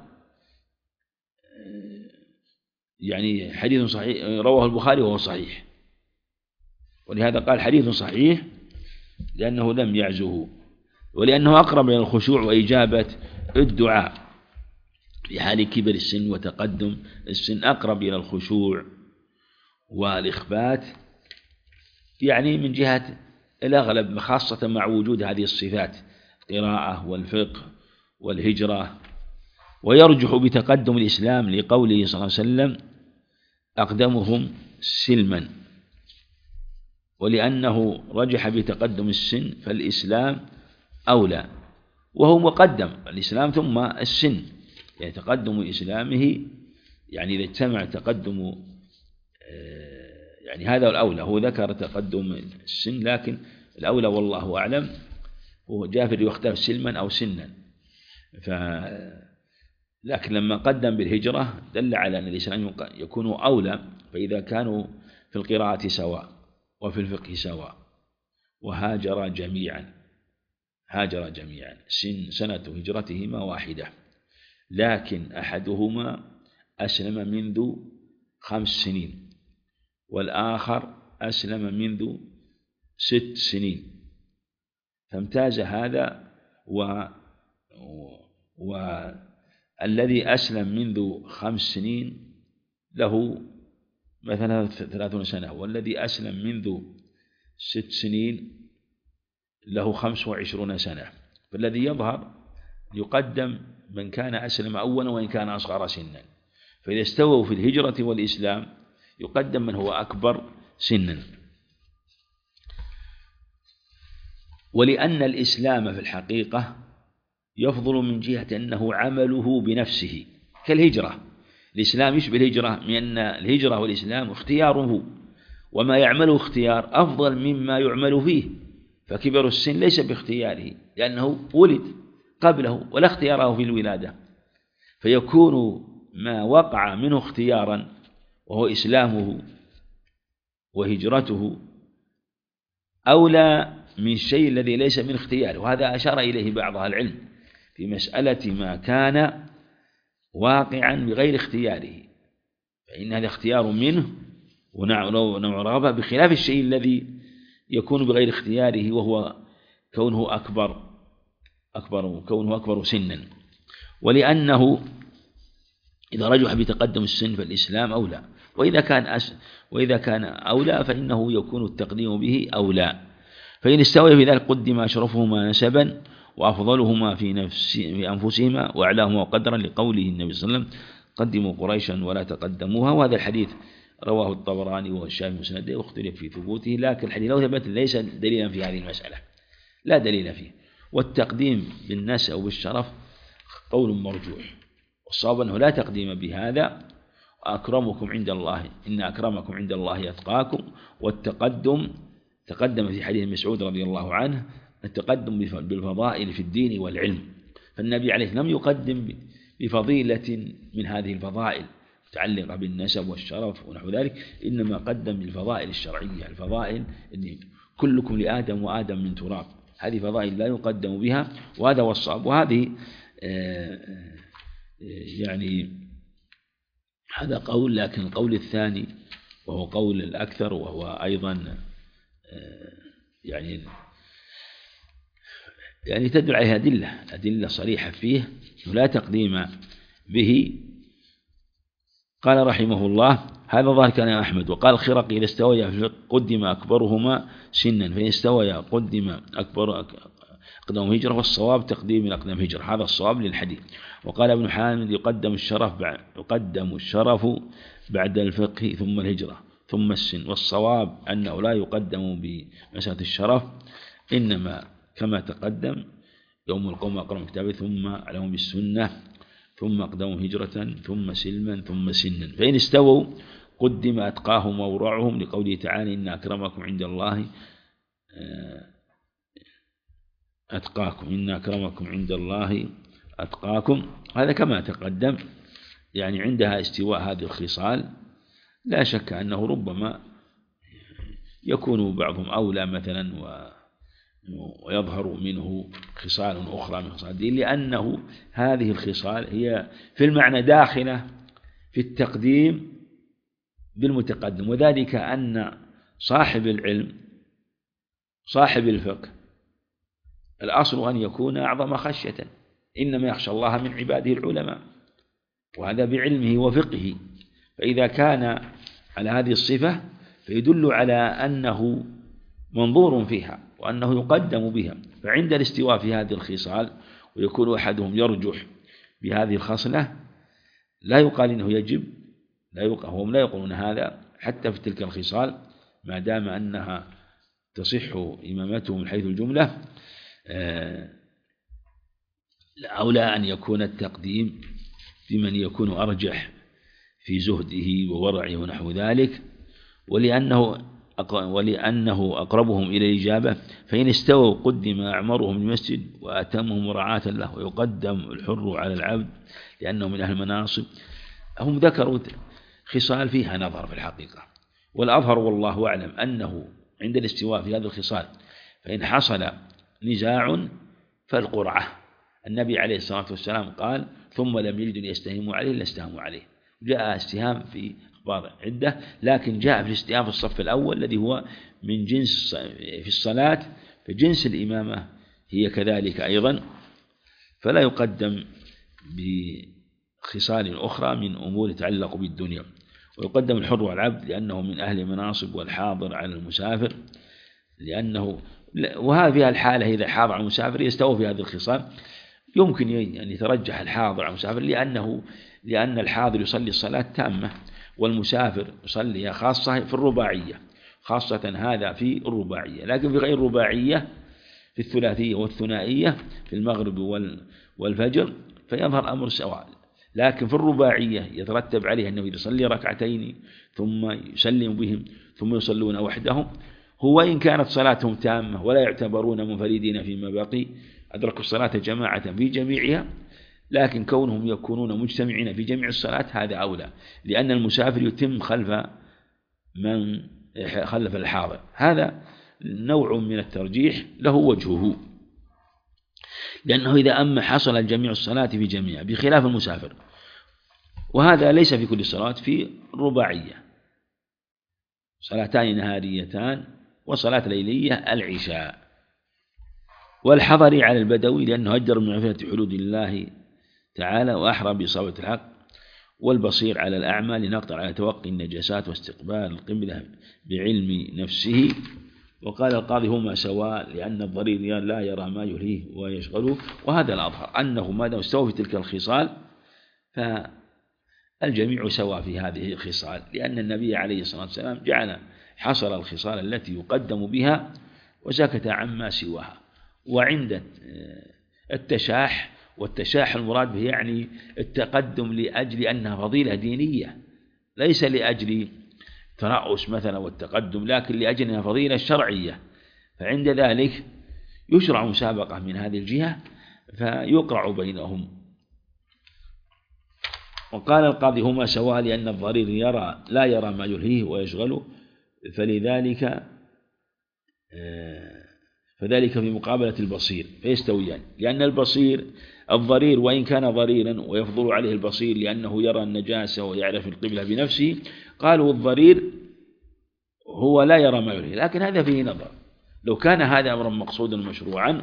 يعني حديث صحيح رواه البخاري وهو صحيح. ولهذا قال حديث صحيح لأنه لم يعزه، ولأنه أقرب إلى الخشوع وإجابة الدعاء في حال كبر السن وتقدم السن، أقرب إلى الخشوع والإخبات يعني من جهة الأغلب، خاصة مع وجود هذه الصفات القراءة والفقه والهجرة. ويرجح بتقدم الإسلام لقوله صلى الله عليه وسلم أقدمهم سلما، ولأنه رجح بتقدم السن فالإسلام أولى، وهو مقدم الإسلام ثم السن، يعني تقدم إسلامه يعني إذا اجتمع تقدم يعني هذا الأولى. هو ذكر تقدم السن، لكن الأولى والله أعلم هو جابر يختار سلما أو سنا. لكن لما قدم بالهجرة دل على أن الإسلام يكون أولى. فإذا كانوا في القراءة سواء وفي الفقه سواء وهاجر جميعا، سنة هجرتهما واحدة، لكن أحدهما أسلم منذ 5 سنين والآخر أسلم منذ 6 سنين، فامتاز هذا والذي أسلم منذ 5 سنين له مثلا 30 سنة، والذي أسلم منذ 6 سنين له 25 سنة. فالذي يظهر يقدم من كان أسلم أولا وإن كان أصغر سنا. فإذا استووا في الهجرة والإسلام يقدم من هو أكبر سنا. ولأن الإسلام في الحقيقة يفضل من جهة أنه عمله بنفسه كالهجرة. الإسلام يشبه الهجرة من أن الهجرة والإسلام اختياره، وما يعمله اختيار أفضل مما يعمل فيه. فكبر السن ليس باختياره لأنه ولد قبله ولا اختياره في الولادة، فيكون ما وقع منه اختيارا وهو إسلامه وهجرته أولى من الشيء الذي ليس من اختياره. وهذا أشار إليه بعض أهل العلم في مسألة ما كان واقعا بغير اختياره، فإن هذا اختيار منه ونوع رغبة، بخلاف الشيء الذي يكون بغير اختياره وهو كونه أكبر سنا. ولأنه إذا رجح بتقدم السن فالإسلام أولى، وإذا كان أولى فإنه يكون التقديم به أولى. فإن استوى في ذلك قدم أشرفهما نسبا وأفضلهما في أنفسهما وأعلاهما قدرا، لقوله النبي صلى الله عليه وسلم قدموا قريشا ولا تقدموها. وهذا الحديث رواه الطبراني والشافعي مسنده واختلف في ثبوته، لكن الحديث لو ثبت ليس دليلا في هذه المسألة، لا دليل فيه. والتقديم بالنسب وبالشرف قول مرجوح، والصواب أنه لا تقديم بهذا. أكرمكم عند الله إن أكرمكم عند الله أتقاكم. والتقدم تقدم في حديث مسعود رضي الله عنه التقدم بالفضائل في الدين والعلم، فالنبي عليه لم يقدم بفضيلة من هذه الفضائل متعلقة بالنسب والشرف ونحو ذلك، إنما قدم بالفضائل الشرعية، الفضائل إن كلكم لآدم وآدم من تراب، هذه فضائل لا يقدم بها، وهذا هو الصواب. وهذه يعني هذا قول، لكن القول الثاني وهو قول الأكثر، وهو أيضا يعني تدل عليها أدلة صريحة فيه لا تقديم به. قال رحمه الله هذا ظاهر كان أحمد. وقال الخرقي إذا استوى قدم أكبرهما سنا، فإن استوى قدم أقدم هجرة، والصواب تقديم الأقدم هجرة، هذا الصواب للحديث. وقال ابن حامد يقدم الشرف بعد الفقه ثم الهجرة ثم السن، والصواب أنه لا يقدم بمسألة الشرف، إنما كما تقدم يوم القوم أقرأ كتابه ثم عليهم بالسنة ثم أقدموا هجرة ثم سلما ثم سنا. فإن استووا قدم أتقاهم وورعهم، لقوله تعالى إن أكرمكم عند الله أتقاكم، إن أكرمكم عند الله أتقاكم. هذا كما تقدم، يعني عندها استواء هذه الخصال لا شك أنه ربما يكون بعضهم أولى مثلا ويظهر منه خصال أخرى من خصال الدين، لأنه هذه الخصال هي في المعنى داخلة في التقديم بالمتقدم، وذلك أن صاحب العلم صاحب الفقه الأصل أن يكون أعظم خشية، إنما يخشى الله من عباده العلماء، وهذا بعلمه وفقهه. فإذا كان على هذه الصفة فيدل على أنه منظور فيها وأنه يقدم بها. فعند الاستواء في هذه الخصال ويكون أحدهم يرجح بهذه الخصلة لا يقال إنه يجب، هم لا يقولون هذا حتى في تلك الخصال ما دام أنها تصح إمامته من حيث الجملة. أولى أن يكون التقديم بمن يكون أرجح في زهده وورعه ونحو ذلك، ولأنه أقربهم إلى الإجابة، فإن استووا قدم أعمرهم المسجد وأتمهم مراعاة له، ويقدم الحر على العبد لأنه من أهل المناصب. هم ذكروا خصال فيها نظر في الحقيقة، والأظهر والله أعلم أنه عند الاستواء في هذه الخصال فإن حصل نزاع فالقرعة. النبي عليه الصلاة والسلام قال: ثم لم يجدوا ليستهموا عليه إلا استهموا عليه. جاء استهام في أخبار عدة، لكن جاء في الاستهام في الصف الأول الذي هو من جنس في الصلاة، فجنس الإمامة هي كذلك أيضا، فلا يقدم بخصال أخرى من أمور تتعلق بالدنيا. ويقدم الحر والعبد لأنه من أهل المناصب، والحاضر على المسافر لأنه، وهذه الحالة إذا حاضر على المسافر يستوى في هذه الخصال. يمكن أن يترجح الحاضر على المسافر لأن الحاضر يصلي الصلاة تامة، والمسافر يصلي خاصة في الرباعية، خاصة هذا في الرباعية، لكن في غير الرباعية في الثلاثية والثنائية في المغرب والفجر فيظهر أمر سواء. لكن في الرباعية يترتب عليه أنه يصلي ركعتين ثم يسلم بهم ثم يصلون وحدهم، هو إن كانت صلاتهم تامة ولا يعتبرون منفردين فيما بقي، أدركوا الصلاة جماعة في جميعها، لكن كونهم يكونون مجتمعين في جميع الصلاة هذا أولى، لأن المسافر يتم خلف الحاضر. هذا نوع من الترجيح له وجهه، لأنه إذا حصل جميع الصلاة في جميع بخلاف المسافر، وهذا ليس في كل الصلاة، في الرباعية صلاتان نهاريتان وصلاة ليلية العشاء. والحضر على البدوي لأنه أجدر من معرفة حدود الله تعالى وأحرى بإصابة الحق، والبصير على الأعمى لنقدر على توقي النجاسات واستقبال القبلة بعلم نفسه. وقال القاضي: هما سواء لأن الضرير لا يرى ما يلهيه ويشغله. وهذا الأظهر أنه ما دام استوى في تلك الخصال فالجميع سواء في هذه الخصال، لأن النبي عليه الصلاة والسلام جعل حصر الخصال التي يقدم بها وسكت عما سواها. وعند التشاح، والتشاح المراد به يعني التقدم لأجل أنها فضيلة دينية، ليس لأجل ترأس مثلا والتقدم، لكن لأجل أنها فضيلة شرعية، فعند ذلك يشرع مسابقة من هذه الجهة فيقرع بينهم. وقال القاضي: هما سواء لأن الضرير لا يرى ما يلهيه ويشغله، فذلك في مقابلة البصير فيستويان، لأن الضرير وإن كان ضريرا ويفضل عليه البصير لأنه يرى النجاسة ويعرف القبلة بنفسه، قالوا الضرير هو لا يرى ما يلهيه، لكن هذا فيه نظر. لو كان هذا أمرا مقصودا مشروعا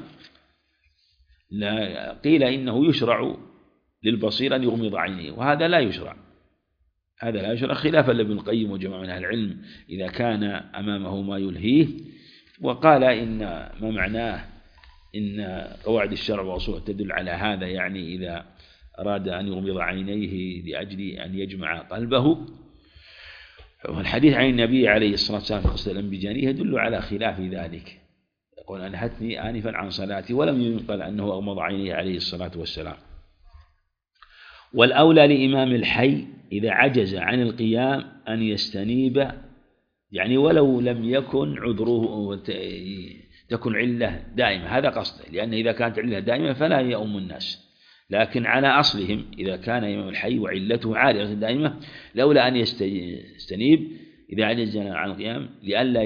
قيل إنه يشرع للبصير أن يغمض عينيه، وهذا لا يشرع، خلافا لابن القيم وجماعة من أهل العلم إذا كان أمامه ما يلهيه. وقال إن ما معناه إن قواعد الشرع وأصوله تدل على هذا، يعني إذا أراد أن يغمض عينيه لأجل أن يجمع قلبه. والحديث عن النبي عليه الصلاة والسلام في قصة الأنبجانية يدل على خلاف ذلك، يقول: أنهتني آنفا عن صلاتي، ولم ينقل أنه أغمض عينيه عليه الصلاة والسلام. والأولى لإمام الحي إذا عجز عن القيام أن يستنيب، يعني ولو لم يكن عذره تكن علة دائمة، هذا قصده، لأن إذا كانت علة دائمة فلا يؤم الناس، لكن على أصلهم إذا كان إمام الحي وعلته عارضة دائمة لولا أن يستنيب إذا عجز عن القيام لئلا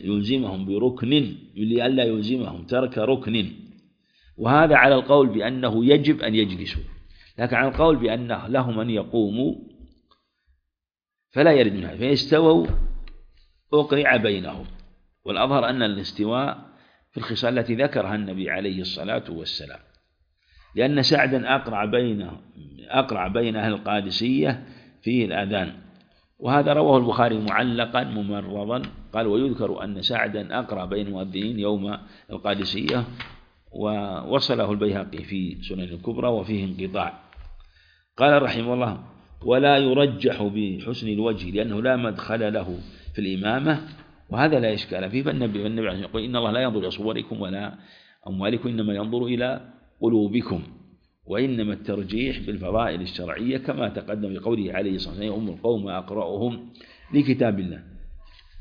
يلزمهم ترك ركن. وهذا على القول بأنه يجب أن يجلسوا، لكن على القول بأنه لهم أن يقوموا فلا يرد منها، فيستووا أقرع بينهم. والأظهر أن الاستواء في الخصال التي ذكرها النبي عليه الصلاة والسلام، لأن سعدا أقرع بين أهل القادسية في الأذان، وهذا رواه البخاري معلقا ممرضا، قال: ويذكر أن سعدا أقرع بين المؤذنين يوم القادسية، ووصله البيهقي في سنن الكبرى وفيه انقطاع. قال رحمه الله: ولا يرجح بحسن الوجه لأنه لا مدخل له في الإمامة، وهذا لا إشكال فيه، فالنبي يقول: إن الله لا ينظر إلى صوركم ولا أموالكم إنما ينظر إلى قلوبكم. وإنما الترجيح بالفضائل الشرعية كما تقدم بقوله عليه الصلاة والسلام: أم القوم أقرأهم لكتاب الله.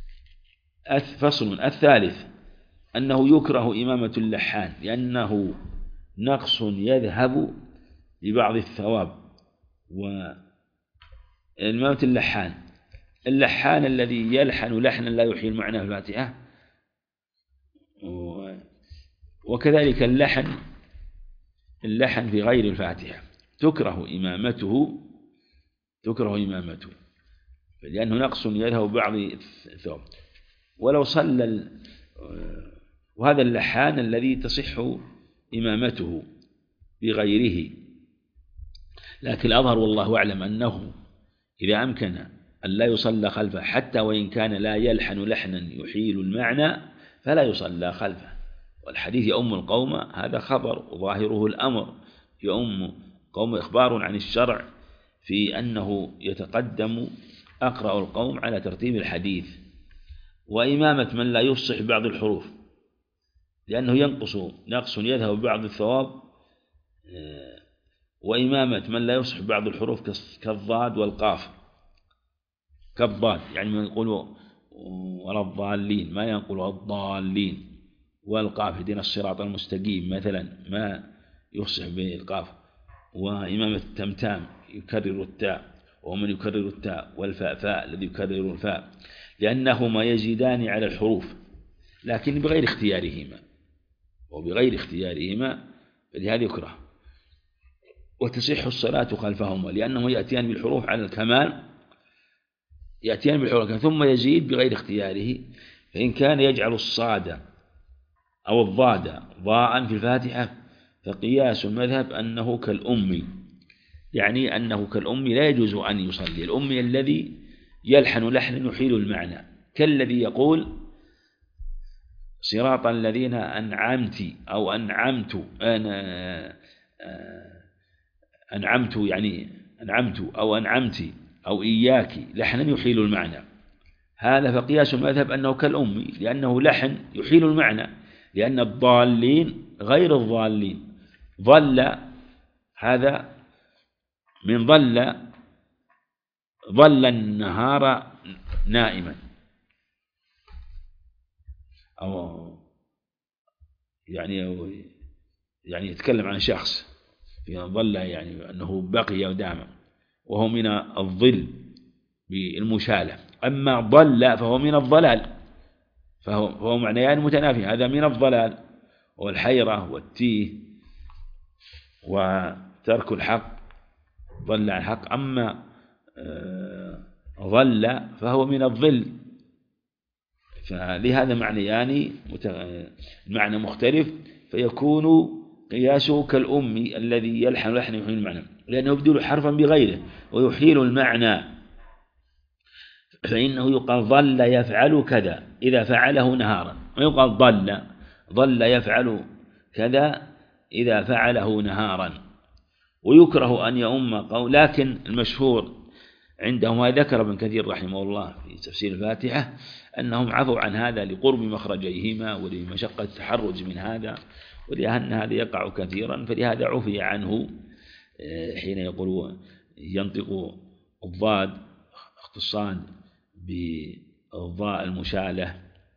فصل الثالث أنه يكره إمامة اللحان لأنه نقص يذهب ببعض الثواب. وإمامة اللحان الذي يلحن لحنا لا يحيل معنى الفاتحة، وكذلك اللحن في غير الفاتحة تكره إمامته لأنه نقص يذهب بعض الثواب. ولو صلى وهذا اللحان الذي تصح إمامته بغيره، لكن الأظهر والله أعلم أنه إذا أمكن أن لا يصلى خلفه حتى وإن كان لا يلحن لحنا يحيل المعنى فلا يصلى خلفه. والحديث يؤم القوم هذا خبر وظاهره الأمر، يؤم قوم إخبار عن الشرع في أنه يتقدم أقرأ القوم على ترتيب الحديث. وإمامة من لا يفصح بعض الحروف لأنه نقص يذهب بعض الثواب، وإمامة من لا يفصح بعض الحروف كالضاد والقاف، كالضاد يعني من يقول ولا الضالين ما ينقل الضالين، والقاف اهدنا الصراط المستقيم مثلا ما يفصح به القاف. وإمامة التمتام يكرر التاء، ومن يكرر التاء والفاء فاء الذي يكرر الفاء، لأنهما يزيدان على الحروف لكن بغير اختيارهما فلهذا يكره. وتصح الصلاة خلفهما لأنهما يأتيان بالحروف على الكمال، ثم يزيد بغير اختياره. فإن كان يجعل الصاد أو الضاد ضاء في الفاتحة فقياس المذهب أنه كالأمي، يعني أنه كالأمي لا يجوز أن يصلي. الأمي الذي يلحن لحنا يحيل المعنى، كالذي يقول صراط الذين أنعمت أو أنعمت يعني أنعمت أو أنعمت أو إياك لحنا يحيل المعنى. هذا فقياس المذهب أنه كالأمي لأنه لحن يحيل المعنى، لأن الضالين غير الضالين. ضل هذا من ضل النهار نائما، أو يعني يتكلم عن شخص ضل يعني أنه بقي ودام، وهو من الظل بالمشالة. أما ضل فهو من الضلال، فهو معنيان متنافي، هذا من الضلال والحيرة والتيه وترك الحق، ضل عن الحق. أما ضل فهو من الظل، فلهذا معنيان المعنى مختلف، فيكون قياسه كالأمي الذي يلحن لحنا يحيل المعنى، لأنه يبدل حرفا بغيره ويحيل المعنى. فإنه يقال ضل يفعل كذا إذا فعله نهارا، ويقال ضل يفعل كذا إذا فعله نهارا. ويكره أن يؤم قول، لكن المشهور عندهم ما ذكر ابن كثير رحمه الله في تفسير الفاتحة أنهم عفوا عن هذا لقرب مخرجيهما ولمشقة التحرج من هذا، ولأن هذا يقع كثيرا، فلهذا عفي عنه حين يقول ينطق الضاد اختصاص بالضاء المشالة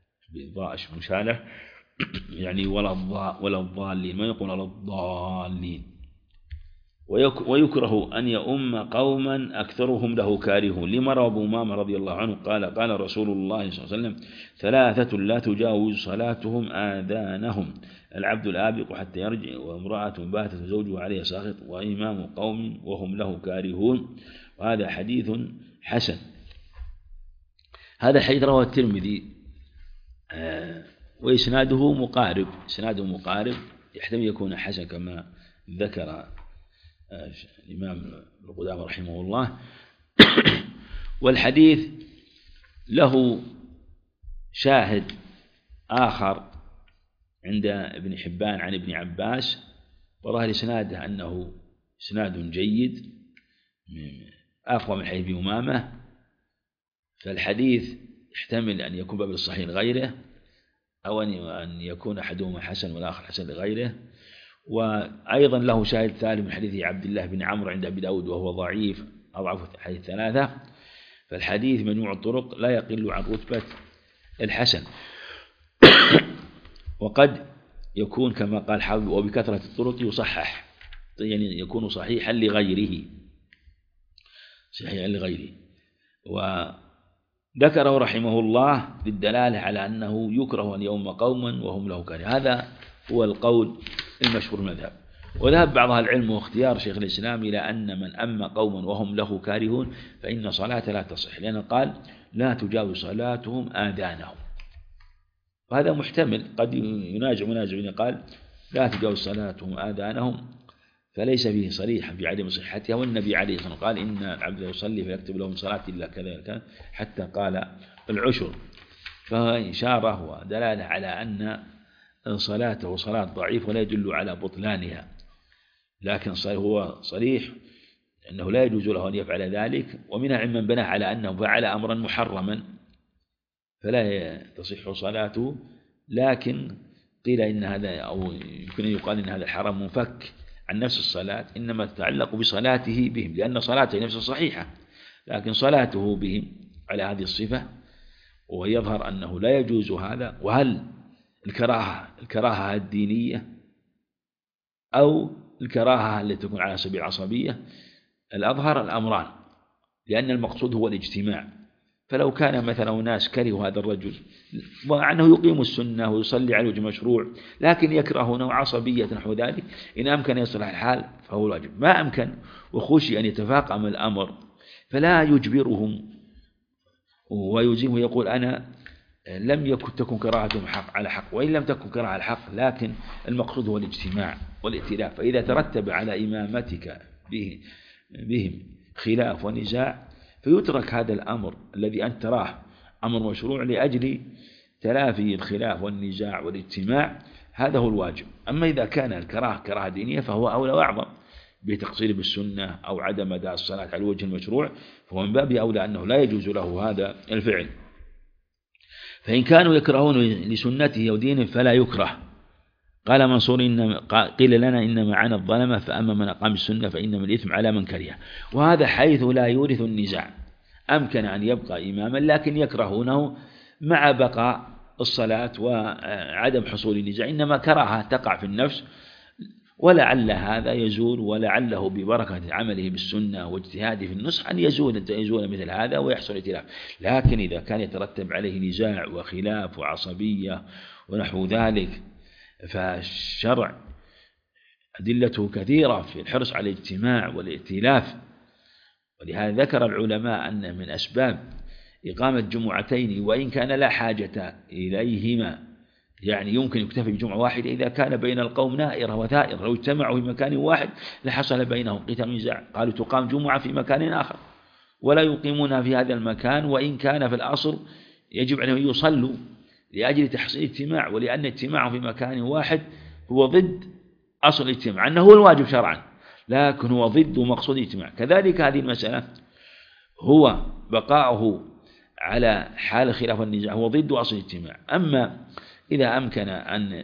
يعني ولا الضالين، ما يقول ولا الضالين. ويكره أن يؤم قوما أكثرهم له كارهون، لما روى أبو أمامة رضي الله عنه قال رسول الله صلى الله عليه وسلم: ثلاثة لا تجاوز صلاتهم آذانهم: العبد الآبق حتى يرجع، وامرأة باتت زوجها عليها ساخط، وإمام قوم وهم له كارهون. وهذا حديث حسن. هذا الحديث رواه الترمذي وإسناده مقارب، يحتمل يكون حسن كما ذكر الإمام ابن قدامة رحمه الله. والحديث له شاهد آخر عند ابن حبان عن ابن عباس، وظاهر إسناده أنه إسناد جيد أقوى من حديث ابن أمامة. فالحديث يحتمل أن يكون باب الصحيح لغيره، أو أن يكون أحدهما حسن والآخر حسن لغيره. وأيضا له شاهد ثالث من حديث عبد الله بن عمرو عند أبي داود وهو ضعيف، أضعف الحديث ثلاثة. فالحديث مجموع الطرق لا يقل عن رتبة الحسن. وقد يكون كما قال حافظ وبكثرة الطرق يصحح، يعني يكون صحيحا لغيره، صحيحا لغيره. وذكره رحمه الله بالدلالة على أنه يكره أن يؤم قوما وهم له كارهون، هذا هو القول المشهور المذهب. وذهب بعض أهل العلم واختيار شيخ الإسلام إلى أن من أم قوما وهم له كارهون فإن صلاة لا تصح، لأنه قال لا تجاوز صلاتهم آذانهم، وهذا محتمل، قد ينازع منازع قال لا تجاوز صلاتهم آذانهم، فليس فيه صريحا في عدم صحتها. والنبي عليه الصلاة والسلام قال إن العبد يصلي فيكتب له من صلاة إلا كذا حتى قال العشر، فهو إشارة ودلالة على أن صلاته صلاة ضعيف ولا يدل على بطلانها، لكن هو صريح أنه لا يجوز له أن يفعل ذلك. ومنها من بنى على أنه فعل أمرا محرما فلا تصح صلاته، لكن قيل إن هذا، أو يمكن أن يقال إن هذا الحرام منفك عن نفس الصلاة، إنما تتعلق بصلاته بهم، لأن صلاته نفسه صحيحة، لكن صلاته بهم على هذه الصفة، ويظهر أنه لا يجوز هذا. وهل الكراهة الدينية أو الكراهة التي تكون على سبيل العصبية؟ الأظهر الأمران، لأن المقصود هو الاجتماع. فلو كان مثلا ناس كرهوا هذا الرجل وأنه يقيم السنة ويصلي على وجه مشروع، لكن يكرهونه عصبية نحو ذلك، إن أمكن يصلح الحال فهو الواجب، ما أمكن وخشي أن يتفاقم الأمر فلا يجبرهم ويلزمه، يقول أنا لم يكن تكن كراهتهم حق على حق، وإن لم تكن كراهة على حق، لكن المقصود هو الاجتماع والائتلاف. فإذا ترتب على إمامتك بهم خلاف ونزاع فيترك هذا الأمر الذي أنت تراه أمر مشروع لأجل تلافي الخلاف والنزاع والاجتماع، هذا هو الواجب. أما إذا كان الكراهة كراهة دينية فهو أولى وأعظم بتقصير بالسنة أو عدم أداء الصلاة على الوجه المشروع، فهو من باب أولى أنه لا يجوز له هذا الفعل. فإن كانوا يكرهون لسنته أو دينه فلا يكره. قال منصور قيل لنا إنما عانى الظلمة، فأما من أقام السنة فإنما الإثم على من كره. وهذا حيث لا يورث النزاع، أمكن أن يبقى إماما لكن يكرهونه مع بقاء الصلاة وعدم حصول النزاع، إنما كراهة تقع في النفس، ولعل هذا يزول، ولعله ببركة عمله بالسنة واجتهاده في النصح أن يزول مثل هذا ويحصل ائتلاف. لكن إذا كان يترتب عليه نزاع وخلاف وعصبية ونحو ذلك، فالشرع أدلته كثيرة في الحرص على الاجتماع والائتلاف. ولهذا ذكر العلماء أن من أسباب إقامة جمعتين وإن كان لا حاجة إليهما، يعني يمكن يكتفي بجمعة واحدة إذا كان بين القوم نائرة وثائر، لو اجتمعوا في مكان واحد لحصل بينهم قتال ونزاع، قالوا تقام جمعة في مكان آخر ولا يقيمونها في هذا المكان، وإن كان في الأصل يجب أن يصلوا لأجل تحصيل اجتماع، ولأن اجتماعهم في مكان واحد هو ضد أصل الاجتماع، أنه هو الواجب شرعا، لكن هو ضد مقصود الاجتماع. كذلك هذه المسألة هو بقاؤه على حال خلاف النزاع هو ضد أصل الاجتماع. أما إذا أمكن أن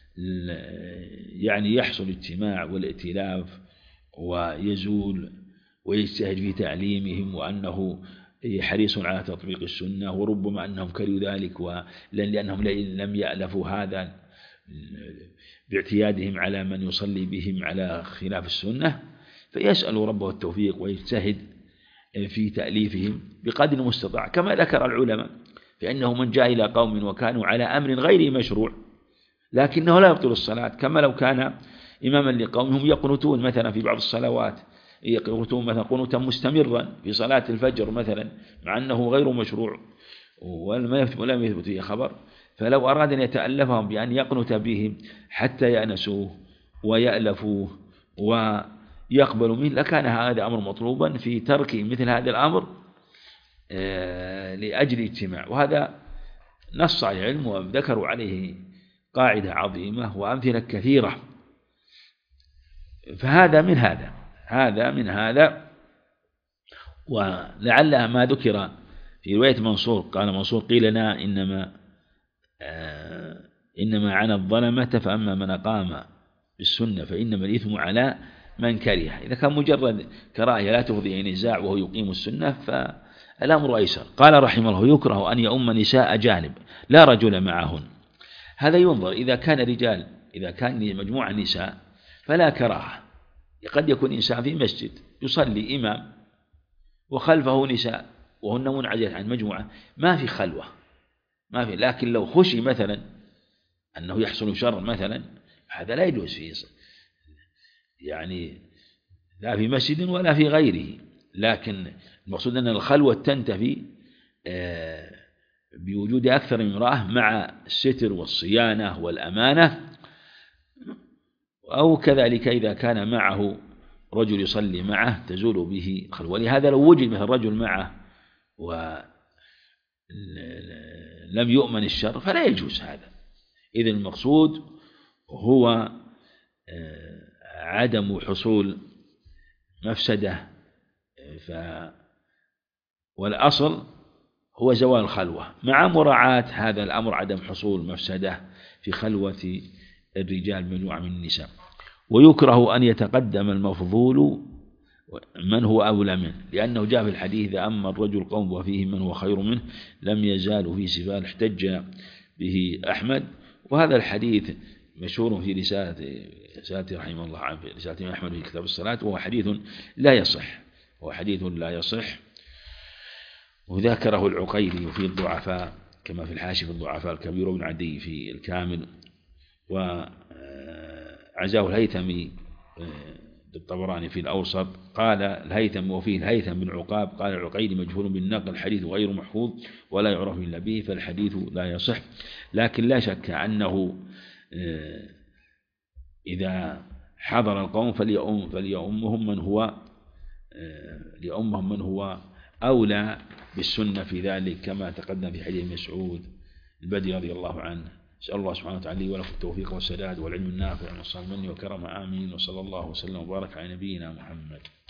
يعني يحصل اجتماع والائتلاف ويزول ويجتهد في تعليمهم، وأنه حريص على تطبيق السنة، وربما أنهم كرهوا ذلك لأنهم لم يألفوا هذا باعتيادهم على من يصلي بهم على خلاف السنة، فيسأل ربه التوفيق ويجتهد في تأليفهم بقدر المستطاع. كما ذكر العلماء فإنه من جاء إلى قوم وكانوا على أمر غير مشروع لكنه لا يبطل الصلاة، كما لو كان إماما لقومهم يقنتون مثلا في بعض الصلوات، يقنتون مثلا قنوتا مستمرا في صلاة الفجر مثلا مع أنه غير مشروع ولم يثبت فيه خبر، فلو أراد أن يتألفهم بأن يقنت بهم حتى يأنسوه ويألفوه ويقبلوا منه لكان هذا أمر مطلوبا في ترك مثل هذا الأمر لأجل اجتماع. وهذا نص على العلم وذكروا عليه قاعدة عظيمة وأمثلة كثيرة. فهذا من هذا ولعل ما ذكر في رواية منصور، قال منصور قيل لنا إنما عانى الظلمة، فأما من أقام بالسنة فإنما الإثم على من كره. إذا كان مجرد كراهية لا تفضي إلى نزاع وهو يقيم السنة الأمر أيسر. قال رحمه الله: يكره أن يؤم نساء أجانب لا رجل معهن. هذا ينظر، إذا كان رجال، إذا كان مجموعة نساء فلا كراهة. قد يكون إنسان في مسجد يصلي إمام وخلفه نساء وهن منعزلات عن مجموعة، ما في خلوة، ما في. لكن لو خشي مثلا أنه يحصل شر مثلا، هذا لا يجوز فيه، يعني لا في مسجد ولا في غيره. لكن المقصود أن الخلوة تنتفي بوجود أكثر من امرأة مع الستر والصيانة والأمانة، أو كذلك إذا كان معه رجل يصلي معه تزول به خلوة. ولهذا لو وجد مثل رجل معه ولم يؤمن الشر فلا يجوز هذا. إذن المقصود هو عدم حصول مفسدة، والأصل هو زوال الخلوة مع مراعاة هذا الأمر، عدم حصول مفسدة في خلوة الرجال مجموعة من النساء. ويكره أن يتقدم المفضول من هو أولى منه، لأنه جاء في الحديث: إذا أما الرجل قوم وفيه من هو خير منه لم يزالوا في سبال. احتج به أحمد، وهذا الحديث مشهور في رسالة رحمه الله عنه، رسالة أحمد في كتاب الصلاة، وهو حديث لا يصح، وذكره العقيلي في الضعفاء كما في الحاشية في الضعفاء الكبير، وابن عدي في الكامل، وعزاه الهيثمي الطبراني في الأوسط. قال الهيثم وفيه الهيثم بن عقاب، قال العقيلي مجهول بالنقل، الحديث غير محفوظ ولا يعرف إلا به، فالحديث لا يصح. لكن لا شك أنه إذا حضر القوم فليؤمهم من هو أولى بالسنة في ذلك، كما تقدم في حديث مسعود البدري رضي الله عنه. نسأل الله سبحانه وتعالى ولكم التوفيق والسداد والعلم النافع والصلاة مني وكرم، آمين. وصلى الله وسلم وبارك على نبينا محمد.